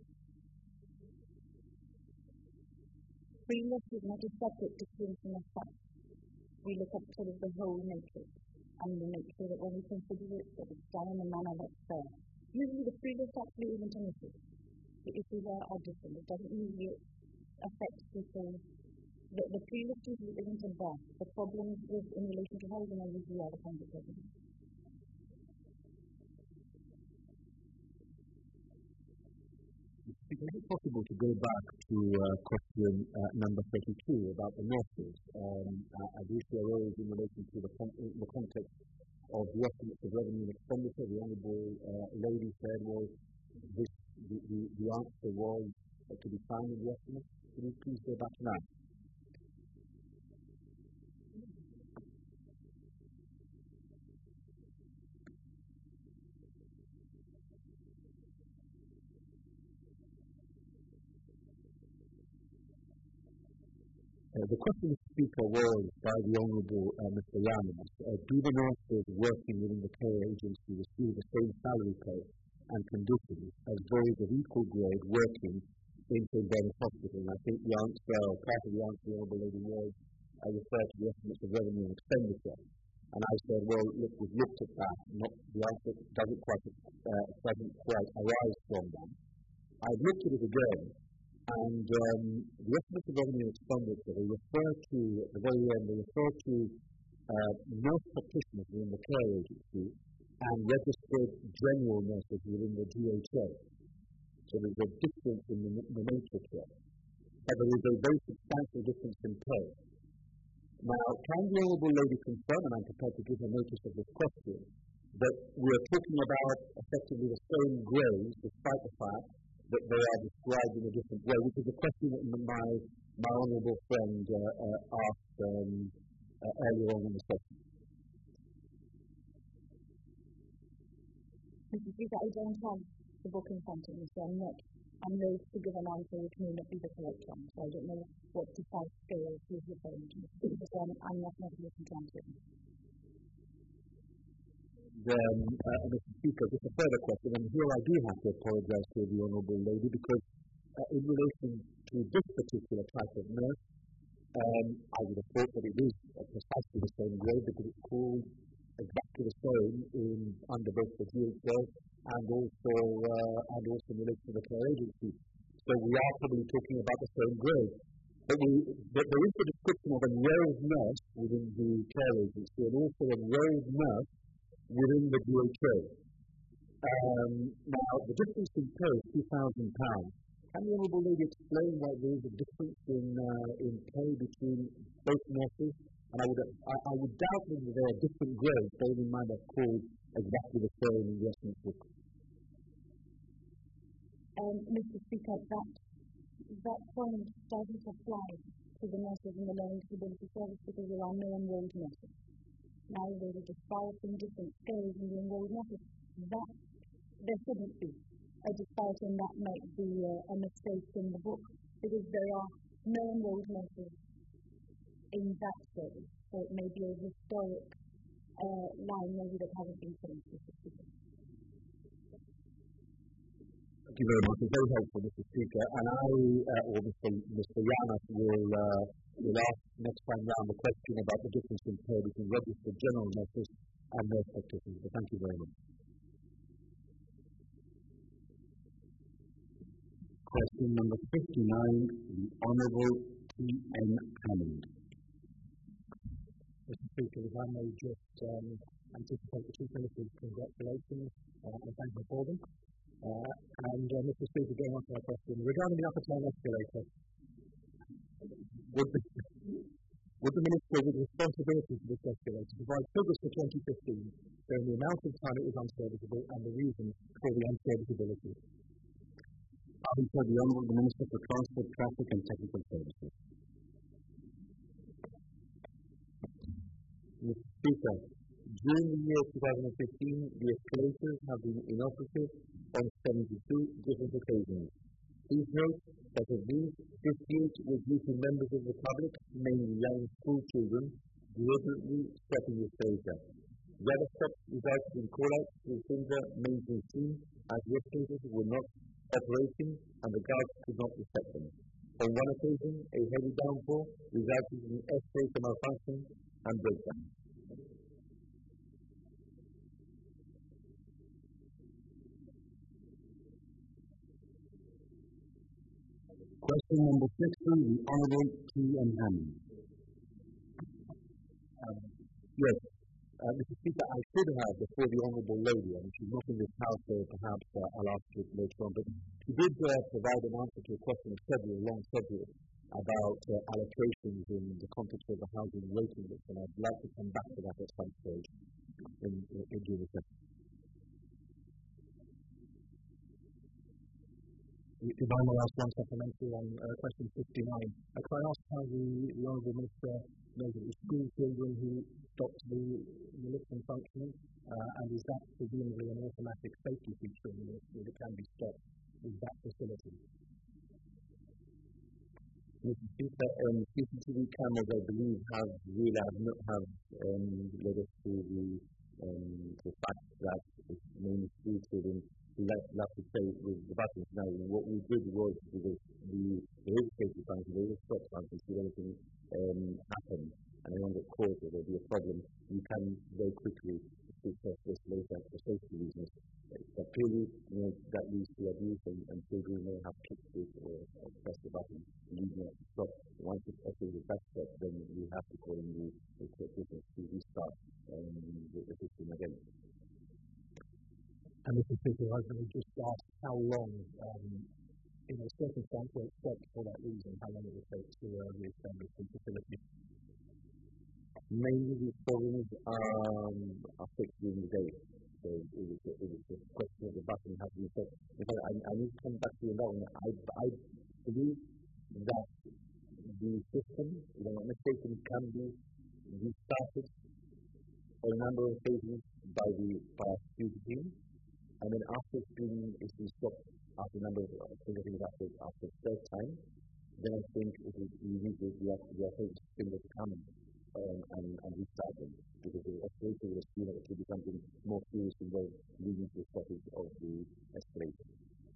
Pre-list is not a separate distinction of fact. We look at sort of the whole matrix, and we make sure that when we consider it, that it's done in a manner that's fair. Usually the pre-list actually isn't an issue. The issues are, are different. It doesn't usually affect people. The, the pre-list usually isn't a bar. The problems with, in relation to housing are usually other kinds of problems. Is it possible to go back to uh, question uh, number thirty-two about the nurses? Um, uh, as issue arose in relation to the, con- in the context of the estimates of revenue and expenditure. The Honourable uh, Lady said, well, this, the, the, the answer was uh, to be found in the estimate. Can you please go back to that? Uh, the question, Mister Speaker, was by the Honourable uh, Mister Ramos, uh, do the nurses working within the care agency receive the same salary pay and conditions as those of equal grade working in Saint Bernard's Hospital? And I think the answer, part of the answer, the Honourable Lady, was I referred to the estimates of revenue and expenditure. And I said, well, look, we've looked at that. Not, the answer doesn't quite, uh, doesn't quite arise from that. I've looked at it again. And um, the estimates of revenue and expenditure, they refer to, at the very end, they refer to uh, nurse practitioners within the care agency and registered general nurses within the G H A. So there's a difference in the, the matrix there. But there is a very substantial difference in pay. Now, can the Honourable Lady confirm, and I'm prepared to give her notice of this question, that we are talking about effectively the same grades, despite the fact that they are described in a different way, which is a question that my, my honourable friend uh, uh, asked um, uh, earlier on in the session. Mister Speaker, I don't have the book in front of me, so I'm not, I'm loath to give an answer which may not be the correct one, so I don't know what precise scale he's referring to, because um, I'm not going to listen to answer it. Um, uh, Mister Speaker, just a further question, and here I do have to apologise to the Honourable Lady, because uh, in relation to this particular type of nurse, um, I would have thought that it is uh, precisely the same grade, because it's called exactly the same in under both the G H A and also uh, and also in relation to the care agency. So we are probably talking about the same grade. But, we, but there is a description of a enrolled nurse within the care agency and also a enrolled nurse within the G H A. Um, now, the difference in pay is two thousand pounds. Can the Honourable Lady explain why there is a difference in uh, in pay between both nurses? And I would I, I would doubt that there are different grades, bearing in mind they're called exactly the same in the estimate book. Um, Mister Speaker, that that point doesn't apply to the nurses in the learning disability service because there are no enrolled nurses. Now there is a disparity in different scales in the enrolled nurses. That there shouldn't be. A disparity in that might be uh, a mistake in the book because there are no enrolled nurses in that service. So it may be a historic uh, line maybe that hasn't been changed. Thank you very much. It's very helpful, Mister Speaker. And I, uh, or Mister Mister Yanas, will, uh, will ask next time round the question about the difference in pay between registered general nurses and nurse practitioners. But thank you very much. Question number fifty-nine, the Honourable T N Hammond. Mister Speaker, if I may just um, anticipate the Chief Minister's congratulations uh, and thank him for them. Uh, and uh, Mister Speaker, going on to my question, regarding the upper town escalator, would the, would the Minister with responsibility for this escalator provide figures for twenty fifteen, showing the amount of time it was unserviceable and the reason for the unserviceability? I refer the Honourable Minister for Transport, Traffic and Technical Services. Mister Speaker, during the year twenty fifteen, the escalators have been inoperative on seventy-two different occasions. Please note that of these, fifty-eight were due to members of the public, mainly young school children, deliberately stopping the escalator. The other stops resulted in call-outs to the Finger maintenance team as the escalators were not operating and the guards could not reset them. On one occasion, a heavy downpour resulted in escalator malfunction and breakdown. Question number sixty, the Honourable T N Hammond. Um, yes, uh, Mister Speaker, I should have before the Honourable Lady, and she's not in this House, so perhaps uh, I'll ask it later on, but she did uh, provide an answer to a question of February, long February, about uh, allocations in the context of the housing waiting list, and I'd like to come back to that at some stage in, in, in due session. If I may ask one supplementary on uh, question fifty-nine, uh, can I ask how the, the Honourable Minister knows that the school children who stopped the, the lift from functioning, uh, and is that presumably an automatic safety feature in the lift that it can be stopped with that facility? Mister Speaker, um, C C T V cameras, I believe, have really have not have um, led us to the, um, the fact that it's mainly school children who like, like to play with the buttons. Now, what we did was, because the there is safety function, there is a stop function, should anything um, happen and anyone get caught or there'll be a problem, you can very quickly switch off this later for safety reasons. But clearly, you know, that leads to abuse and, and children may have kicked it or, or pressed the button, leaving it to stop. Once it's actually the back step, then we have to call in the equipment to restart um, the, the system again. And Mister Speaker, I was just ask how long, um, in a circumstance where it's stopped for that reason, how long it will take to uh, re-establish the facility? Mainly these problems um, are fixed during the day. So it is, it is a question of the button has to be set. In fact, I, I need to come back to you on that one. I, I believe that the system, if I'm not mistaken, can be restarted on a number of occasions by the by our security team. And then after it's been, it's been stopped after a number of, I think I think it's after, after the third time, then I think it is, we need to, we have, we have to spin the come um, and, and restart them. Because the escalator will assume that it will be something more serious involved leading to the stoppage of the escalator.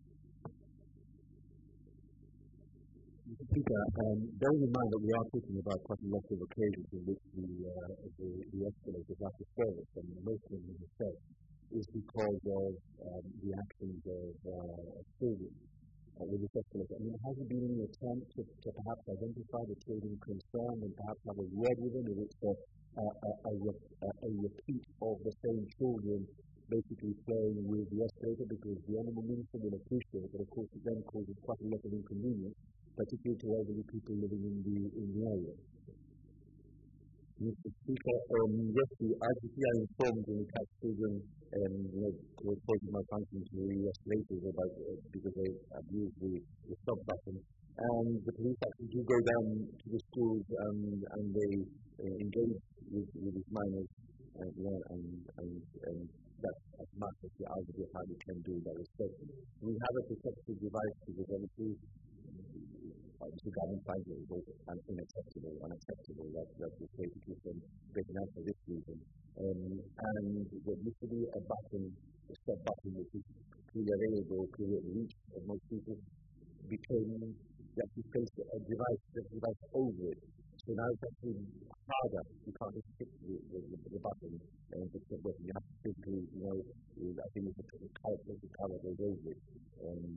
Mister Speaker, um, bearing in mind that we are talking about quite a lot of occasions in which the, uh, the, the escalators are to service, and most of them, as I said, is because of um, the actions of uh, children uh, with this escalator. I mean, has there been any attempt to, to perhaps identify the children concerned and perhaps have a word with them? Is it a, a, a, a, a repeat of the same children basically playing with the escalator? Because the Honourable Minister will appreciate that, of course, it then causes quite a lot of inconvenience, particularly to elderly people living in the, in the area. Mister Speaker, um, yes, the I G P are informed when we catch children um, you know, reporting malfunction to the escalators about, uh, because they abuse the, the stop button. And the police actually do go down to the schools um, and they uh, engage with, with these minors, uh, you know, and, and, and that's as much as the I G P apparently can do in that respect. We have a protective device because obviously the government finds it is also unacceptable, unacceptable that, that we say to keep them breaking out for this reason. Um, and there used to be a button, a stop button, which is clearly available, clearly at reach of most people, became that you place a device, a device over it. So now it's actually harder. You can't just hit the, the, the, the button and it's not working. You have to physically, you know, I think it's a cover, the cover goes over it. Um, so it's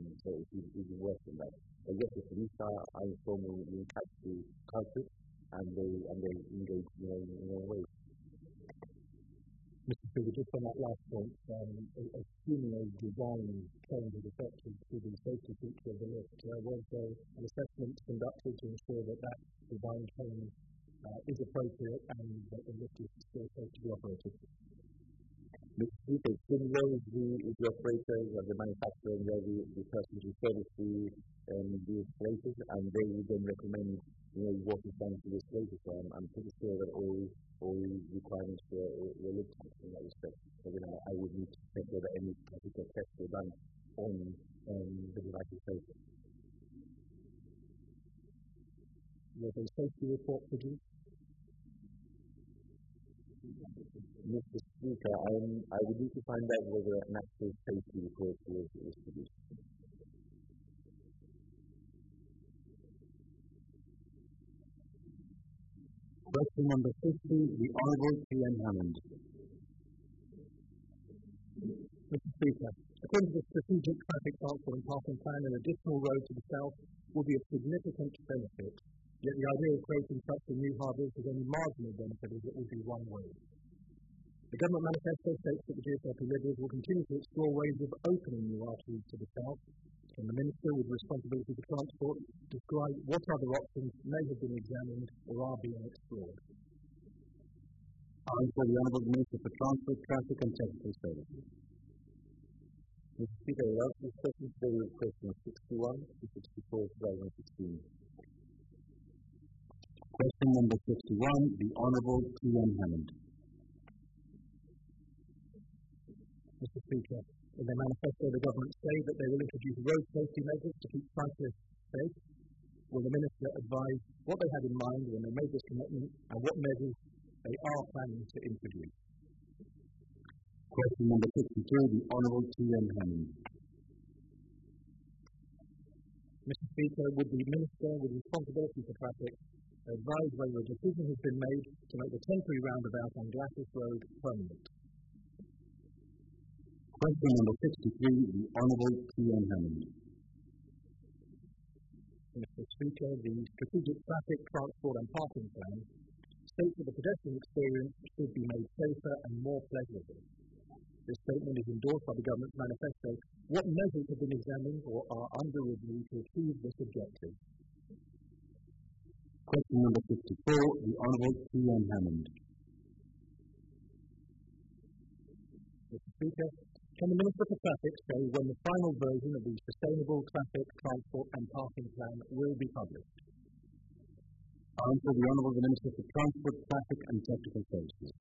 we, we've been working on that. But yes, the police are, are informed we we catch the culprits and they and they engage in their, in their ways. Mister Speaker, just on that last point, um, assuming a design change is effected to the safety feature of the lift, uh, was there an assessment conducted to ensure that that design change uh, is appropriate and that the lift is still safe to be operated? Mister Speaker, similar with the, with the operators and the manufacturer and the, the person who service the, um, the escalators, and they would then recommend, you know, what is done to the escalator. So I'm, I'm pretty sure that all all requirements were, were looked at in that respect. So then I, I would need to check whether any particular tests were done on um, the device itself. Was a safety report produced? Mister Speaker, um, I would need to find out whether an actual safety report was, was produced. Question number fifty, the Honourable T N Hammond. Mister Speaker, according to the Strategic Traffic Transport and Parking Plan, an additional road to the south will be of significant benefit, yet the idea of creating such a new harbour has only marginal benefit as it will be one way. The Government Manifesto states that the G S R P Liberals will continue to explore ways of opening new arteries to the south. Can the Minister with responsibility for transport describe what other options may have been examined or are being explored? I for the Honourable Minister for Transport, Traffic and Technical Services. Mister Speaker, I ask this question today with question sixty-one to sixty-four, two thousand sixteen. Question number fifty-one, the Honourable T N Hammond. Mister Speaker, in their manifesto, the government say that they will introduce road safety measures to keep cyclists safe. Will the Minister advise what they had in mind when they made this commitment and what measures they are planning to introduce? Question number fifty-two, the Honourable T N Hammond. Mister Speaker, would the Minister with responsibility for traffic advise whether a decision has been made to make the temporary roundabout on Glasses Road permanent? Question number sixty-three, the Honourable T N Hammond. Mister Speaker, the Strategic Traffic Transport and Parking Plan states that the pedestrian experience should be made safer and more pleasurable. This statement is endorsed by the Government's manifesto. What measures have been examined or are under review to achieve this objective? Question number fifty-four, the Honourable T N Hammond. Mister Speaker, can the Minister for Traffic say when the final version of the Sustainable Traffic, Transport and Parking Plan will be published? I answer the Honourable Minister for Transport, Traffic and Technical Services.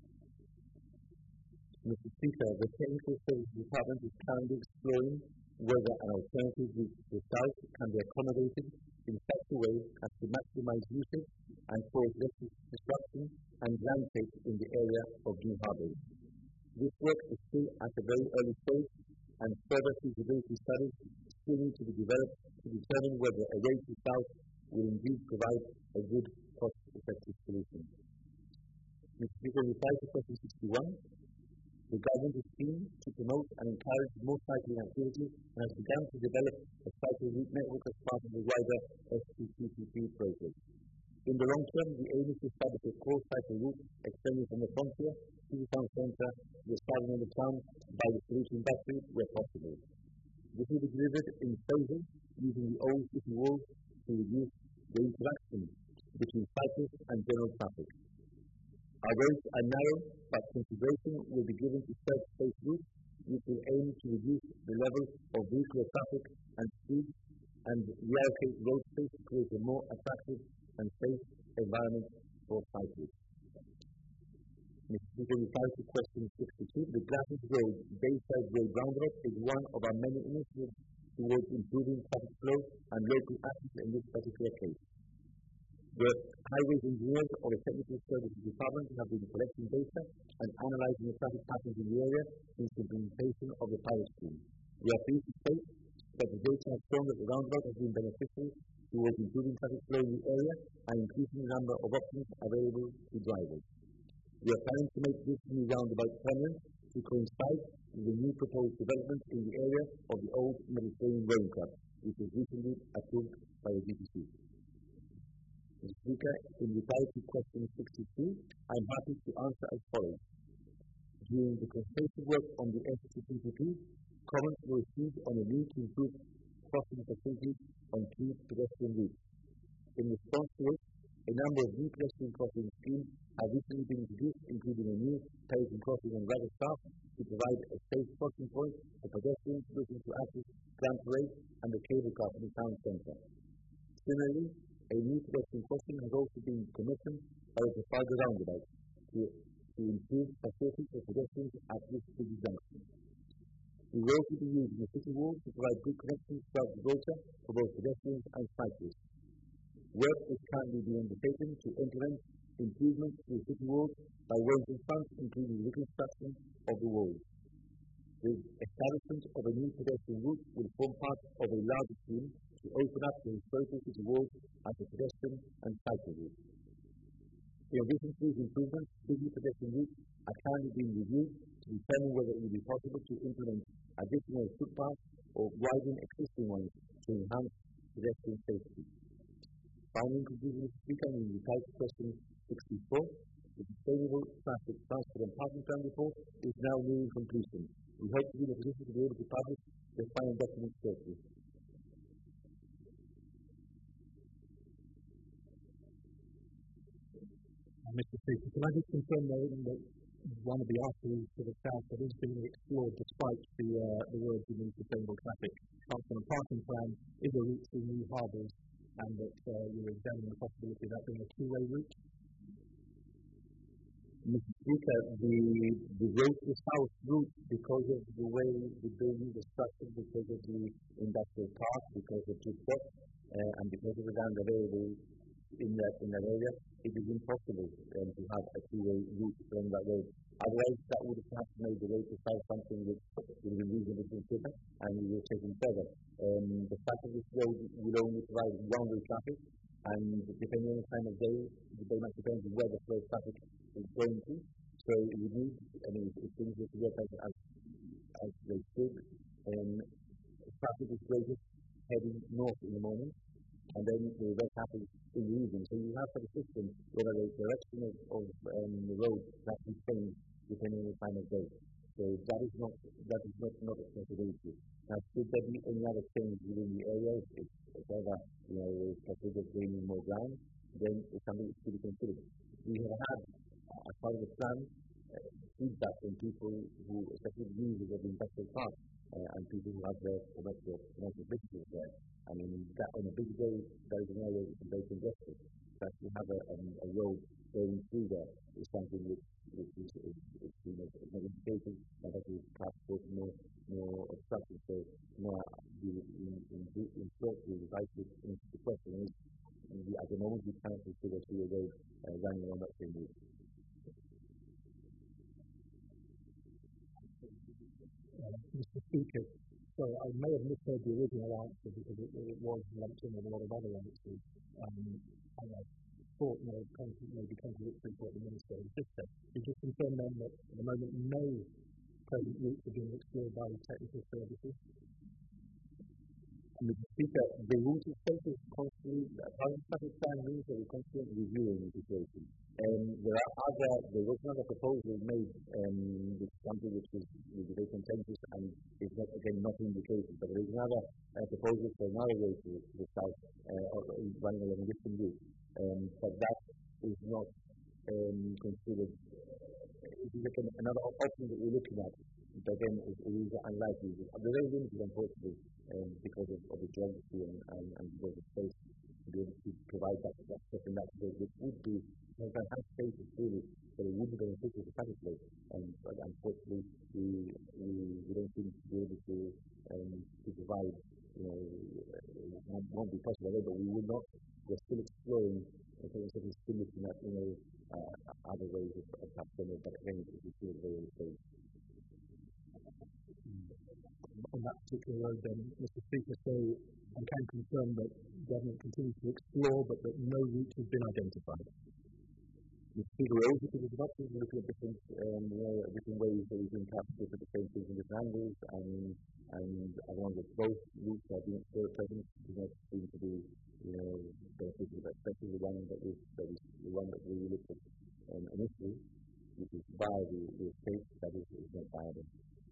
Mister Speaker, the Technical Services Department is currently exploring whether an alternative route to the south can be accommodated in such a way as to maximize usage and cause less disruption and landscape in the area of New Harbour. This work is still at a very early stage, and further feasibility studies still need to be developed to determine whether a way to south will indeed provide a good, cost-effective solution. Mister Speaker, in reply to question sixty-one, the government is keen to promote and encourage more cycling activity and has begun to develop a cycle route network as part of the wider S T C P P project. In the long term, the aim is to establish a core cycle route extending from the frontier to the town centre to the southern end of town by the Solution Battery where possible. This will be delivered in phases using the old city walls to reduce the interaction between cyclists and general traffic. Our roads are narrow, but consideration will be given to third-space routes, which will aim to reduce the level of vehicular traffic and speed and reallocate road space to create a more attractive and safe environment for cyclists. Mister Speaker, in reply to question sixty-two, the Glasses Road Bayside Road Roundabout is one of our many initiatives towards improving traffic flow and local access in this particular case. The highways engineers or the technical services department have been collecting data and analysing the traffic patterns in the area since the implementation of the pilot scheme. We are pleased to state that the data has shown that the roundabout has been beneficial towards improving traffic flow in the area and increasing the number of options available to drivers. We are planning to make this new roundabout permanent to to coincide with the new proposed development in the area of the old Mediterranean Rowing Club, which was recently approved by the G P C. Mister Speaker, in reply to question sixty-two, I am happy to answer as follows. During the consultative work on the S C P P P, comments were received on a need to improve crossing facilities on key pedestrian routes. In response to it, a number of new pedestrian crossing schemes have recently been introduced, including a new pedestrian crossing on Ragged Staff to provide a safe crossing point for pedestrians looking to access Grand Parade and the cable car in the town centre. Similarly, a new pedestrian crossing has also been commissioned by the Trafalgar roundabout to, to improve facilities for pedestrians at this busy junction. We will also be using the city walls to provide good connections throughout the Volta for both pedestrians and cyclists. Work is currently being undertaken to implement improvements to the city walls by ways and funds, including reconstruction of the walls. The establishment of a new pedestrian route will form part of a larger scheme to open up the historical city walls as a pedestrian and cycle route. In addition to these improvements, busy pedestrian routes are currently being reviewed to determine whether it will be possible to implement additional footpaths or widen existing ones to enhance pedestrian safety. Finally, in conclusion, Mister Speaker, in reply to question sixty-four, the Sustainable Traffic Transport and Parking Plan report is now nearing completion. We hope to be in a position to be able to publish the final document shortly. Mister Speaker, can I just confirm though that one of the arteries to the south that is being explored despite the, uh, the words in the Sustainable Traffic Transport and Parking Plan is a route through New Harbours, and that uh, you're examining the possibility of that being a two-way route? Mister Speaker, the, the road to the south route, because of the way the building is structured, because of the industrial park, because of the port, uh, and because of the land available in that, in that area, it is impossible um, to have a two-way route along that road. Otherwise, that would have perhaps made the road to south something which would have been reasonable to consider, and we will take it further. Um, the fact that this road will only provide one-way traffic, and depending on the time of day, it very much depends on where the flow of traffic is going to. So we need, I mean, if things were to work as, as, as they should, um, traffic is greatest heading north in the morning, and then the reverse happens in the evening. So you have for the system whether the direction of, of um, the road that can change depending on the time of day. So that is not that is not, not a possibility. Now, should there be any other change within the area, if, if ever you know is considered gaining more ground, then it's something that should be considered. We have had, uh, as part of the plan, uh, feedback from people who, especially users of the industrial park, uh, and people who have their commercial commercial businesses there. I mean, that on a big day, that is an area which is very congested. That to have a, um, a road going through there is something which, which is, is, is, you know, is not indicated, and that is perhaps causing more, more obstruction. So, now, the, in, in, in short, the advice is, the question is, we, at the moment, we cannot consider through a road uh, running on that same route. Uh, Mister Speaker, so I may have misheard the original answer because it, it was lumped in with a lot of other answers. Um, and I thought may maybe contradictory to what the Minister has just said. You just confirm then that at the moment no present routes are being explored by the technical services? Mister Speaker, the route itself is constantly, how the traffic plan means that we're constantly reviewing the situation. Um, there are other, there was another proposal made, um, which is something which is, is very contentious and is not, again, not indicated, but there is another uh, proposal for another way to, to the south, uh, or running along a different route. Um, but that is not um, considered, it is like an, another option that we're looking at, but again, it, it is unlikely. They're very limited, unfortunately, um, because of, of the geography and, and, and the space to be able to provide that, that second that which would be a fantastic space really, but it would be beneficial to traffic flow. Um, but unfortunately, we, we, we don't seem to be able to, um, to provide, you know, it won't, won't be possible, but we will not, we're still exploring, I think we're still looking at, you know, uh, other ways of, of capturing it, but again, it is still very early stage. On that particular road then, Mister Speaker, so I can confirm that government continues to explore but that no route has been identified. Mister Speaker, we're always looking at different options and looking at different, um, you know, different ways that we can capture the same things in different angles, and and as long as both routes are being still present, does not seem to be, you know, beneficial, especially the one that is that is the one that we looked at um, initially, which is via the, the estate, that is, is not viable.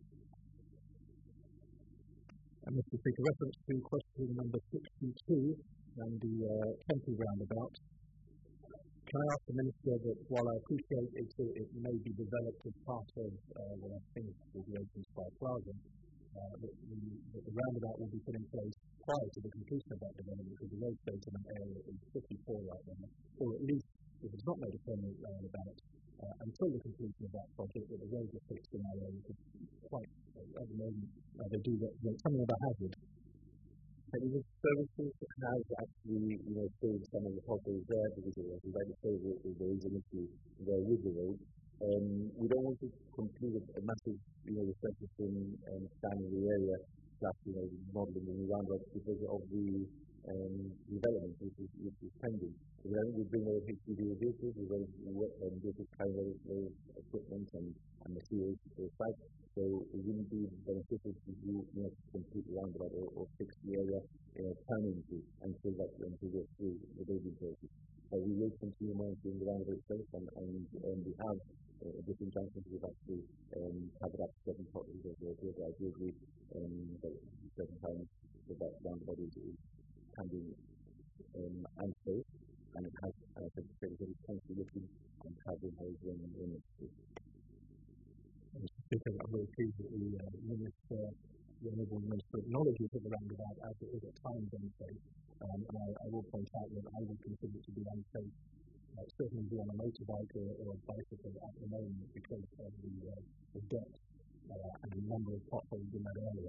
And Mister Speaker, reference to question number sixty-two and the uh, Kempi roundabout. Can I ask the Minister that while I appreciate it, it may be developed as part of uh, what I think will be Open Sky Plaza, uh, that, the, that the roundabout will be put in place prior to the completion of that development, because the road state in that area is fifty-four right now, or at least if it's not made a permanent roundabout uh, until the completion of that project, that the roads are fixed in that area, because quite uh, at the moment uh, they do represent something of a hazard. And even services has actually, you know, saved some of the potholes there, because as you rightly say, there is an issue there with the road. Um, we don't want to complete a massive, you know, resurfacing and scanning the area, plus, you know, modelling the new roundabout because of the um, development which is, which is pending. So then we bring our H G V vehicles, we will work on vehicles carrying those, those equipment and, and materials to the site. So it wouldn't be beneficial to do, you know, complete the roundabout or, or fix the area uh, permanently until that until we get through the building process. So we will continue monitoring the roundabout itself, and, and, and we have uh, different junctions we've actually um, covered up certain properties of the field. I do agree um, that certain times that that roundabout is, is can be um, unsafe, and it has uh, the secretary constantly looking and covering holes when when it's Mister Speaker, I'm very pleased that the uh, Minister, the Honourable Minister, acknowledges that the roundabout as it is at times unsafe. Um, and I, I will point out that I would consider it to be unsafe, uh, certainly be on a motorbike or, or a bicycle at the moment because of the, uh, the depth uh, and the number of potholes in that area.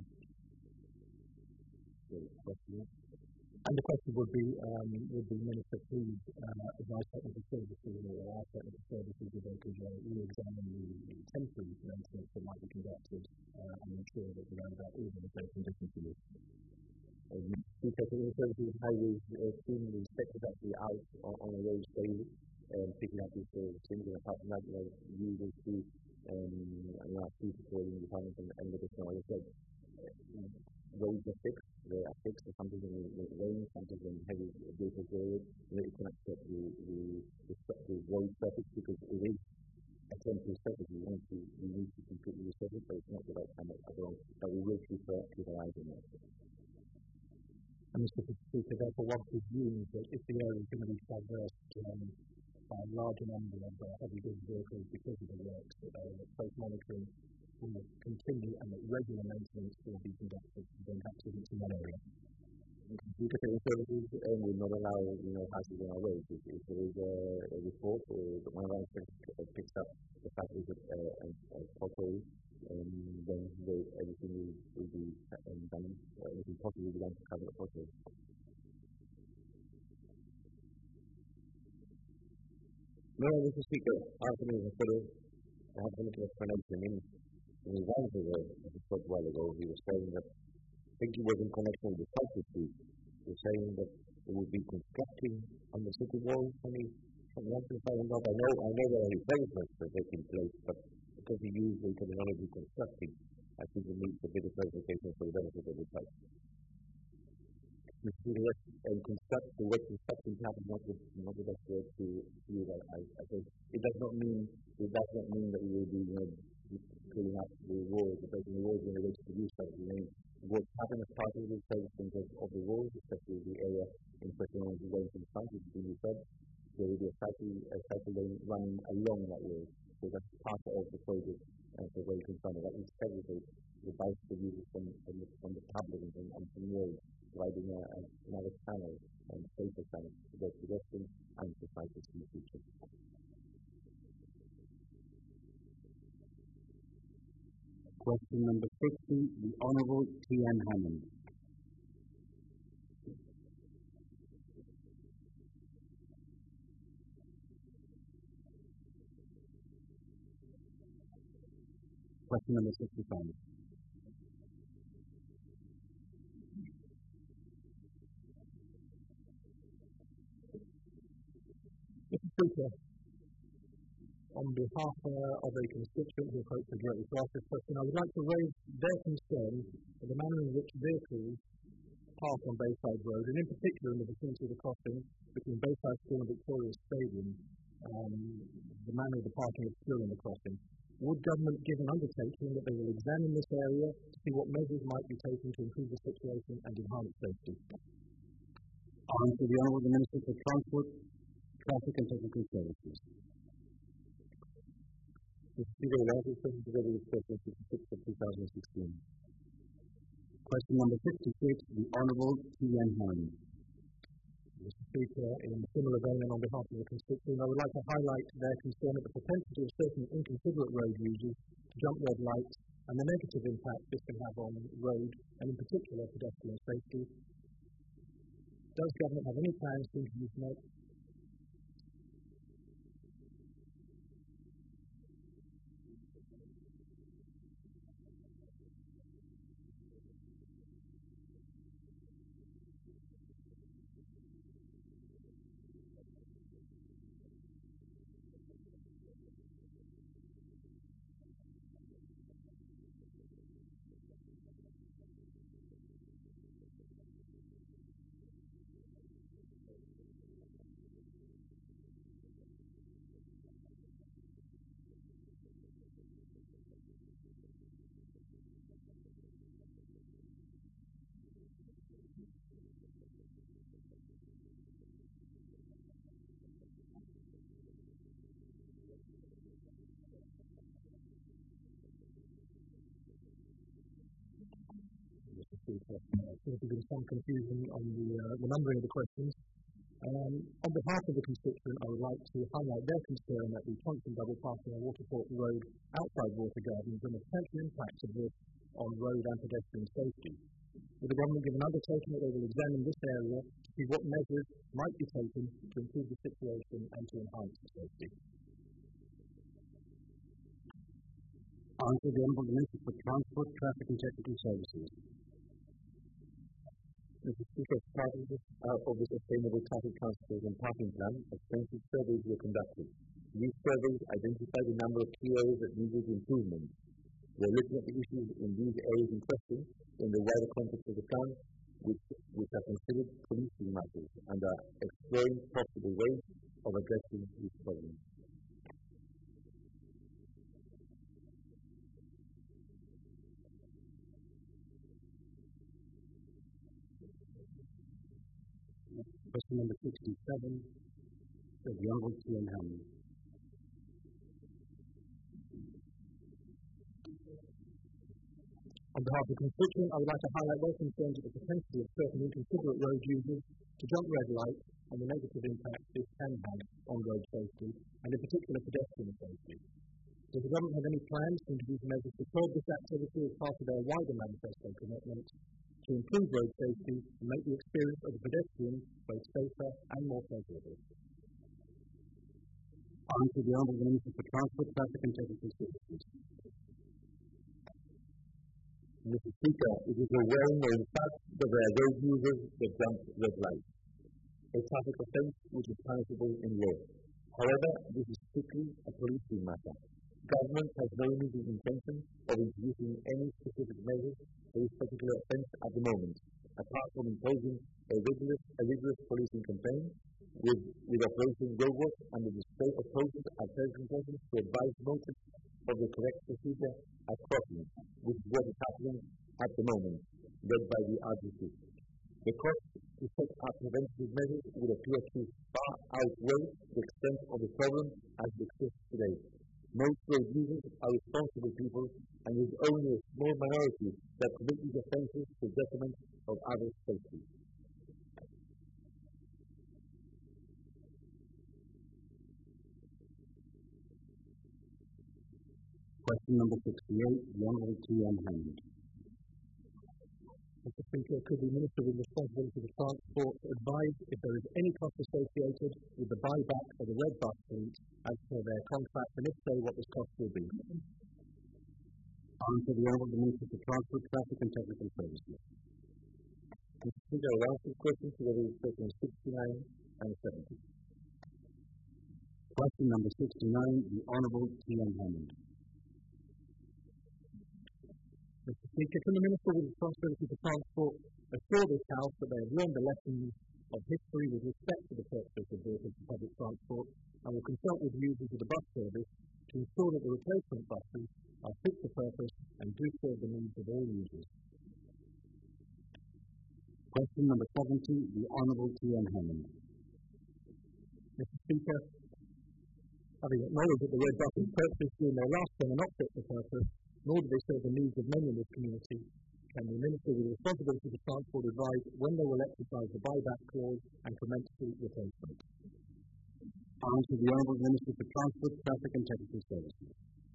And the question would be, um, would the Minister please uh, advise technical services or our technical services if they could uh, re-examine the, the temporary maintenance that might be conducted uh, and ensure that the roundabout is in a safe condition for use. The technical services highways uh, team is expected actually out on, on a road daily, um, picking up these uh, things, and apart from that, you know, users to um, allow people to in the department and, and let us know. As I said, uh, roads are fixed, they are fixed, and sometimes when it rains, sometimes when heavy vehicles go in, you can accept the, the, the, the road surface because it is a temporary surface. We want to, we need to completely resurface, but it's not the right time at all. But we will keep, uh, keep our eyes on that. And Mister Speaker, therefore, one presumes that if the area is going to be traversed um, by a larger number of uh, heavy goods vehicles because of the works, that uh, close monitoring will continue and that regular maintenance will be conducted to bring accidents in that area. The technical services um, will not allow, you know, hazards on our roads. If, if there is a, a report or one of our inspectors picks up the fact that there's a, a, a pothole, um, then they, everything will, will be um, done, uh, everything possible will be done to cover the pothole. No, Mister Speaker, Anthony has put a, I have a little explanation in, in his answer there, as he spoke a while ago. He was saying that, I think he was in connection with the Cycle Street. He was saying that they would be constructing on the city walls. Any, something else to find out. I know, I know there are replacements that are taking place, but because he used the terminology constructing, I think it needs a bit of clarification for the benefit of the site. And construct, the word constructing is not the, not the best word to use. I, I think it does not mean, it does not mean that we will be, you know, filling up the walls, the breaking the walls in a way to produce that. I mean, what's happened as part of the replacement of, of the walls, especially the area in question on the way from the front, which is being said, there will be a cycle, a cycle lane running along that wall. So that's part of the project, and so very concerned that we segregate the bicycle users from, from the, from the public and, and from the road, providing a, a, another channel and safer channel to both pedestrians and for cyclists in the future. Question number sixty, the Honourable T N Hammond. Question number sixty-five. Mister Speaker, on behalf uh, of a constituent who hopefully directly to ask this question, I would like to raise their concern for the manner in which vehicles park on Bayside Road, and in particular in the vicinity of the crossing between Bayside School and Victoria Stadium, um, the manner of the parking obscuring the crossing. Would government give an undertaking that they will examine this area to see what measures might be taken to improve the situation and enhance safety? On to the Honourable Minister for Transport, Traffic and Technical Services. Mister Speaker, the last question together with question fifty-six of two thousand sixteen. Question number fifty-six, the Honourable T N Hand. Mister Speaker, in similar vein and on behalf of the constituent, I would like to highlight their concern at the propensity of certain inconsiderate road users to jump red lights and the negative impact this can have on road and in particular pedestrian safety. Does government have any plans to introduce no There seems to have been some confusion on the, uh, the numbering of the questions. Um, on behalf of the constituent, I would like to highlight their concern at the constant double parking on Waterport Road outside Water Gardens and the potential impacts of this on road and pedestrian safety. Will the government give an undertaking that they will examine this area to see what measures might be taken to improve the situation and to enhance the safety? Answer the Honourable Minister for Transport, Traffic and Technical Services. Mister Speaker, as part of the, uh, of the Sustainable Traffic Transport and Parking Plan, extensive surveys were conducted. These surveys identified a number of key areas that needed improvement. We are looking at the issues in these areas in question in the wider context of the plan, which, which are considered policing matters and are exploring possible ways of addressing these problems. Question number sixty-seven, the Honourable T N Hammond. On behalf of the constituent, I would like to highlight their concerns at the propensity of certain inconsiderate road users to jump red lights and the negative impact this can have on road safety and in particular pedestrian safety. Does the government have any plans to introduce measures to curb this activity as part of their wider manifesto commitment to improve road safety and make the experience of the pedestrian both safer and more pleasurable? Answer the Honourable Minister for Transport, Traffic and Technical Services. Mister Speaker, it is a well-known fact that there are road users that jump red lights, a traffic offence which is punishable in law. However, this is strictly a policing matter. Government has no immediate intention of introducing any specific measures for this particular offence at the moment, apart from imposing a rigorous, a rigorous policing campaign with, with Operation Roadwork and the display of posters at certain persons to advise motorists of the correct procedure at crossings, which is what is happening at the moment, led by the R G C. The cost to set up preventative measures would appear to far outweigh the extent of the problem as it exists today. Most road users are responsible people, and it is only a small minority that commit these offences to the detriment of others' safety. Question number sixty-eight, the Honourable T N Hammond. Mister Speaker, could the Minister with responsibility for transport advise if there is any cost associated with the buyback of the red bus fleet as per their contract, and if so, what this cost will be? Answer the Honourable Minister for Transport, Traffic and Technical Services. Mister Speaker, I will answer the question together with questions sixty-nine and seventy. Question number sixty-nine, the Honourable T M Hammond. Mister Speaker, can the Minister with responsibility for transport assure this House that they have learned the lessons of history with respect to the purchase of vehicles for public transport and will consult with users of the bus service to ensure that the replacement buses are fit for purpose and do serve the needs of all users? Question number seventy, the Honourable T M Hammond. Mister Speaker, having acknowledged that the red buses purchased during their last term are not fit for purpose, nor do they serve the needs of many in this community, can the Minister with responsibility for transport advise when they will exercise the buyback clause and commence the replacement? Answer the Honourable Minister for Transport, Traffic and Technical Services.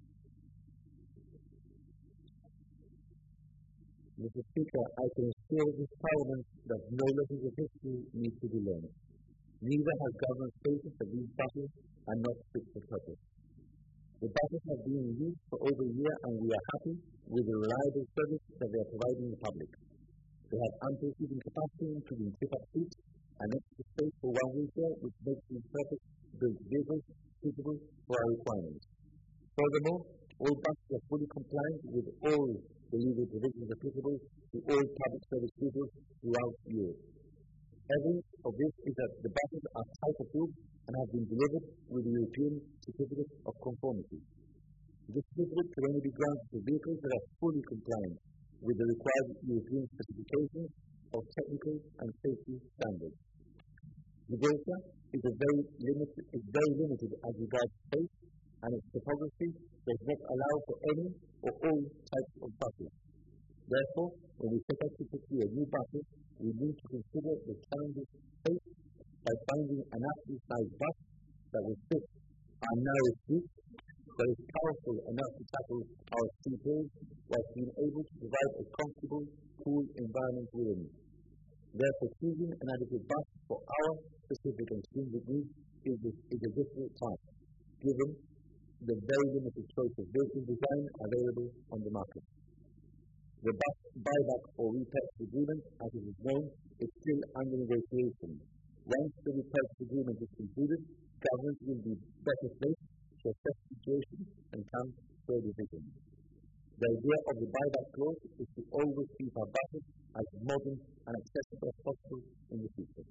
Mister Speaker, I can assure this Parliament that no lessons of history need to be learned. Neither has government stated that these buses are not fit for purpose. The buses have been in use for over a year and we are happy with the reliable service that they are providing the public. They have ample seating capacity, including tip-up seats and extra space for one wheelchair, which makes these purpose-built vehicles suitable for our requirements. Furthermore, all buses are fully compliant with all the legal provisions applicable to all public service vehicles throughout Europe. Evidence of this is that the buses are type approved and have been delivered with the European Certificate of Conformity. This certificate can only be granted to vehicles that are fully compliant with the required European specifications of technical and safety standards. The Volta is, a very limited, is very limited as regards space, and its topography does not allow for any or all types of buses. Therefore, when we set out to procure new buses, we need to consider the challenges faced by finding an aptly sized bus that will fit our narrow streets, that is powerful enough to tackle our steep hills, while being able to provide a comfortable, cool environment within. Therefore, choosing an adequate bus for our specific and stringent needs is a, is a difficult task, given the very limited choice of vehicle design available on the market. The bus buyback or repurchase agreement, as it is known, is still under negotiation. Once the repurchase agreement is concluded, government will be better placed to assess the situation and come to a decision. The idea of the buyback clause is to always keep our buses as modern and accessible as possible in the future.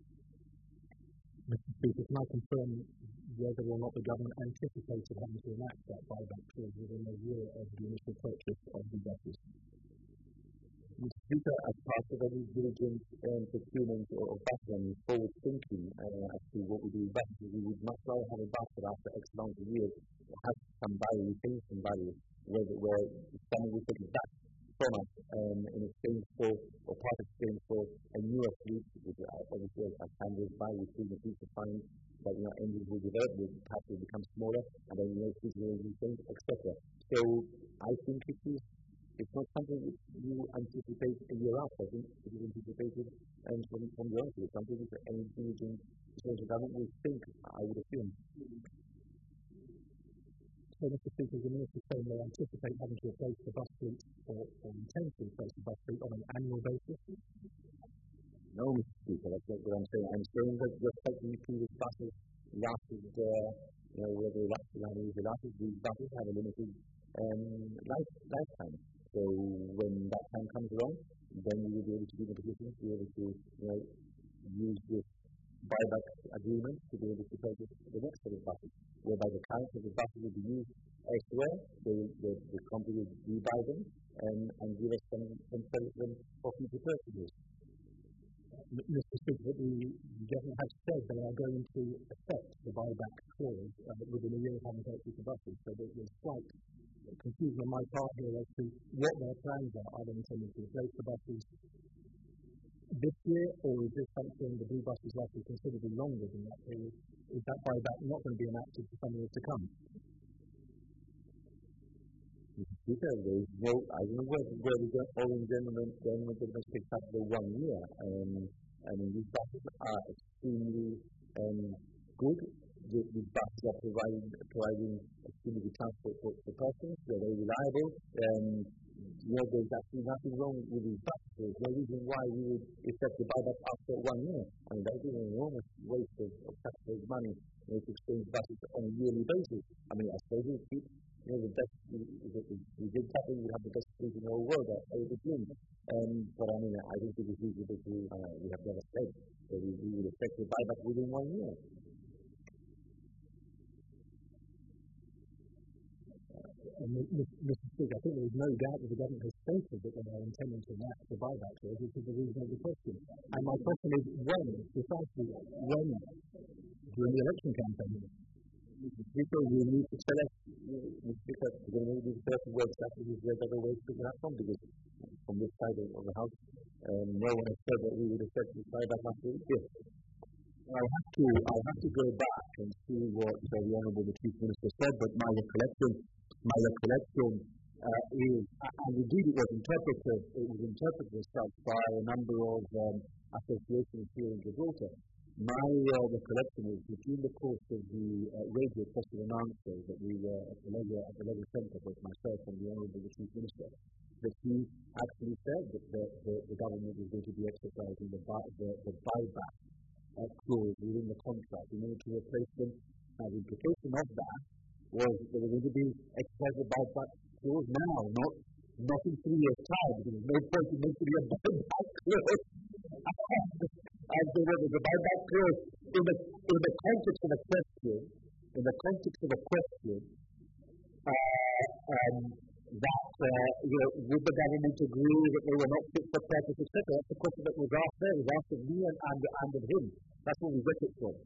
Mister Speaker, can I confirm whether or not the government anticipated having to enact that buyback clause within a year of the initial purchase of the buses? Mister Speaker, as part of any diligent um, procurement or, or bus and forward thinking uh, as to what we do with buses, we would much rather have a bus that after X amount of years has some value, retain some value, where, where someone will take it back from us um, in exchange for, or part exchange for a newer fleet, which uh, obviously as time goes by, we see the future find that you know, engines will develop, will perhaps will become smaller, and then you know, future will change, et cetera. So I think it is It's not something that you anticipate a year after. I think it is anticipated and from, from the onset. It's something that any diligent the government will think, I would assume. So, Mister Speaker, the Minister saying they anticipate having to replace the bus fleet or, or intend to replace the bus fleet on an annual basis? No, Mister Speaker, that's not what I'm saying. I'm saying that respecting the previous buses lasted, uh, you know, whether they lasted how many they lasted, these buses have a limited um, life, lifetime. So when that time comes along, then we will be able to be in a position to be able to you know, use this buyback agreement to be able to purchase the next set of buses, whereby the current set of buses will be used elsewhere, the, the, the company will rebuy them and, and give us some, some sell them for future purchases. Mister Speaker, the government has said they are going to affect the buyback clause uh, within a year of having purchased the buses, so there's slight confusion on my part here as to what their plans are. Are they intending to replace the buses this year, or is this something the blue bus is likely considerably longer than that period? Is that buyback not going to be enacted for some years to come? Mister Speaker, there is no, I don't know where, where the Orange Gentleman Government picked up the one year. Um, I mean, these buses are extremely um, good. The, the buses are providing, providing extremely good transport for, for persons. They're very reliable. Um, you know, there's actually nothing wrong with these buses. There's no reason why we would effect the buyback after one year. I mean, that would be an enormous waste of, of taxpayers' money. You know, to exchange buses on a yearly basis. I mean, I suppose we keep, you know, the best, if we did that, we would have the best fleet in the whole world, I would assume. Um, but I mean, I don't think it's reasonable to, uh, we have never said that we, we would expect to buy back within one year. And Mister Speaker, I think there is no doubt that the government has stated that they are intending to enact the buyback clause, which is the reason of the question. And my question is, when, precisely when, during the election campaign? People will need to tell us, because they may be the first words that we will get other ways to that from, because from this side of the House, um, no one has said that we would expect to buy back after this year. I'll have to, I'll have to go back and see what uh, the Honourable the Chief Minister said, but my recollection, my recollection uh, is, and indeed it was interpreted, it was interpreted as such by a number of um, associations here in Gibraltar. My uh, recollection is between the course of the uh, radio question and answer that we were at the leisure, at the leisure centre, both myself and the Honourable the Chief Minister, that he actually said that the, the, the government was going to be exercising the, buy, the, the buyback Uh, clause within the contract in order to replace them. Now, the implication of that was that there was going to be exercised a buyback clause now, not, not in three years' time, because there's no point in making a buyback clause. And so there was a buyback clause in the, in the context of a question, in the context of a question, uh, um, that, uh, you know, would the government agree that they were not fit for purpose, et cetera. That's the question that was asked there, was asked of me and, and, and of him. That's what we get it from.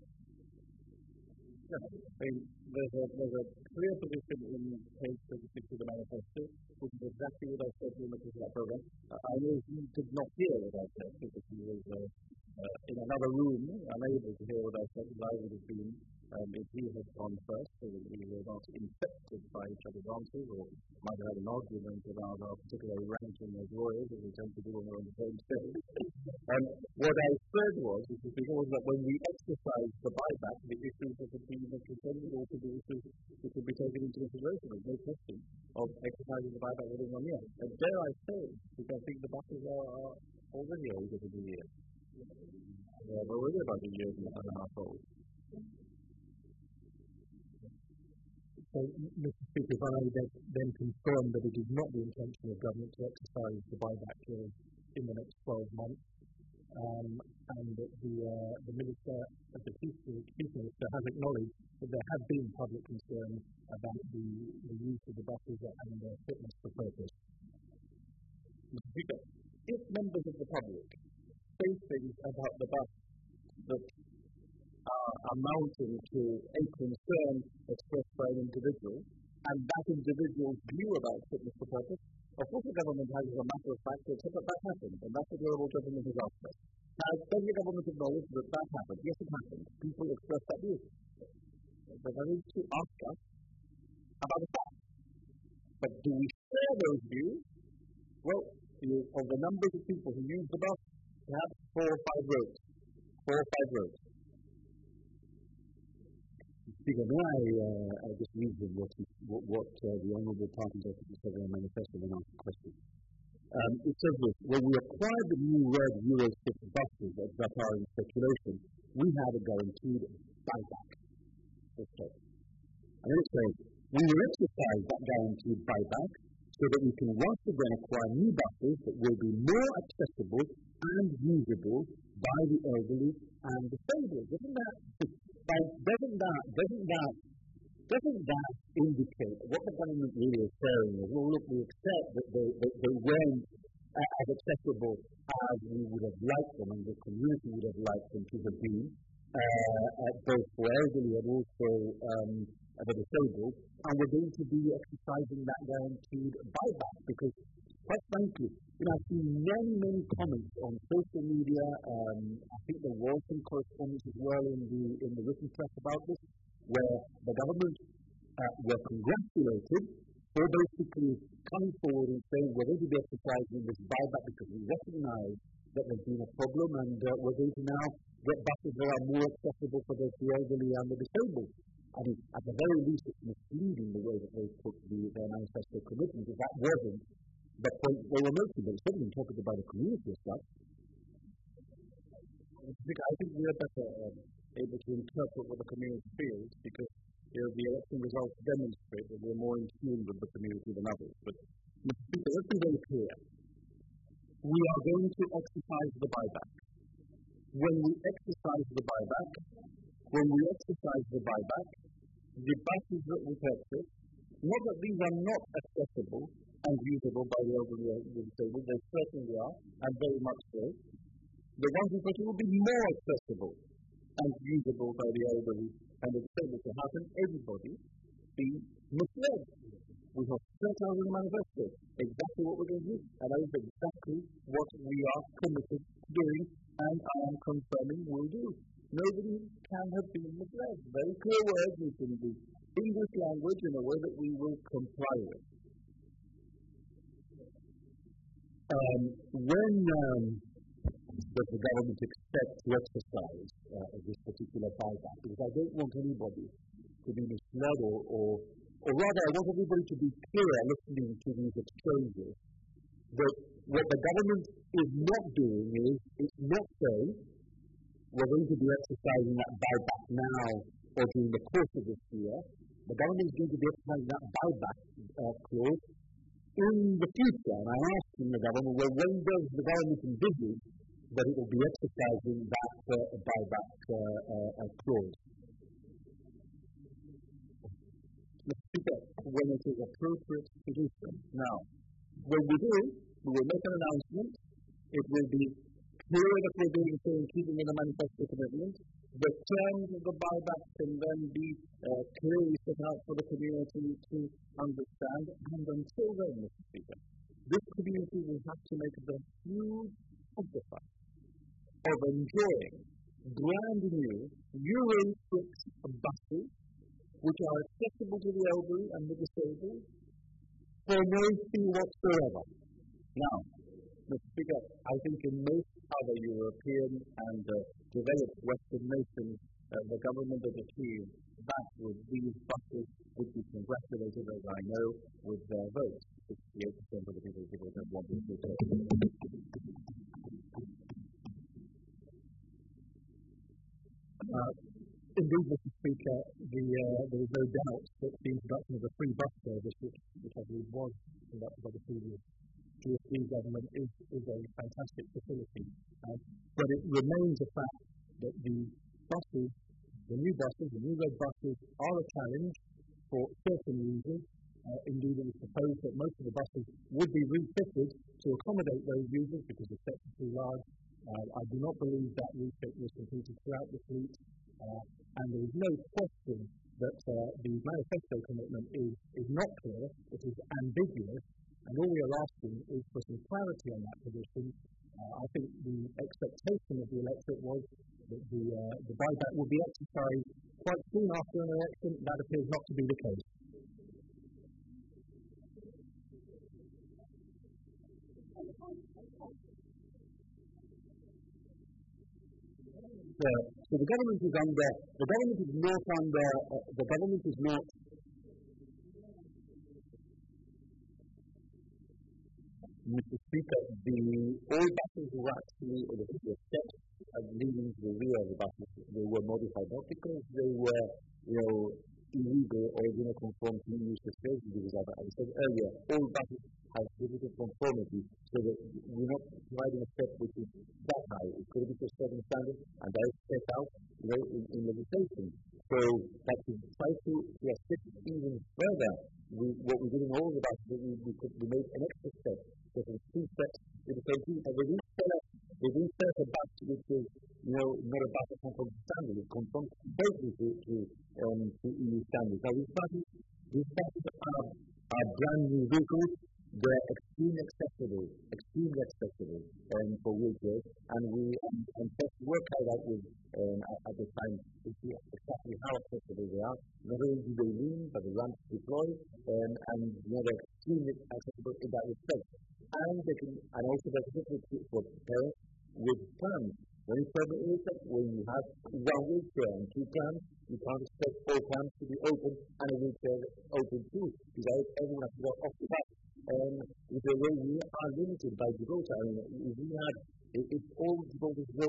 Yeah, I mean, there's a, there's a clear position in page thirty-six of the manifesto, which is exactly what I said during the course of that program. Uh, I know he did not hear what I said, because he was uh, uh, in another room, unable to hear what I said, as I would have been um, if he had gone first, so that we were not infected by each other's answers, or might have had an argument about our particular ranking as lawyers, as we tend to do when we're on the same stage. And what I said was, was that when we exercise the buyback, the issues that have been considered will also be issues that will be taken into consideration. There's no question of exercising the buyback within one year. And dare I say, because I think the buses are, are already older than a year. They're already about a year and a half old. So, Mister Speaker, if I may then, then confirm that it is not the intention of government to exercise the buyback clause in the next twelve months, um, and that the, uh, the Minister, uh, the Chief, Chief Minister has acknowledged that there have been public concerns about the, the use of the buses and their fitness for purpose. Mister Speaker, if members of the public say things about the bus that are amounting to a concern expressed by an individual, and that individual's view about fitness for purpose, of course the government has as a matter of fact to accept that that happened, and that's what the Honourable Gentleman has asked us. Now, does the government acknowledge that that happened? Yes, it happened. People expressed that view. But I need to ask us about the facts. But do we share those views? Well, you know, of the numbers of people who use the bus, perhaps four or five roads. Four or five roads. Speaker, may I uh, uh, just read what, what, what uh, the Honourable Party Deputy said in the manifesto and ask a question. Um, it says this: when we acquired the new red Euro six buses that are in circulation, we had a guaranteed buyback. Okay. And then it says, we will exercise that guaranteed buyback so that we can once again acquire new buses that will be more accessible and usable by the elderly and disabled. Isn't that, doesn't that, doesn't that, doesn't that indicate what the government really is saying is, well, look, we accept that they, they, they weren't uh, as accessible as we would have liked them and the community would have liked them to have been, uh, uh, both for elderly and also um, the disabled, and we're going to be exercising that guaranteed buyback because, quite frankly, you know, I've seen many, many comments on social media. Um, I think there was some correspondence as well in the in the written press about this, where the government uh, were congratulated for basically coming forward and saying we're going to be exercising this buyback because we recognise that there's been a problem and uh, we're going to now get buses that are more accessible for both the elderly and the disabled. I mean, at the very least, it's misleading the way that they put the, their manifesto commitment, because that wasn't the point they were making. They certainly didn't talk about the community as such. I think we had better um, able to interpret what the community feels, because you know, the election results demonstrate that we're more in tune with the community than others. But Mister Speaker, let's be very clear. We are going to exercise the buyback. When we exercise the buyback, when we exercise the buyback, the buses that we purchase, not that these are not accessible and usable by the elderly and disabled, they certainly are, and very much so. The ones we purchase will be more accessible and usable by the elderly and the disabled. So how can everybody be misled? We have set out in the manifesto exactly what we're going to do, and that is exactly what we are committed to doing, and I am confirming we'll do. Nobody can have been misled. Very clear words in the English language in a way that we will comply with. Um, when um, does the government expect to exercise uh, this particular buyback? Because I don't want anybody to be misled, or, or, or rather, I want everybody to be clear listening to these exchanges that what the government is not doing is it's not saying we're going to be exercising that buyback now or during the course of this year. The government is going to be exercising that buyback uh, clause in the future. And I'm asking the government, well, when does the government envisage that it will be exercising that uh, buyback uh, uh, clause? Mister Speaker, when it is appropriate to do so. Now, when we do, we will make an announcement. It will be clear that we're doing so in keeping with the manifesto commitment. The terms of the buyback can then be uh, clearly set out for the community to understand. And until then, Mister Speaker, this community will have to make the huge sacrifice of enjoying brand new Euro six buses, which are accessible to the elderly and the disabled, for no fee whatsoever. Now, Mister Speaker, I think in most other European and uh, developed Western nations, uh, the government has achieved that with these buses would be congratulated, as I know, with their votes. sixty-eight percent of the people who don't want this to take. Uh, indeed, Mister Speaker, the, uh, there is no doubt that the introduction of the free bus service, which, which I believe was conducted by the previous G S D government, is, is a fantastic facility. Uh, but it remains a fact that the buses, the new buses, the new red buses, are a challenge for certain users. Uh, indeed, it was proposed that most of the buses would be refitted to accommodate those users because the sets are too large. Uh, I do not believe that refit was completed throughout the fleet, uh, and there is no question that uh, the manifesto commitment is, is not clear, it is ambiguous, and all we are asking is for some clarity on that position. Uh, I think the expectation of the electorate was that the, uh, the buyback will be exercised quite soon after an election. That appears not to be the case. Uh, so the government is under, the government is not under, uh, the government is not Mister Speaker, the all buses were actually, the, the steps leading to the rear of the buses, they were modified, not because they were, you know, illegal or do not conform to E U specifications, because as I said earlier, all buses have limited conformity, so that we're not providing a step which is that high. It's going to be to a certain standard, and that is set out, you know, in, in legislation. So that to try to, to assist even further, we, what we did in all the buses, we, we, could, we made an extra step. So there's two steps in the same thing, and they didn't sell us, they didn't sell us a bus which is, you know, not a bus that conforms to standard, it conforms totally to, to, um, to E U standards. Now these buses, these buses are, are brand new vehicles. They're extremely accessible, extremely accessible um, for wheelchairs, and we um, and just work out with um, at, at the time to see exactly how accessible they are. Not only do they lean, but the ramps deploy, um, and you know, they're extremely accessible in that respect. And they can, and also they're accessible for parents with prams. When you tell me when you have one wheelchair and two prams, you can't expect all prams to be open and a wheelchair open too, because everyone has to go off the back. Um, the way we are limited by Gibraltar. I mean, if we had, if, if all Gibraltar's roads were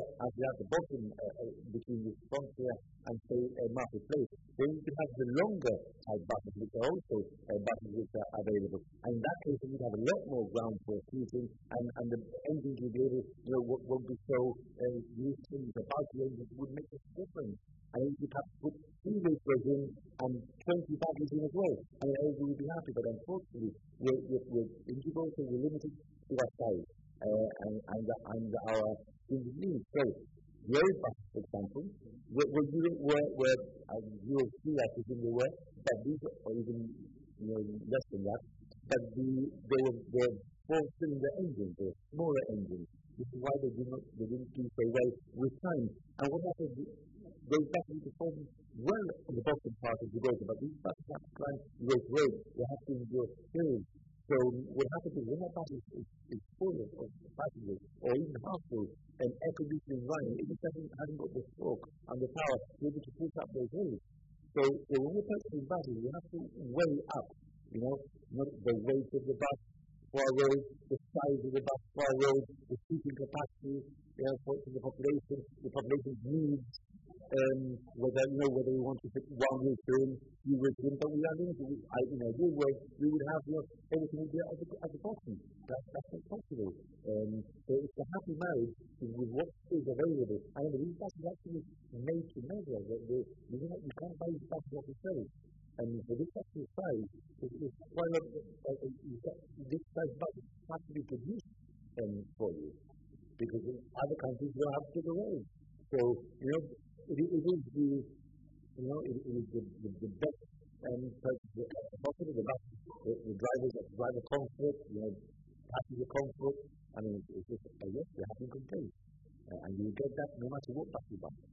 as we have the bottom uh, uh, between the frontier and say uh, marketplace, then you can have the longer type buses which are also uh, buses which are available. And in that case, you have a lot more ground for seating, and, and the engines will be able, you know, won't, won't be so uh, used to the bulky engines would make a difference. And if you have to put three vehicles in and twenty batteries in as well, and everybody will be happy. But unfortunately, we're, we're, we're Indigo, so we're limited to our size uh, and, and, and our needs. So, the old buses, for example, were, were, were, were uh, U S three, I presume they were, but these or even you know, less than that, but the, they were, were four-cylinder engines, or smaller engines. This is why they, did not, they didn't do so well with time. And what happened? Those buses perform well in the bottom part of the road, but these buses have to climb Great Road. They have to endure hills. So what happens is when that bus is, is, is full of, of passengers, or even half full, and air conditioning running, it just hasn't, hasn't got the torque and the power to be able to push up those hills. So, so when we're purchasing buses, we have to weigh up, you know, not the weight of the bus for our road, the size of the bus for our road, the seating capacity, you know, for the population, the population's needs. Um, whether you know whether we want to put one roofer in, two roofers in, but we are limited. We, I, in an ideal way, we would have you know, everything would be at the, at the bottom. That, that's not possible. Um, so it's a happy marriage with what is available. And these buses are actually made to measure. That they, you, know, you can't buy these buses off the shelf. And for this actual size, it's, it's quite a, a, a, a, this size bus has to be produced um, for you, because in other countries will have to take the road. So you know. It, it is the, you know, it, it is the, the, the best um, purchase possible. The, the, the drivers, the driver comfort, you know, passenger comfort. I mean, it's just uh, yes, they have to complain, uh, and you get that no matter what bus you buy.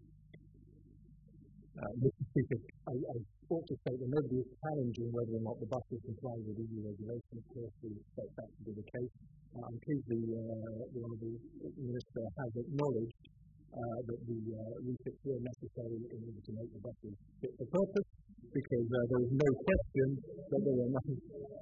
Uh, Mister Speaker, I, I ought to say that nobody is challenging whether or not the buses comply with E U regulation. Of course, we expect that to be the case. Uh, I'm pleased the, uh, the Honourable Minister has acknowledged Uh, that the uh, refits were necessary in order to make the buses fit for purpose, because uh, there was no question that there were nothing.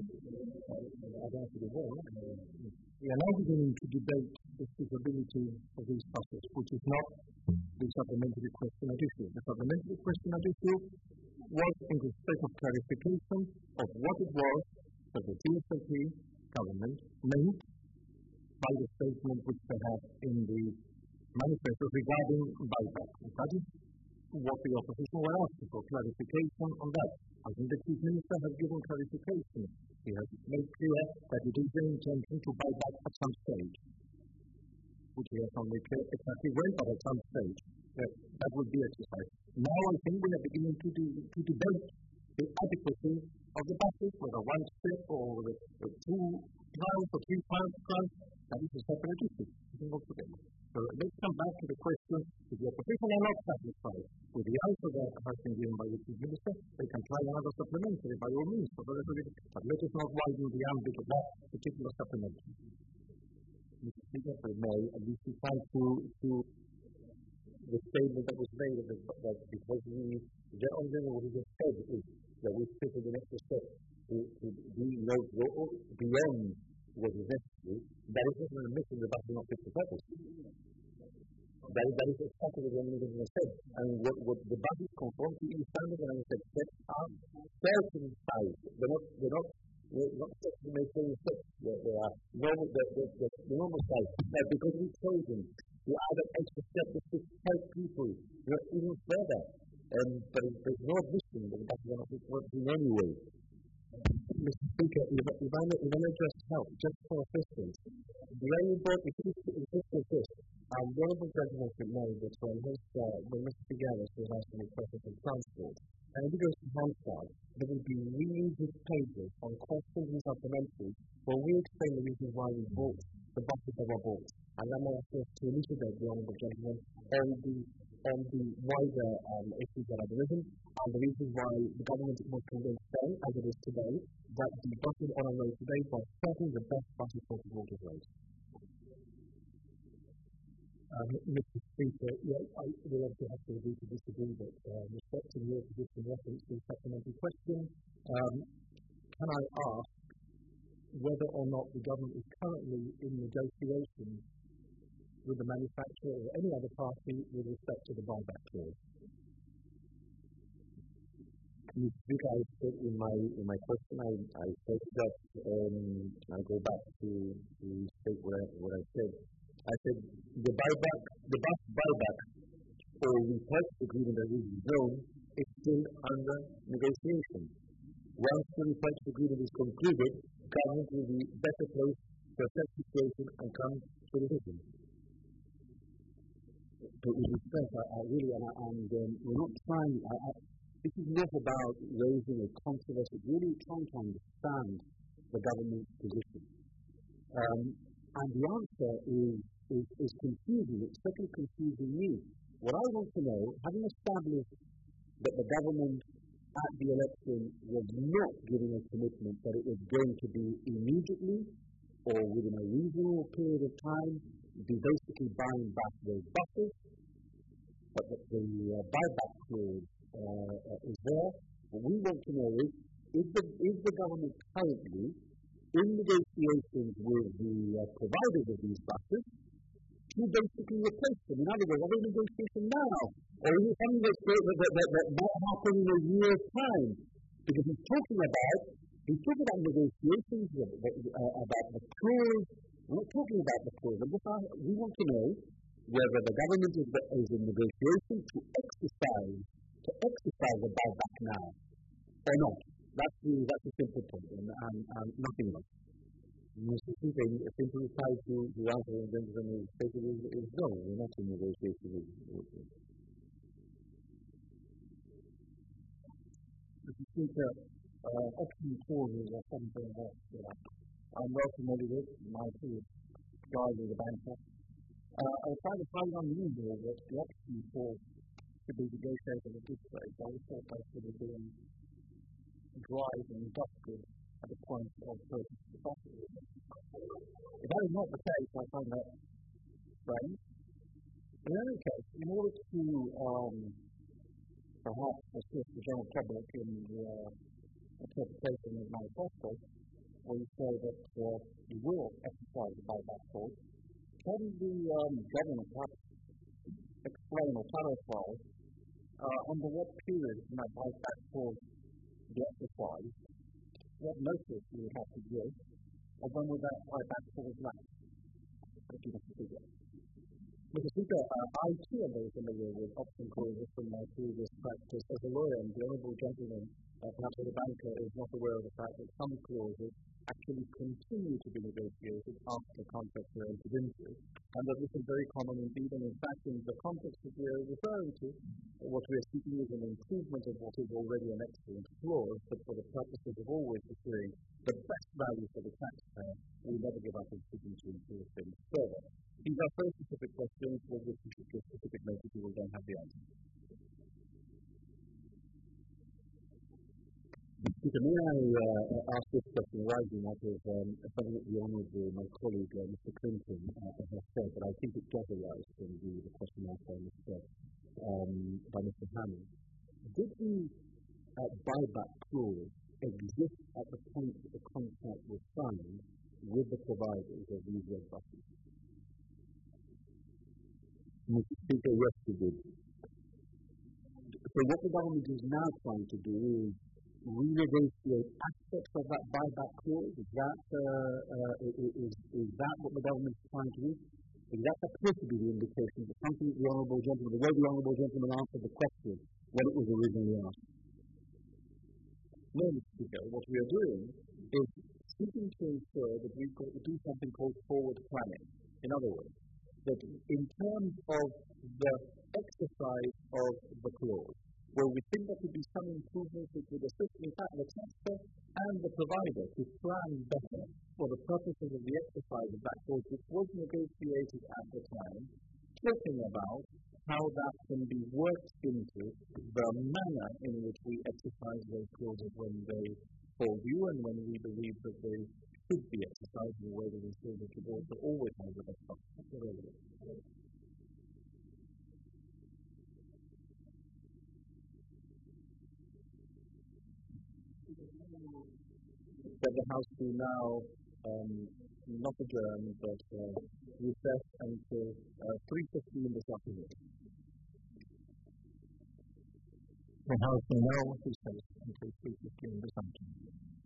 I've answered it well. We are now beginning to debate the suitability of these buses, which is not the supplementary question at issue. The supplementary question at issue was in respect of clarification of what it was that the T S L P government made by the statement which they have in the manifesto regarding buyback. That is what the opposition were asking for, clarification on that. I think the Chief Minister has given clarification. He has made clear that it is their intention to buy back at some stage, which he has not made clear exactly when, but at some stage. That, that would be exercised. Now I think we are beginning to, de- to debate the adequacy of the buses, whether one step or the, the two trials or three trials. That is a separate issue. So let's come back to the question, if the opposition are not satisfied with the answer that has been given by the Chief Minister, they can try another supplementary by all means, but let us not widen the ambit of that particular supplementary. Mister Speaker, if I may, at least we try to, to the statement that was made of the, that because we, the only what he just said is that we take the next step to, to be, you know, go beyond what is necessary. That is not an admission the bus is not fit for purpose. That is, that is exactly what the Minister has said. And what, what the buses conform to E U standards, and I said, sets are certain size. They're not, they're not, they're not sets to make any sets. They, they are normal, they're, they're, they're the normal size. Now, because we've chosen to add an extra step to help people, you know, even further. Um, but there's no admission that the buses are not fit for purpose in any way. Mister Speaker, if, if, I may, if I may just help, just for assistance, the honourable, if it is this, um, the honourable judgment was made that when, his, uh, when Mister Figueres was asking the question for transport, and if he goes to Hansard, there will be reused pages on questions and supplementaries where we explain the reasons why we bought the buses that were bought. And I'm also to elucidate the honourable judgment on the on the wider um, issues that have arisen, and the reasons why the government was convinced then, as it is today, that the buses on our road today are certainly the best buses for the water road. Um, Mister Speaker, yeah, I will obviously have to agree to disagree, but uh, respecting your position reference to the supplementary question, um, can I ask whether or not the government is currently in negotiations with the manufacturer or any other party with respect to the buyback clause? You think I said in my in my question, I, I said that um, I go back to, to state what I, what I said. I said the buyback, the bus buyback or repurchase agreement that is known is still under negotiation. Once the repurchase agreement is concluded, government will be better placed to assess the situation and come to a decision. But with respect, I, I really, and, I, and um, we're not trying, I, I, this is not about raising a controversy, really trying to understand the government's position. Um, and the answer is, is, is confusing. It's certainly confusing me. What I want to know, having established that the government at the election was not giving a commitment that it was going to be immediately or within a reasonable period of time, be basically buying back those buses, but that the uh, buyback clause uh, is there. What we want to know is, is the, is the government currently in negotiations with the uh, providers of these buses to basically replace them? In other words, are they in negotiation now? Or is it something that, that, that, that might happen in a year's time? Because he's talking about, he's talking about negotiations, uh, about the clause. We're not talking about the clause. We want to know whether the government is, is in negotiation to exercise, to exercise the buyback now, or not. That's the, that's the simple point, and, and, and nothing else. Mister Speaker, a simple reply to the answer of the gentleman is basically is, is no, we're not in negotiation with it. Mister Speaker, uh, option clauses are something that uh, I'm well familiar with. My previous guy was a banker. Uh, I find it highly unusual that the option clause should be negotiated at this stage. I would thought that should have been dried and dusted at the point of purchase of the property. If that is not the case, I find that strange. In any case, in order to um, perhaps assist the general public in the uh, interpretation of the manifesto, where you say that uh, you will exercise the buyback clause, can the um, government perhaps explain or clarify uh, under what period can that buyback clause be exercised, what notice you would have to give, or when would that buyback clause lapse? Thank you, Mister Speaker. Mister Speaker, uh, I too am very familiar with option clauses from my previous practice as a lawyer, and the honourable gentleman, uh, perhaps as a banker, is not aware of the fact that some clauses actually continue to be negotiated after contracts are entered into, and that this is very common indeed, and in fact in the context that we are referring to, what we are seeking is an improvement of what is already an excellent clause, but for the purposes of always securing the best value for the taxpayer, we never give up in seeking to improve things further. These are very specific questions for which we should give specific notice. We will then have the answer. Speaker, may I uh, ask this question arising out of um, something that the Honourable, my colleague, uh, Mister Clinton, uh, has said, but I think it does arise from the, the question asked by Mister Um, by Mister Hammond. Did the uh, buyback clause exist at the point that the contract was signed with the providers of these red buses? Mister Speaker, yes, we did. So what the government is now trying to do is renegotiate aspects of that buyback clause. Is that, uh, uh, is, is that what the government is trying to do? Is that appears to be the indication that something the Honourable Gentleman, the way the Honourable Gentleman answered the question when it was originally asked? No, Mister Speaker, what we are doing is seeking to ensure that we do something called forward planning. In other words, that in terms of the exercise of the clause, where we think there could be some improvements which would assist, in fact, the taxpayer and the provider to plan better for the purposes of the exercise of that clause, which was negotiated at the time, talking about how that can be worked into the manner in which we exercise those clauses when they fall due and when we believe that they should be exercised in a way that ensures that the board will always have the best option available. That the House will now um, not adjourn, but uh, recess until uh, three fifteen this afternoon. The House will now recess until three fifteen this afternoon.